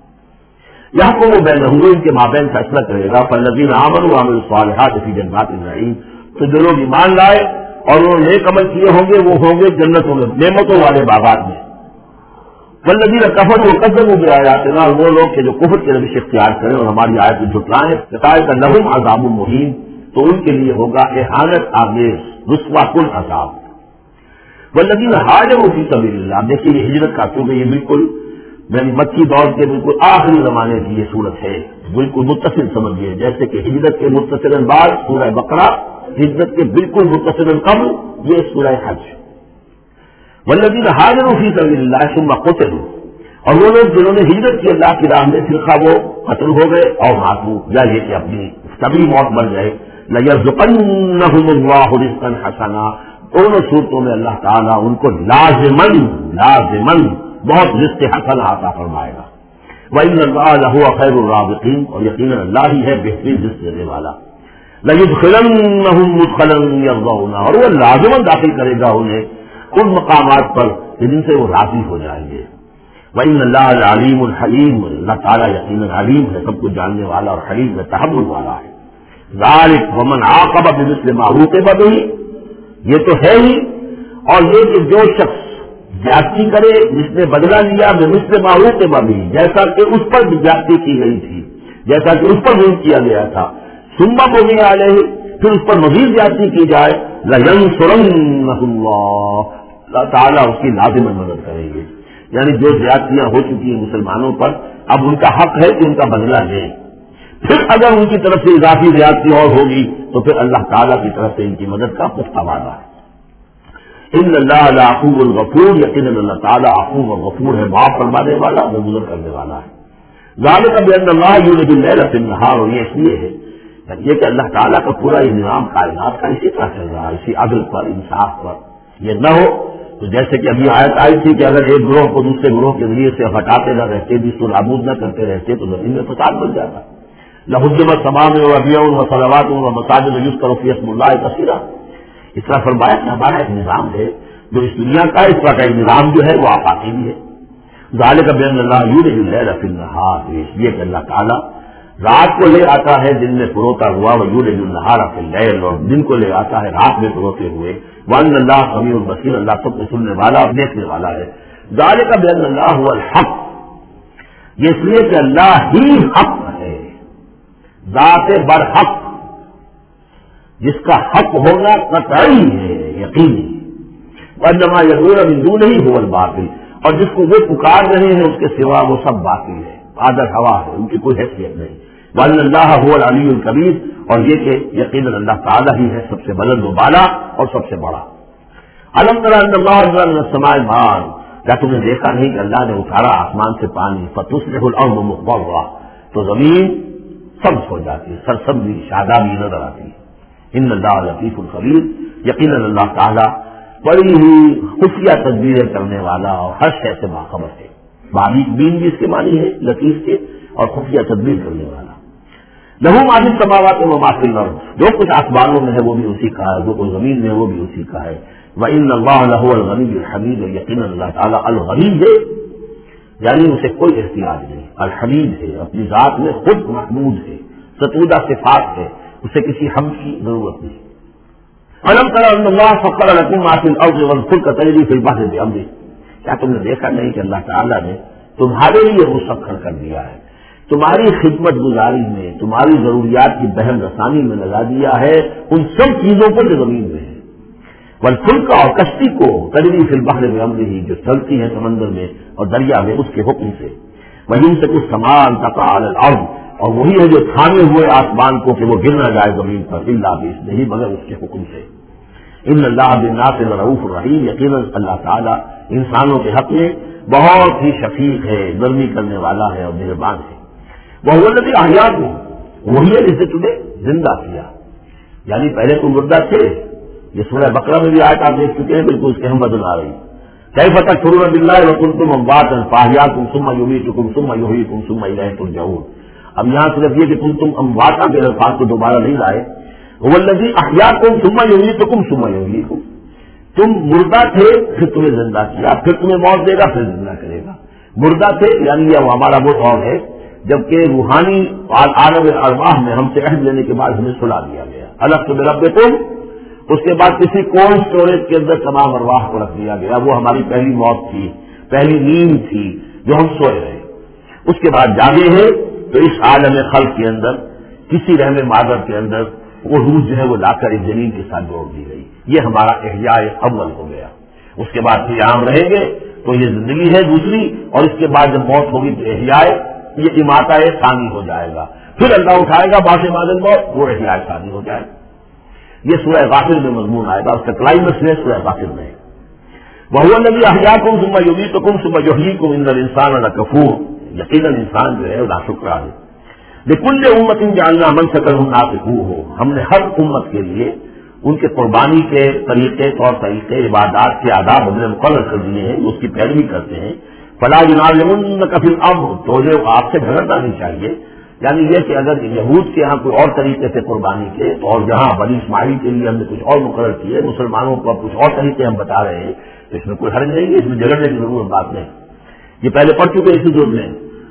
یحکم بینہم، ان کے مابین فیصلہ کرے گا. فالذین آمنوا وعملوا الصالحات فی جنات النعیم، تو جو لوگ ایمان لائے اور وہ نیک عمل کیے ہوں گے وہ ہوں گے جنتوں میں، نعمتوں والے باغات میں. والذین کفروا وکذبوا بآیاتنا، وہ لوگ کہ جو کفر کی روش اختیار کریں اور ہماری آیت کو جھٹلائیں، فاولئک لہم عذاب مہین، تو ان کے لیے ہوگا اہانت آمیز رسوا کن عذاب. والذین ہاجروا فی سبیل اللہ، دیکھیے یہ ہجرت کا، کیونکہ یہ بالکل یعنی مکی دور کے بالکل آخری زمانے کی یہ صورت ہے، بالکل متصل سمجھیے، جیسے کہ ہجرت کے متصل بعد سورہ بقرہ، ہجرت کے بالکل متصل قبل یہ سورہ حج. والذین ہاجروا فی سبیل اللہ ثم قتلوا، اور وہ لوگ جنہوں نے ہجرت کی اللہ کی راہ میں، پھر خواہ وہ قتل ہو گئے اور ماتوا، یا یہ کہ اپنی طبی موت مر گئے. لَيَرْزُقَنَّهُمُ اللَّهُ رِزْقًا حَسَنًا، دونوں صورتوں میں اللہ تعالیٰ ان کو لازماً لازماً بہت رزق حسن عطا فرمائے گا. وَإِنَّ اللَّهَ لَهُوَ خَيْرُ الرَّازِقِينَ، اور یقیناً اللہ ہی ہے بہترین رزق دینے والا. لَيُدْخِلَنَّهُمْ مُدْخَلًا يَرْضَوْنَهُ، اور وہ لازماً داخل کرے گا انہیں ان مقامات پر جن سے وہ راضی ہو جائیں گے. وَإِنَّ اللَّهَ لَعَلِيمٌ حَلِيمٌ، اللہ تعالیٰ یقیناً علیم ہے، سب کچھ جاننے والا، اور حلیم ہے، تحمل والا ہے. ذَلِكَ وَمَنْ عَاقَبَ بِمِثْلِ مَا عُوقِبَ بِهِ، یہ تو ہے ہی، اور یہ کہ جو شخص زیادتی کرے جس نے بدلہ لیا بمثل ما عوقب بہ، جیسا کہ اس پر زیادتی کی گئی تھی، جیسا کہ اس پر ظلم کیا گیا تھا، ثم بغی علیہ، پھر اس پر مزید زیادتی کی جائے، لَيَنصُرَنَّهُ اللَّهُ، اللہ تعالیٰ اس کی لازماً مدد کریں گے. یعنی جو زیادتیاں ہو چکی ہیں مسلمانوں پر، اب ان کا حق ہے کہ ان کا بدلہ لیں. پھر اگر ان کی طرف سے اضافی زیادتی اور ہوگی تو پھر اللہ تعالیٰ کی طرف سے ان کی مدد کا پختہ وعدہ ہے. ان اللہ لعفو غفور، یقیناً اللہ تعالیٰ عفو و غفور ہے، معاف فرمانے والا، درگزر کرنے والا ہے. ذالک بان اللہ یولج اللیل فی النہار، اور یہ اس لیے ہے یہ کہ اللہ تعالیٰ کا پورا یہ نظام کائنات کا اسی طرح چل رہا ہے، اسی عدل پر، انصاف پر. یہ نہ ہو تو جیسے کہ ابھی آیت آئی تھی کہ اگر ایک گروہ کو دوسرے گروہ کے ذریعے سے ہٹاتے نہ رہتے، جس کو نابود نہ کرتے رہتے، تو زمین میں فساد بن جاتا. لہدمت تمام و ابیع و صلوات و مساجد یذکر فیہا اسم اللہ کثیرا، اس طرح فرمایا کہ ہمارا ایک نظام ہے جو اس دنیا کا، اس طرح کا ایک نظام جو ہے وہ آفاقی بھی ہے. ذالک بان اللہ یولج اللیل فی النہار، اس لیے کہ اللہ تعالیٰ رات کو لے آتا ہے دن میں پروتا ہوا، ویولج النہار فی اللیل، اور دن کو لے آتا ہے رات میں پروتے ہوئے، وان اللہ سمیع بصیر، اللہ سب کو سننے والا اور دیکھنے والا ہے۔ ذالک بان اللہ هو الحق، یہ اس لیے کہ اللہ ہی حق ہے، ذات برحق، جس کا حق ہونا قطعی ہے، یقینی، وانما یدعون من دونہ هو الباطل، اور جس کو وہ پکار رہے ہیں اس کے سوا وہ سب باطل ہے، آدر ہوا ہے، ان کی کوئی حیثیت نہیں۔ وَأَنَّ اللَّهَ هُوَ الْعَلِيُّ الْكَبِيرُ، اور یہ کہ یقیناً اللہ تعالیٰ ہی ہے سب سے بلند و بالا اور سب سے بڑا۔ أَلَمْ تَرَ أَنَّ اللَّهَ أَنزَلَ مِنَ السَّمَاءِ مَاءً، کیا تم نے دیکھا نہیں کہ اللہ نے اتارا آسمان سے پانی، فَتُصْبِحُ الْأَرْضُ مُخْضَرَّةً، تو زمین سبز ہو جاتی ہے، سرسبزی شادابی نظر آتی ہے۔ إِنَّ اللَّهَ لَطِيفٌ خَبِيرٌ، یقیناً اللہ تعالیٰ بڑی ہی خفیہ تدبیریں کرنے والا اور ہر شے سے باخبر ہے۔ باریک بین بھی اس کے معنی ہے لطیف کے، اور خفیہ تدبیر کرنے والا۔ لہو ما فی السماوات و ما فی الارض، جو کچھ آسمانوں میں ہے وہ بھی اسی کا ہے، جو کچھ زمین میں ہے وہ بھی اسی کا ہے۔ وَإِنَّ اللَّهَ لَهُوَ الْغَنِيُّ الْحَمِيدُ، یقیناً اللہ تعالیٰ الغنی ہے، یعنی اسے کوئی احتیاج نہیں، الحمید ہے، اپنی ذات میں خود محمود ہے، ستودہ صفات ہے، اسے کسی حمد کی ضرورت نہیں۔ أَلَمْ تَرَ أَنَّ اللَّهَ سَخَّرَ لَكُم مَّا فِي الْأَرْضِ وَالْفُلْكَ تَجْرِي فِي الْبَحْرِ بِأَمْرِهِ، کیا تم نے دیکھا نہیں کہ اللہ تعالیٰ نے تمہارے لیے مسخر کر دیا ہے، تمہاری خدمت گزاری میں، تمہاری ضروریات کی بہم رسانی میں لگا دیا ہے ان سب چیزوں پر جو زمین میں ہے۔ والفلک، اور کشتی کو، تجری فی البحر بامرہ، جو چلتی ہے سمندر میں اور دریا میں اس کے حکم سے۔ وَيُمْسِكُ السَّمَاءَ أَن تَقَعَ عَلَى الْأَرْضِ، اور وہی ہے جو تھامے ہوئے آسمان کو کہ وہ گر نہ جائے زمین پر، الا بإذنہ، مگر اس کے حکم سے۔ ان اللہ بالناس لرؤوف الرحیم، یقیناً اللہ تعالیٰ انسانوں کے حق میں بہت ہی شفیق ہے، نرمی کرنے والا ہے اور مہربان ہے۔ وَهُوَ الَّذِي أَحْيَاكُمْ، وہی ہے جس نے تمہیں زندہ کیا، یعنی پہلے تم مردہ تھے، یہ سورہ بقرہ میں بھی آیت آپ دیکھ چکے ہیں، بالکل اس کے ہم بدل آ رہی۔ کیف تکفرون باللہ وکنتم امواتا فاحیاکم ثم یمیتکم ثم یحییکم ثم الیہ ترجعون۔ اب یہاں صرف یہ کہ تم تم امواتا کے الفاظ کو دوبارہ نہیں لائے، هو الذی احیاکم ثم یمیتکم ثم یحییکم، تم مردہ تھے پھر تمہیں زندہ کیا، پھر تمہیں موت دے گا پھر زندہ کرے گا۔ مردہ تھے یعنی یہ ہمارا وہ دور ہے جبکہ روحانی عالم ارواح میں ہم سے عہد لینے کے بعد ہمیں سلا دیا گیا، الست بربکم، اس کے بعد کسی کولڈ اسٹوریج کے اندر تمام ارواح کو رکھ دیا گیا، وہ ہماری پہلی موت تھی، پہلی نیند تھی جو ہم سوئے رہے۔ اس کے بعد جاگے ہیں تو اس عالم خلق کے اندر کسی رحم مادر کے اندر وہ روح جو ہے وہ لا کر اس زمین کے ساتھ جوڑ دی گئی، یہ ہمارا احیاء اول ہو گیا۔ اس کے بعد پھر عام رہیں گے تو یہ زندگی ہے دوسری، اور اس کے بعد جب موت ہوگی تو احیاء یہ اماتہ ثانی ہو جائے گا، پھر اللہ اٹھائے گا باس مادن موت، وہ احیاء ثانی ہو جائے گا۔ یہ سورہ غافر میں مضمون آئے گا، اس کا کلائمیکس ہے سورہ غافر میں۔ وَهُوَ الَّذِي أَحْيَاكُمْ ثُمَّ يُمِيتُكُمْ ثُمَّ يُحْيِيكُمْ إِنَّ الْإِنسَانَ لَكَفُورٌ، یقیناً انسان جو ہے وہ ناشکر ہے۔ لِكُلِّ أُمَّةٍ جَعَلْنَا مَنسَكًا نَاسِكُوهُ، ہم نے ہر امت کے لیے ان کے قربانی کے طریقے، طور طریقے، عبادات کے آداب ہم نے مقرر کر دیے ہیں، اس کی پیروی کرتے ہیں۔ فَلَا يُنَازِعُنَّكَ فِي الْأَمْرِ، تو جو آپ سے جھگڑنا نہیں چاہیے، یعنی یہ کہ اگر یہود کے ہاں کوئی اور طریقے سے قربانی کے تو اور جہاں بنی اسماعیل کے لیے ہم نے کچھ اور مقرر کیے، مسلمانوں کو اب کچھ اور طریقے ہم بتا رہے ہیں، تو اس میں کوئی حرج نہیں ہے، اس میں جھگڑنے کی ضرورت بات نہیں۔ یہ پہلے پڑھ چکے اسی ضرورت میں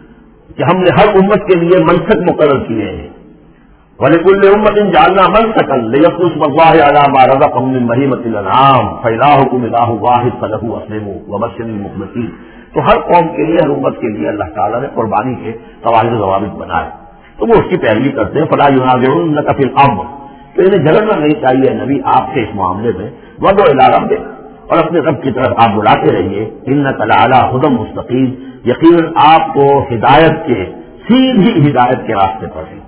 کہ ہم نے ہر امت کے لیے منسک مقرر کیے ہیں۔ وَلِكُلِّ أُمَّةٍ جَعَلْنَا مَنسَكًا لِيَذْكُرُوا اسْمَ اللَّهِ عَلَىٰ مَا رَزَقَهُم مِّن بَهِيمَةِ الْأَنْعَامِ فَإِلَٰهُكُمْ إِلَٰهٌ وَاحِدٌ فَلَهُ أَسْلِمُوا وَبَشِّرِ الْمُخْبِتِينَ، تو ہر قوم کے لیے، ہر امت کے لیے اللہ تعالیٰ نے قربانی کے قواعد و ضوابط بنائے، تو وہ اس کی پیروی کرتے ہیں۔ فَلَا يُنَازِعُنَّكَ فِي الْأَمْرِ، تو انہیں جھگڑنا نہیں چاہیے نبی آپ سے اس معاملے میں۔ وَادْعُ إِلَىٰ رَبِّكَ، اور اپنے رب کی طرف آپ بلاتے رہیے۔ إِنَّكَ لَعَلَىٰ هُدًى مُسْتَقِيمٍ، یقیناً آپ کو ہدایت کے، سیدھی ہدایت کے راستے پر ہیں۔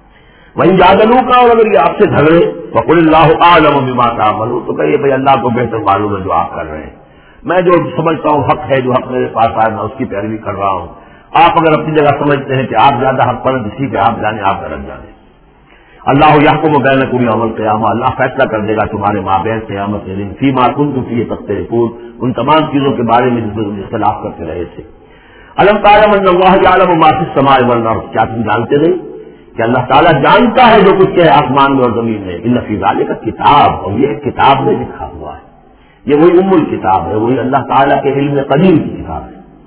وہیں جادلو کا، اور اگر یہ آپ سے جھگڑے، وَقُلِ اللَّهُ أَعْلَمُ بِمَا تَعْمَلُونَ، تو کہیے بھائی اللہ کو بہتر معلوم ہے جو آپ کر رہے ہیں، میں جو سمجھتا ہوں حق ہے، جو حق میرے پاس آئے میں اس کی پیروی کر رہا ہوں، آپ اگر اپنی جگہ سمجھتے ہیں کہ آپ زیادہ حق پر اسی پہ آپ جانے، آپ غلط جانے۔ اللہ یحکم بینکم یوم القیامہ، اللہ فیصلہ کر دے گا تمہارے مابین قیامت کے دن، فیما کنتم فیہ تختلفون، ان تمام چیزوں کے بارے میں جس میں تم اختلاف کرتے رہے تھے۔ الم تعلم ان اللہ یعلم ما فی السماء والارض، کیا تم جانتے نہیں کہ اللہ تعالیٰ جانتا ہے جو کچھ ہے آسمان میں اور زمین میں۔ ان فی ذلک کتاب، اور یہ کتاب میں لکھا ہوا ہے، یہ وہی ام الکتاب ہے، وہی اللہ تعالیٰ کے علم قدیم کی کتاب ہے۔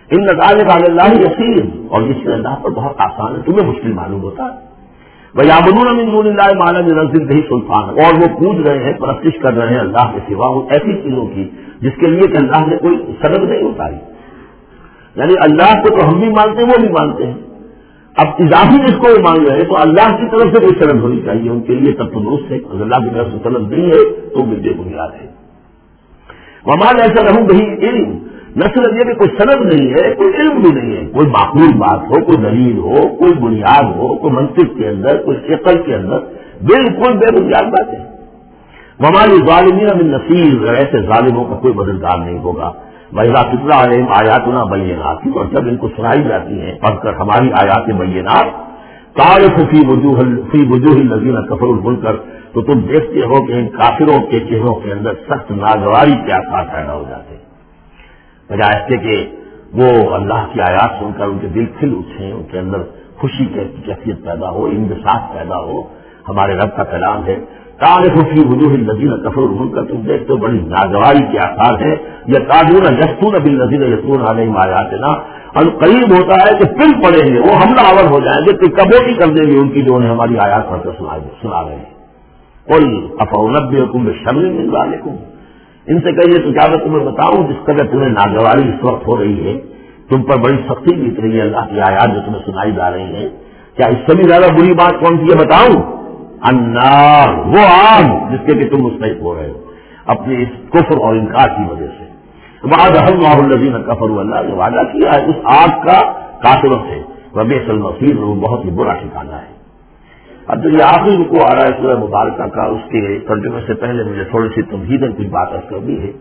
ان نظال اللہ یسیر، اور یہ چیز اللہ پر بہت آسان ہے، تمہیں مشکل معلوم ہوتا ہے۔ وَيَعْبُدُونَ مِن دُونِ اللَّهِ مَا لَمْ يُنَزِّلْ بِهِ سُلْطَانًا، اور وہ پوج رہے ہیں، پرستش کر رہے ہیں اللہ کے سوا ان ایسی چیزوں کی جس کے لیے کہ اللہ نے کوئی سند نہیں اتاری۔ یعنی اللہ کو تو ہم بھی مانتے ہیں، وہ بھی مانتے ہیں، اب اضافی جس کو وہ مان رہے ہیں تو اللہ کی طرف سے کوئی سند ہونی چاہیے ان کے لیے، تب تو درست ہے۔ اگر اللہ کی طرف سے سند نہیں ہے تو بھی بے بنیاد ہے۔ وَمَا لَيْسَ لَهُ بِهِ عِلْمٌ، نہ صرف یہ کہ کوئی سند نہیں ہے، کوئی علم بھی نہیں ہے، کوئی معقول بات ہو، کوئی دلیل ہو، کوئی بنیاد ہو، کوئی منطق کے اندر، کوئی عقل کے اندر، بالکل بے بنیاد بات ہے۔ وَمَا لِلظَّالِمِينَ مِن نَصِيرٍ، ایسے ظالموں کا کوئی مددگار نہیں ہوگا۔ وَإِذَا تُتْلَىٰ عَلَيْهِمْ آيَاتُنَا بَيِّنَاتٍ، اور جب ان کو سنائی جاتی ہیں پڑھ کر ہماری آیات بینات، تَعْرِفُ فِي وُجُوهِ فِي وُجُوهِ الَّذِينَ كَفَرُوا الْمُنكَرَ، تو تم دیکھتے ہو کہ ان کافروں کے چہروں کے اندر سخت ناگواری کے آثار پیدا ہو جاتے ہیں، بجائے اس کے کہ وہ اللہ کی آیات سن کر ان کے دل کھل اٹھیں، ان کے اندر خوشی کی کیفیت پیدا ہو، انبساط پیدا ہو۔ ہمارے رب کا کلام ہے، تعرف فی وجوہ الذین کفروا المنکر، تم دیکھتے ہو بڑی ناگواری کے آثار ہیں۔ یکادون یسطون بالذین یتلون علیہم آیاتنا، اور قریب ہوتا ہے کہ پل پڑیں گے، وہ حملہ آور ہو جائیں گے، کہ کبوٹی کر دیں گے ان کی جو انہیں ہماری آیات پڑھ کر سنا رہے ہیں۔ قل افانبئکم بشر من ذلکم، ان سے کہیے تو کیا میں تمہیں بتاؤں جس قدر تمہیں ناگواری اس وقت ہو رہی ہے، تم پر بڑی سختی بیت رہی ہے اللہ کی آیات جو تمہیں سنائی جا رہی ہیں، کیا اس سے بھی زیادہ بری بات کون سی ہے بتاؤں؟ النار، وہ آگ جس کے کہ تم مستحق ہو رہے ہو اپنے اس کفر اور انکار کی وجہ سے۔ وعدہ اللہ الذین کفروا، اللہ نے وعدہ کیا ہے اس آگ کا کافروں سے، وبئس المصیر، وہ بہت ہی برا ٹھکانہ ہے۔ اب جو یہ آخری رکوع آ رہا ہے سورہ مبارکہ کا، اس کے ترجمے سے پہلے مجھے تھوڑی سی تمہیداً کچھ بات عرض کرنی ہے۔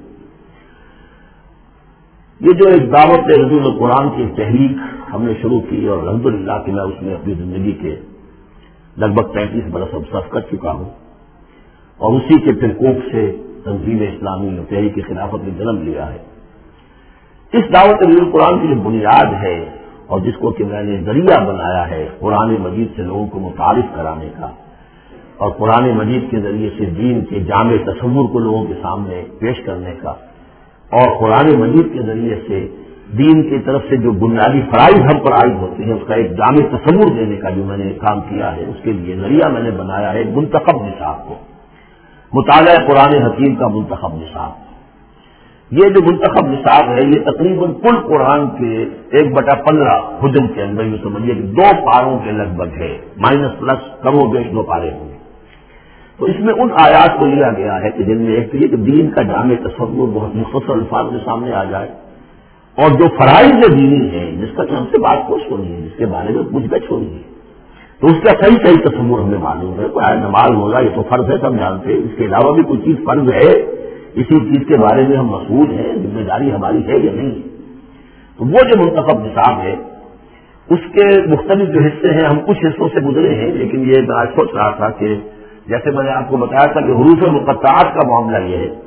یہ جو ایک دعوت نزول قرآن کی تحریک ہم نے شروع کی، اور الحمدللہ کہ میں اس میں اپنی زندگی کے لگ بھگ پینتیس برس اب صرف کر چکا ہوں، اور اسی کے پھر کوک سے تنظیم اسلامی اور تحریک خلافت نے جنم لیا ہے۔ اس دعوت نزول قرآن کی جو بنیاد ہے اور جس کو کہ میں نے ذریعہ بنایا ہے قرآن مجید سے لوگوں کو متعارف کرانے کا، اور قرآن مجید کے ذریعے سے دین کے جامع تصور کو لوگوں کے سامنے پیش کرنے کا، اور قرآن مجید کے ذریعے سے دین کی طرف سے جو بنیادی فرائض ہم پر عائد ہوتے ہیں اس کا ایک جامع تصور دینے کا جو میں نے کام کیا ہے، اس کے لیے ذریعہ میں نے بنایا ہے منتخب نصاب کو، مطالعہ قرآن حکیم کا منتخب نصاب۔ یہ جو منتخب نصاب ہے یہ تقریباً کل قرآن کے ایک بٹا پندرہ حجم کے اندر یہ سمجھیے کہ دو پاروں کے لگ بھگ ہے، مائنس پلس کم و بیش دو پارے ہوں گے۔ تو اس میں ان آیات کو لیا گیا ہے کہ جن میں ایک تو یہ کہ دین کا جامع تصور بہت مختصر الفاظ کے سامنے آ جائے، اور جو فرائض دینی ہے جس کا کہ ہم سے بات پوچھ ہونی ہے، جس کے بارے میں پوچھ گچھ ہونی ہے، تو اس کا صحیح صحیح تصور ہمیں معلوم ہے۔ کوئی نماز روزہ یہ تو فرض ہے، سب جانتے ہیں، اس کے علاوہ بھی کوئی چیز فرض ہے، اسی چیز کے بارے میں ہم مسئول ہیں، ذمہ داری ہماری ہے یا نہیں۔ تو وہ جو منتخب نصاب ہے اس کے مختلف جو حصے ہیں، ہم کچھ حصوں سے گزرے ہیں، لیکن یہ میں آج سوچ رہا تھا کہ جیسے میں نے آپ کو بتایا تھا کہ حروف مقطعات کا معاملہ یہ ہے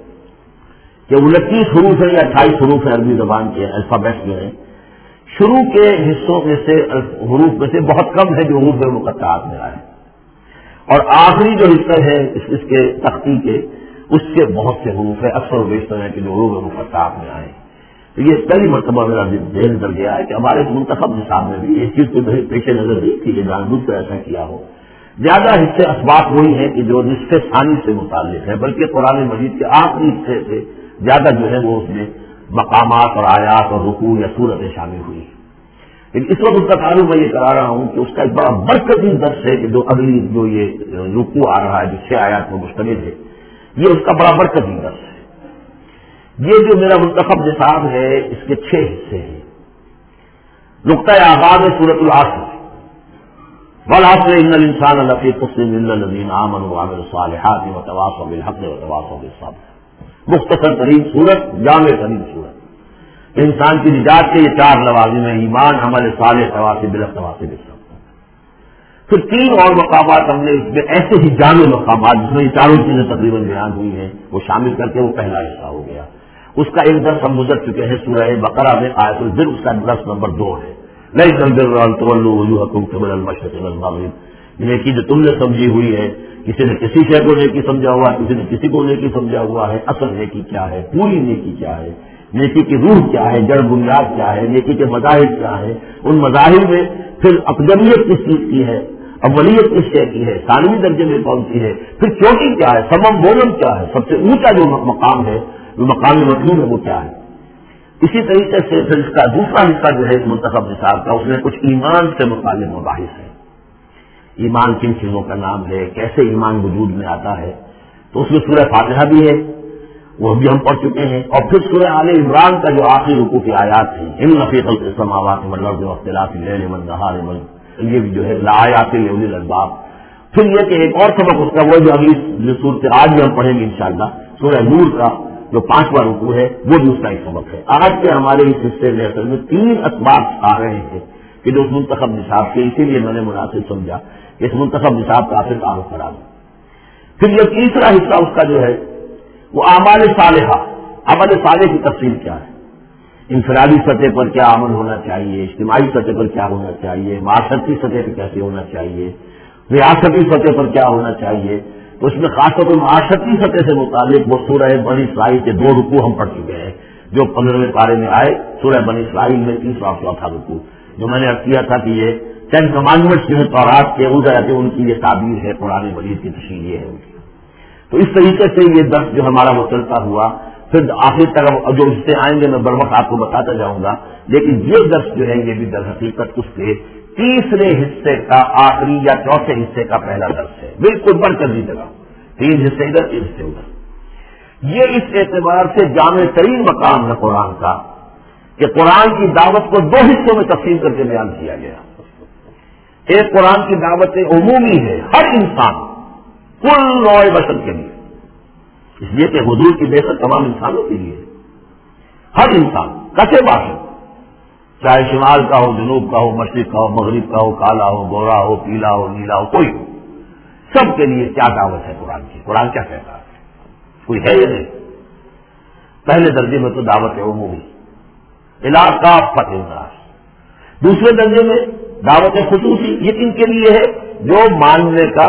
کہ انتیس حروف ہیں یا اٹھائیس حروف ہیں عربی زبان کے الفابیٹ جو ہیں، شروع کے حصوں میں سے حروف میں سے بہت کم ہے جو حروف مقطعات میں آئے، اور آخری جو حصہ ہے اس اس کے تختی کے اس سے بہت سے حروف ہیں، اکثر و بیشتر ہے کہ جو حروف مقطعات میں آئے۔ تو یہ پہلی مرتبہ میرا ذہن کر گیا ہے کہ ہمارے منتخب نصاب میں بھی اس چیز کو پیش نظر نہیں تھی کہ جان بوجھ کر ایسا کیا ہو۔ زیادہ حصے اسباق وہی ہیں کہ جو نصف ثانی سے متعلق ہے، بلکہ قرآن مجید کے آخری حصے سے زیادہ جو ہے وہ اس میں مقامات اور آیات اور رکوع یا صورتیں شامل ہوئی۔ لیکن اس وقت اس کا تعلق میں یہ کرا رہا ہوں کہ اس کا ایک بڑا برکتی درس ہے کہ جو اگلی جو یہ رکوع آ رہا ہے جو چھ آیات میں مشتمل ہے، یہ اس کا بڑا برکتی درس ہے۔ یہ جو میرا منتخب نصاب ہے اس کے چھ حصے ہیں۔ نقطۂ آغاز ہے سورۃ العصر، والعصر ان الانسان لفی خسر الا الذین آمنوا وعملوا الصالحات وتواصوا بالحق وتواصوا بالصبر۔ مختصر ترین صورت، جامع ترین صورت، انسان کی نجات کے یہ چار لوازم ہیں: ایمان، عمل صالح، تواصی بالحق، تواصی بالصبر۔ پھر تین اور مقامات ہم نے اس میں ایسے ہی جامع مقامات جس میں یہ چاروں چیزیں تقریباً بیان ہوئی ہیں وہ شامل کر کے وہ پہلا حصہ ہو گیا۔ اس کا ایک درس ہم گزر چکے ہیں سورہ بقرہ میں، آیت البر، اس کا درس نمبر دو ہے۔ لیس البر ان تولوا وجوہکم قبل المشرق والمغرب، نیکی جو تم نے سمجھی ہوئی ہے، کسی نے کسی شے کو نیکی سمجھا ہوا ہے، کسی نے کسی کو نیکی سمجھا ہوا ہے، اصل نیکی کیا ہے، پوری نیکی کیا ہے، نیکی کی روح کیا ہے، جڑ بنیاد کیا ہے، نیکی کے مذاہب کیا ہے، ان مذاہب میں پھر اقدمیت کس چیز کی ہے، اولیت کس شے کی ہے، ثانوی درجے میں کون سی ہے، پھر چوٹی کیا ہے، سمم بولم کیا ہے، سب سے اونچا جو مقام ہے، جو مقامی مطلوب ہے وہ کیا ہے. اسی طریقے سے پھر اس کا دوسرا حصہ جو ہے اس منتخب نصاب کا، اس میں کچھ ایمان سے متعلق مباحث ہے. ایمان کن چیزوں کا نام ہے، کیسے ایمان وجود میں آتا ہے، تو اس میں سورہ فاتحہ بھی ہے، وہ بھی ہم پڑھ چکے ہیں. اور پھر سورہ آل عمران کا جو آخری رکوع کی آیات ہیں، ان فی خلق السماوات والارض واختلاف اللیل والنہار، یہ بھی جو ہے لآیات لأولی الالباب. پھر یہ کہ ایک اور سبق اس کا وہ جو اگلی جو صورت آج بھی ہم پڑھیں گے انشاءاللہ، سورہ نور کا جو پانچواں رکوع ہے وہ بھی اس کا ایک سبق ہے. آج کے ہمارے اس حصے میں اصل میں تین اسباب آ رہے ہیں کہ جو اس منتخب نصاب کے، اسی لیے میں نے مناسب سمجھا کہ اس منتخب نصاب کا آخر تعارف کرا دوں. پھر یہ تیسرا حصہ اس کا جو ہے وہ اعمال صالحہ، عمل صالح کی تفصیل کیا ہے، انفرادی سطح پر کیا عمل ہونا چاہیے، اجتماعی سطح پر کیا ہونا چاہیے، معاشرتی سطح پر کیسے ہونا چاہیے، ریاستی سطح پر کیا ہونا چاہیے. تو اس میں خاص طور پر معاشرتی سطح سے متعلق وہ سورہ بنی اسرائیل کے دو رکوع ہم پڑھ چکے ہیں جو پندرہویں پارے میں آئے. سورہ بنی اسرائیل میں تیسرا چوتھا رکوع جو میں نے عرض کیا تھا کہ یہ ٹین کمانڈمنٹس جو ہے تورات کے ادھر ان کی یہ تعبیر ہے، قرآن مجید کی تشریح یہ ہے ان کی. تو اس طریقے سے یہ درس جو ہمارا وہ چلتا ہوا، پھر آخر تک جو اس سے آئیں گے میں بر وقت آپ کو بتاتا جاؤں گا. لیکن یہ درس جو ہے یہ بھی در حقیقت اس کے تیسرے حصے کا آخری یا چوتھے حصے کا پہلا درس ہے، بالکل بڑھ کر دی جگہ، تین حصے ادھر تین حصے ادھر. یہ اس اعتبار سے جامع ترین مقام ہے قرآن کا کہ قرآن کی دعوت کو دو حصوں میں تقسیم کر کے بیان کیا گیا. ایک قرآن کی دعوت عمومی ہے ہر انسان، کل نوع بشر کے لیے، اس لیے کہ حضور کی بعثت تمام انسانوں کے لیے، ہر انسان کسے باشد، چاہے شمال کا ہو، جنوب کا ہو، مشرق کا ہو، مغرب کا ہو، کالا ہو، گورا ہو، پیلا ہو، نیلا ہو، کوئی ہو، سب کے لیے کیا دعوت ہے قرآن کی. قرآن کیا کہتا ہے، کوئی ہے یا نہیں؟ پہلے درجے میں تو دعوت ہے عمومی، علاقہ فتح الناس. دوسرے درجے میں دعوت خصوصی، یہ کن کے لیے ہے؟ جو ماننے کا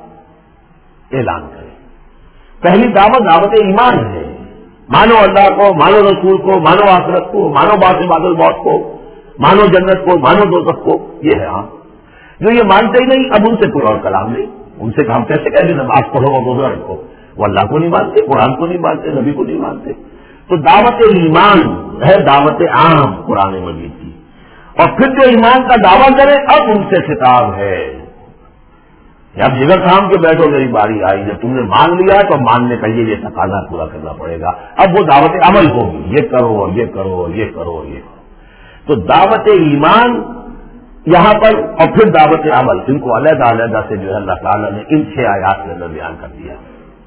اعلان کرے. پہلی دعوت دعوت ایمان ہے، مانو اللہ کو، مانو رسول کو، مانو آخرت کو، مانو بعد بعد الموت کو، مانو جنت کو، مانو دوزخ کو. یہ ہے. ہاں جو یہ مانتے ہی نہیں اب ان سے کوئی اور کلام نہیں. ان سے ہم کیسے کہہ دیں نماز پڑھو اور روزہ رکھو؟ وہ اللہ کو نہیں مانتے، قرآن کو نہیں مانتے، نبی کو نہیں مانتے. تو دعوت ایمان ہے دعوت عام قرآن مجید کی. اور پھر جو ایمان کا دعویٰ کرے اب ان سے خطاب ہے، اب جگہ کام کے بیٹھو میری باری آئی، جب تم نے مان لیا تو ماننے کا یہ یہ تقاضا پورا کرنا پڑے گا. اب وہ دعوت عمل ہوگی، یہ کرو اور یہ کرو اور یہ کرو اور یہ کرو. تو دعوت ایمان یہاں پر اور پھر دعوت عمل، ان کو علیحدہ علیحدہ سے جو ہے اللہ تعالیٰ نے ان چھ آیات کے اندر بیان کر دیا.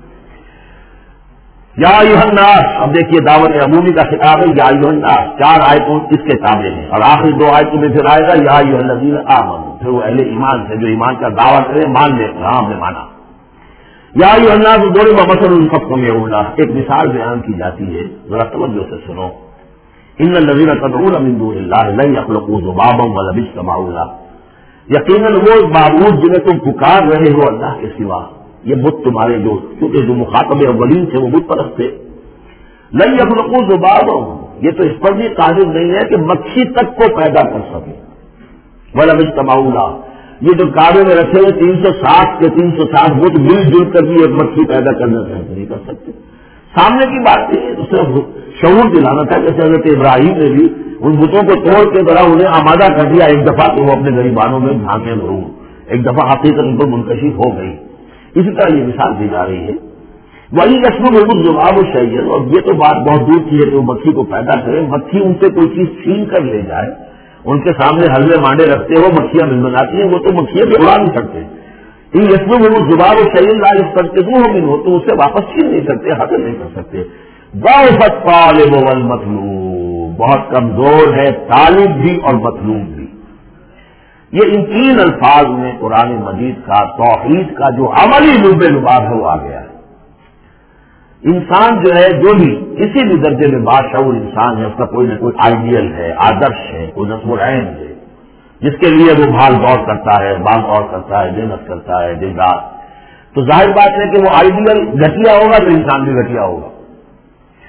یا ایھا الناس، اب دیکھیے دعوت عمومی کا خطاب ہے یا ایھا الناس، چار آیتوں اس کے تابع ہیں، اور آخری دو آیتوں میں پھر آئے گا یا ایھا الذین آمنوا، پھر وہ اہل ایمان سے جو ایمان کا دعویٰ کرے مان لے، ہاں ہم نے مانا. یا ایھا الناس ضرب مثل فاستمعوا له، ایک مثال بیان کی جاتی ہے، ذرا توجہ سے سنو. ان الذین تدعون من دون اللہ لن یخلقوا ذبابا ولو اجتمعوا له، یقیناً وہ معبود جنہیں تم پکار رہے ہو اللہ کے سوا، یہ بت تمہارے جو کیونکہ جو مخاطب اولین تھے وہ بت پرست تھے. لن یخلقوا ذبابا، یہ تو اس پر بھی قادر نہیں ہے کہ مکھی تک کو پیدا کر سکے. ولو اجتمعوا له، یہ جو کعبے میں رکھے ہوئے تین سو ساٹھ کے تین سو ساٹھ بت مل جل کر بھی ایک مکھی پیدا کرنا نہیں کر سکتے. سامنے کی بات نہیں ہے، اس سے شعور دلانا تھا. جیسے حضرت ابراہیم نے بھی ان بتوں کو توڑ کے ذرا انہیں آمادہ کر دیا ایک دفعہ، تو وہ اپنے غریبانوں میں جھانکے ضرور ایک دفعہ حقیقت ان پر منکشف ہو گئی. اسی طرح یہ مثال دی جا رہی ہے. وہی رسم محمود جواب و شیئر، اور یہ تو بات بہت دور کی ہے کہ وہ مکھی کو پیدا کرے. مکھی ان سے کوئی چیز چھین کر لے جائے، ان کے سامنے حلوے مانڈے رکھتے ہو مکھیاں منمناتی ہیں، وہ تو مکھیاں بھی اڑا نہیں سکتے. ان رسم محمود جواب و شیئر لاج کرتے دوں ہو تو اسے واپس چھین نہیں سکتے، حاصل نہیں کر سکتے. ضعف الطالب والمطلوب، بہت کمزور ہے طالب بھی اور مطلوب بھی. یہ ان تین الفاظ میں قرآن مجید کا توحید کا جو عملی لب لباب ہے وہ آ گیا ہے. انسان جو ہے جو بھی کسی بھی درجے میں باشعور انسان ہے، اس کا کوئی نہ کوئی آئیڈیل ہے، آدرش ہے، کوئی نصب العین ہے جس کے لیے وہ بھاگ دوڑ کرتا ہے، بھاگ دوڑ کرتا ہے، محنت کرتا ہے دن رات. تو ظاہر بات ہے کہ وہ آئیڈیل گھٹیا ہوگا تو انسان بھی گھٹیا ہوگا.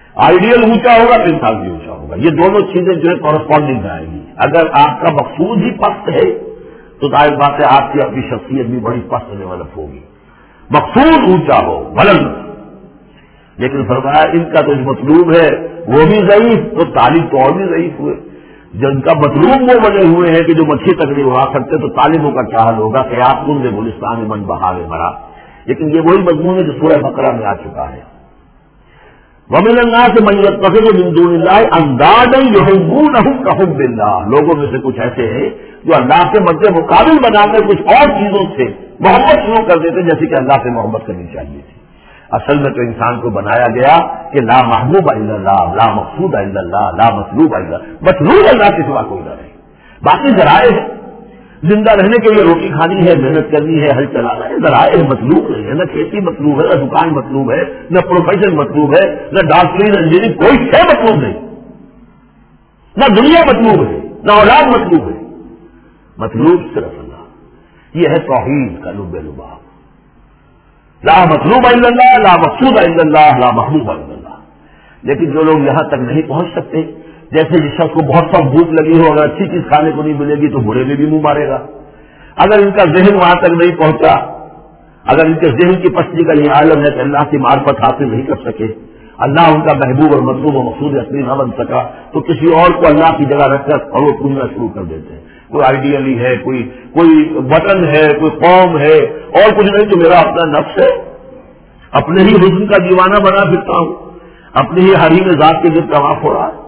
آئیڈیل اونچا ہوگا تو انسان بھی اونچا ہوگا. یہ دونوں چیزیں جو ہے کورسپونڈنگ آئیں گی. اگر آپ کا مقصود ہی پست ہے تو ظاہر بات ہے آپ کی اپنی شخصیت بھی بڑی پست ڈیولپ ہوگی. مقصود اونچا ہو بلند، لیکن فرمایا ان کا تو جو مطلوب ہے وہ بھی ضعیف، تو تعلیم تو اور بھی ضعیف ہوئے. جن کا مطلوب وہ بنے ہوئے ہیں کہ جو مچھی تک نہیں اڑا سکتے، تو تعلیموں کا کیا حال ہوگا کہ آپ کن میں گلستان من بہاوے مرا. لیکن یہ وہی مضمون ہے جو سورہ بقرہ میں آ چکا ہے. وَمِنَ النَّاسِ مَن يَتَّخِذُ مِن دُونِ اللَّهِ أَندَادًا يُحِبُّونَهُمْ كَحُبِّ اللَّهِ. لوگوں میں سے کچھ ایسے ہیں جو اللہ کے مد مقابل بنا کر کچھ اور چیزوں سے محبت شروع کر دیتے جیسے کہ اللہ سے محبت کرنی چاہیے تھی. اصل میں تو انسان کو بنایا گیا کہ لا محبوب الا اللہ، لا مقصود الا اللہ، لا مطلوب الا اللہ. مطلوب اللہ کے سوا کوئی نہ رہے. باقی ذرائع ہے، زندہ رہنے کے لیے روٹی کھانی ہے، محنت کرنی ہے، ہل چلانا ہے. ذرائع مطلوب نہیں ہے، نہ کھیتی مطلوب ہے، نہ دکان مطلوب ہے، نہ پروفیشن مطلوب ہے، نہ ڈاکٹری، نہ انجینئرنگ، کوئی شے مطلوب نہیں. نہ دنیا مطلوب ہے، نہ اولاد مطلوب ہے. مطلوب صرف اللہ. یہ ہے توحید کا لب لباب. لا مطلوب الا اللہ، لا مقصود الا اللہ، لا محبوب الا اللہ. لیکن جو لوگ یہاں تک نہیں پہنچ سکتے، جیسے جس شخص کو بہت سخت بھوک لگی ہو، اگر اچھی چیز کھانے کو نہیں ملے گی تو برے میں بھی منہ مارے گا. اگر ان کا ذہن وہاں تک نہیں پہنچا، اگر ان کے ذہن کی پستی کا یہ عالم ہے کہ اللہ کی معرفت حاصل نہیں کر سکے، اللہ ان کا محبوب اور مطلوب و مقصود اصلی نہ بن سکا، تو کسی اور کو اللہ کی جگہ رکھ کر اور وہ پوجنا شروع کر دیتے ہیں. کوئی آئیڈیلی ہے، کوئی کوئی وطن ہے، کوئی قوم ہے، اور کچھ نہیں تو میرا اپنا نفس ہے. اپنے ہی حسن کا دیوانہ بنا پھرتا ہوں، اپنے ہی حریم ذات کے گرد طواف ہو رہا ہے.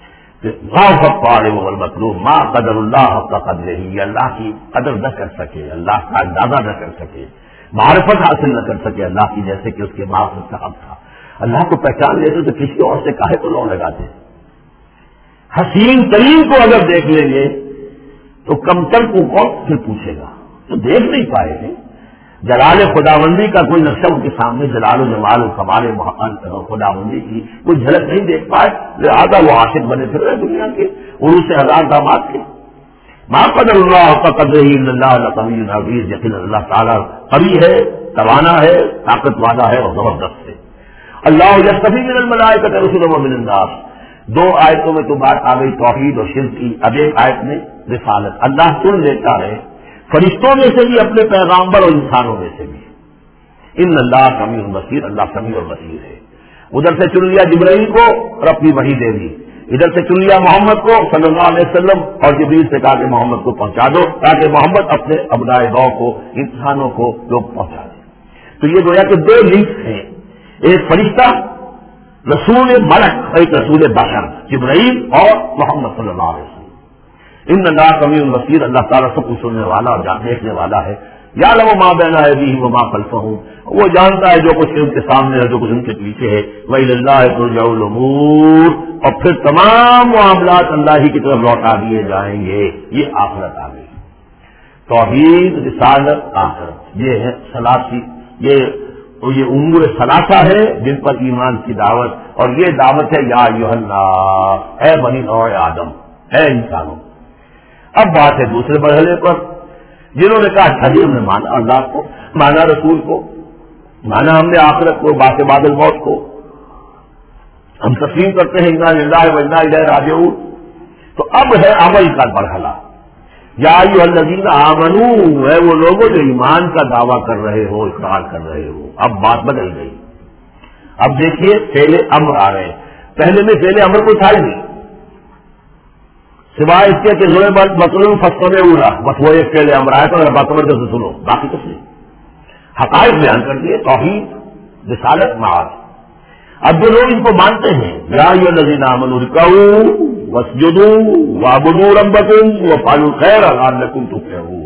مطلوب ماں قدر اللہ کا قدر ہی، اللہ کی قدر نہ کر سکے، اللہ کا اندازہ نہ کر سکے، معرفت حاصل نہ کر سکے اللہ کی، جیسے کہ اس کے معرفت کا حق تھا. اللہ کو پہچان لیتے تو کسی اور سے کاہے کو لو لگاتے. حسین ترین کو اگر دیکھ لیں گے تو کمتر کو کون پھر پوچھے گا؟ تو دیکھ نہیں پائے ہیں. جلال خداوندی کا کوئی نقشہ ان کے سامنے، جلال و جمال و کمال خداوندی کی کوئی جھلک نہیں دیکھ پائے، لہٰذا وہ عاشق بنے پھر رہے دنیا کے عروج سے ہزار داماد کے. ما قدر اللہ کا قدر ہی اللہ قوی عزیز. یقین اللہ تعالیٰ قوی ہے، توانا ہے، طاقت والا ہے اور زبردست ہے. اللہ یستفی من الملائکۃ رسلا ومن الناس. دو آیتوں میں تو بات آ گئی توحید اور شرک کی. اب ایک آیت میں رسالت. اللہ چن لیتا ہے فرشتوں میں سے بھی اپنے پیغامبر اور انسانوں میں سے بھی. ان اللہ سمیع بصیر، اللہ سمیع اور بصیر ہے. ادھر سے چن لیا جبرائیل کو اور اپنی وحی دے دی، ادھر سے چن لیا محمد کو صلی اللہ علیہ وسلم اور جبریل سے کہا کہ محمد کو پہنچا دو تاکہ محمد اپنے ابنائے گاؤں کو، انسانوں کو لوگ پہنچا دیں. تو یہ گویا کہ دو لنکس ہیں، ایک فرشتہ رسول ملک، ایک رسول بشر جبرائیل اور محمد صلی اللہ علیہ وسلم. ان اللہ سمیع بصیر، اللہ تعالیٰ سب کچھ سننے والا اور دیکھنے والا ہے. یعلم ما بین ایدیہم وما خلفہم، وہ جانتا ہے جو کچھ ان کے سامنے ہے، جو کچھ ان کے پیچھے ہے. وإلی اللہ ترجع الامور، اور پھر تمام معاملات اللہ ہی کی طرف لوٹا دیے جائیں گے. یہ آخرت آ گئی. توحید، رسالت، آخرت، یہ ہے ثلاثی، یہ یہ امور ثلاثہ ہے جن پر ایمان کی دعوت. اور یہ دعوت ہے یا ایھا الناس، اے بنی نوع آدم، اے انسانوں. اب بات ہے دوسرے مرحلے پر، جنہوں نے کہا اچھا جی ہم نے مانا اللہ کو، مانا رسول کو، مانا ہم نے آخرت کو، بعد بعد الموت کو، ہم تسلیم کرتے ہیں انا للہ و انا الیہ راجعون. تو اب ہے عمل کا مرحلہ. یا ایھا الذین آمنوا، ہے وہ لوگوں جو ایمان کا دعویٰ کر رہے ہو، اقرار کر رہے ہو. اب بات بدل گئی. اب دیکھیے فعل امر آ رہے ہیں. پہلے میں فعل امر کو تھا ہی نہیں، سوائے اس کے کہ زوئے مطلوب فصل میں اڑا، بس وہ ایک فعل امر آیا تو اگر بات امر سے سنو، باقی کچھ نہیں. حقائق بیان کر دیے، توحید، رسالت، معاد. اب جو لوگ ان کو مانتے ہیں، یا ایھا الذین آمنوا ارکعوا واسجدوا واعبدوا ربکم وافعلوا الخیر لعلکم تفلحون.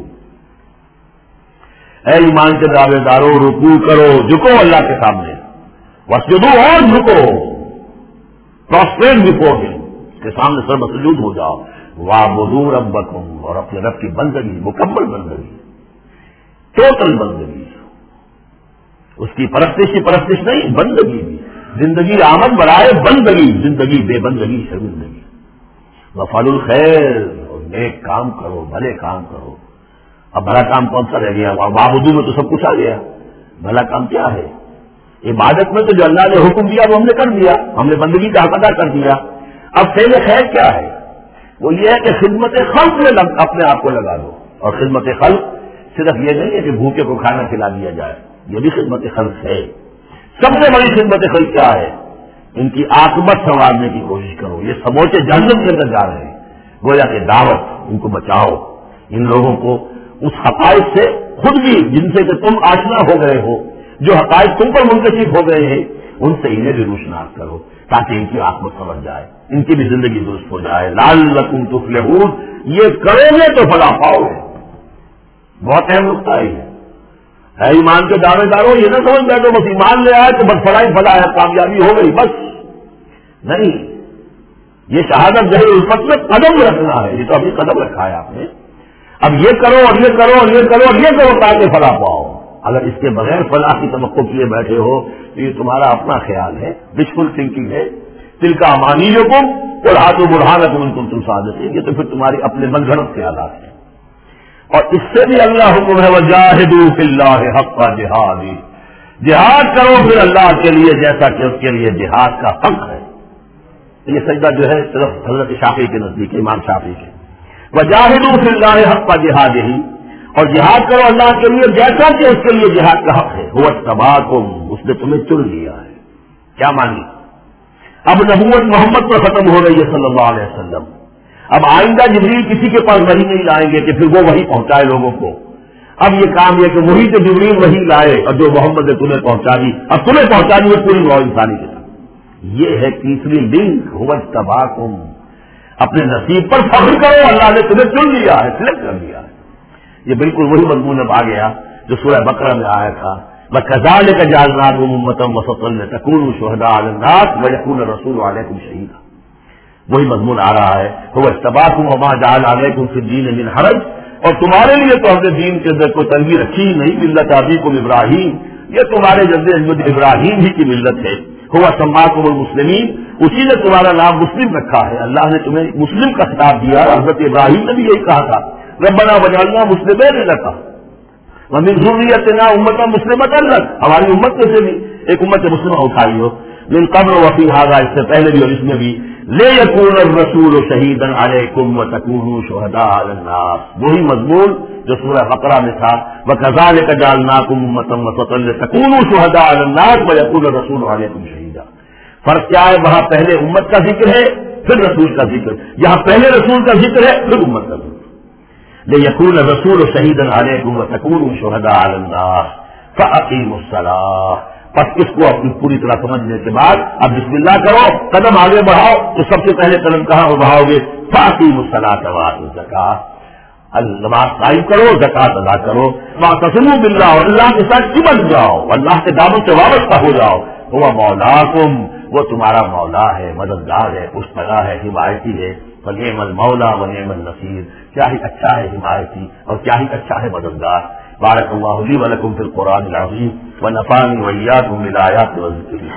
اے ایمان کے دعوے دارو، رکوع کرو، جھکو اللہ کے سامنے، واسجدوا، اور جھکو، پروسٹریٹ بفور ہم، اس کے سامنے سر مسجود ہو جاؤ. واعبدوا ربکم، اور اپنے رب کی بندگی، مکمل بندگی، ٹوٹل بندگی، اس کی پرستش کی پرستش نہیں، بندگی بھی. زندگی آمد برائے بندگی، زندگی بے بندگی شرمندگی. وفعلوا الخیر، اور نیک کام کرو، بھلے کام کرو. اب بھلا کام کون سا رہ گیا؟ وعبدوا میں تو سب کچھ آ گیا. بھلا کام کیا ہے؟ عبادت میں تو جو اللہ نے حکم دیا وہ ہم نے کر دیا، ہم نے بندگی کا حق ادا کر دیا. اب فعل خیر کیا ہے؟ وہ یہ ہے کہ خدمت خلق میں اپنے آپ کو لگا دو. اور خدمت خلق صرف یہ نہیں ہے کہ بھوکے کو کھانا کھلا دیا جائے، یہ بھی خدمت خلق ہے. سب سے بڑی خدمت خلق کیا ہے؟ ان کی عاقبت سنوارنے کی کوشش کرو. یہ سموچے جہنم کے اندر جا رہے ہیں، گویا کہ دعوت، ان کو بچاؤ. ان لوگوں کو اس حقائق سے خود بھی جن سے کہ تم آشنا ہو گئے ہو، جو حقائق تم پر منتشر ہو گئے ہیں، ان سے انہیں بھی روشناس کرو تاکہ ان کی عاقبت سمجھ جائے، ان کی بھی زندگی درست ہو جائے. لعلکم تفلحون، یہ کرو گے تو فلاح پاؤ گے. بہت اہم نقطہ ہے. ہے ایمان کے دعوے داروں، یہ نہ سمجھ بیٹھو بس ایمان لے آئے تو بس فلاح فلاح ہے، کامیابی ہو گئی، بس نہیں. یہ شہادت ظہر الفت میں قدم رکھنا ہے. یہ تو ابھی قدم رکھا ہے آپ نے. اب یہ کرو اور یہ کرو اور یہ کرو اور یہ کرو تاکہ فلاح پاؤ. اگر اس کے بغیر فلاح کی توقع کیے بیٹھے ہو تو یہ تمہارا اپنا خیال ہے، وشفل تھنکنگ ہے. دل کا امانی جو کم اور ہاتھ و برہانہ تم ان کو تم صادق ہے، یہ تو پھر تمہاری اپنے من گھڑت خیالات ہیں. اور اس سے بھی اللہ حکم ہے وجاہدوا فی اللہ حق جہاد، جہاد کرو پھر اللہ کے لیے جیسا کہ اس کے لیے جہاد کا حق ہے. یہ سجدہ جو ہے صرف حضرت شافعی کے نزدیک، امام شافعی کے. وجاہدوا فی اللہ حق جہاد ہی، اور جہاد کرو اللہ کے لیے جیسا کہ اس کے لیے جہاد کا حق ہے. هو اجتباکم، اس نے تمہیں چن لیا ہے. کیا مانی؟ اب نبوت محمد پر ختم ہو رہی ہے صلی اللہ علیہ وسلم. اب آئندہ جبریل کسی کے پاس وحی نہیں لائیں گے کہ پھر وہ وحی پہنچائے لوگوں کو. اب یہ کام یہ کہ وہی تو جبریل وحی لائے اور جو محمد نے تمہیں پہنچا دی، اب تمہیں پہنچا دی وہ پوری نوع انسانی کے ساتھ. یہ ہے تیسری لنک، هو اجتباکم. اپنے نصیب پر فخر کرو، اللہ نے تمہیں چن لیا ہے، سلیکٹ کر لیا ہے. یہ بالکل وہی مضمون اب آ گیا جو سورہ بقرہ میں آیا تھا، وَكَذَلِكَ جَعَلْنَاكُمْ أُمَّةً وَسَطًا لِتَكُونُوا شُهَدَاءَ عَلَى النَّاسِ وَيَكُونَ الرَّسُولُ عَلَيْكُمْ شَهِيدًا. وہی مضمون آ رہا ہے، هُوَ اجْتَبَاكُمْ وَمَا جَعَلَ عَلَيْكُمْ فِي الدِّينِ مِنْ حَرَجٍ. اور تمہارے لیے تو ہم نے دین کے اندر کوئی تنگی رکھی ہی نہیں. ملت ابیکم ابراہیم، یہ تمہارے جد اجداد ابراہیم ہی کی ملت ہے. هُوَ سَمَّاكُمُ الْمُسْلِمِينَ، اسی نے تمہارا نام مسلم رکھا ہے. اللہ نے تمہیں مسلم کا خطاب دیا. حضرت ابراہیم نے بھی یہی کہا تھا، ربنا وجعلنا مسلمین لک ومن ذریتنا امة مسلمۃ لک، ہماری امت میں سے بھی ایک امت مسلمہ اٹھائی ہو. من قبل وفی ھذا، اس سے پہلے بھی اور اس میں بھی. لیکون الرسول شہیدا علیکم وتکونوا شہداء علی الناس، وہی مضمون جو سورہ بقرہ میں تھا، وکذالک جعلناکم امة وسطا لتکونوا شہداء علی الناس ویکون الرسول علیکم شہیدا. فرق کیا ہے؟ وہاں پہلے امت کا ذکر ہے پھر رسول کا ذکر، یہاں پہلے رسول کا ذکر ہے پھر امت کا ذکر. لِيَكُونَ الرَّسُولُ شَهِيدًا عَلَيْكُمْ وَتَكُونُوا شُهَدَاءَ عَلَى النَّاسِ فَأَقِيمُوا الصَّلَاةَ. پس اس کو اپنی پوری طرح سمجھنے کے بعد اب بسم اللہ کرو، قدم آگے بڑھاؤ تو سب سے پہلے قدم کہاں بڑھاؤ گے؟ فَأَقِيمُوا الصَّلَاةَ وَآتُوا الزَّكَاةَ، نماز قائم کرو، زکات ادا کرو. وَاعْتَصِمُوا بِاللَّهِ، اور اللہ کے ساتھ چمٹ جاؤ، اللہ کے دامن سے وابستہ ہو جاؤ. هُوَ مَوْلَاكُمْ، وہ تمہارا مولا ہے، مددگار ہے، پشتگاہ ہے، حمایتی ہے. وَنِعْمَ الْمَوْلَى وَنِعْمَ النَّصِيرُ، کیا ہی اچھا ہے حمایتی اور کیا ہی اچھا ہے مددگار. بارک اللہ لی ولکم فی القرآن العظیم ونفعنی وإیاکم بالآیات والذکر.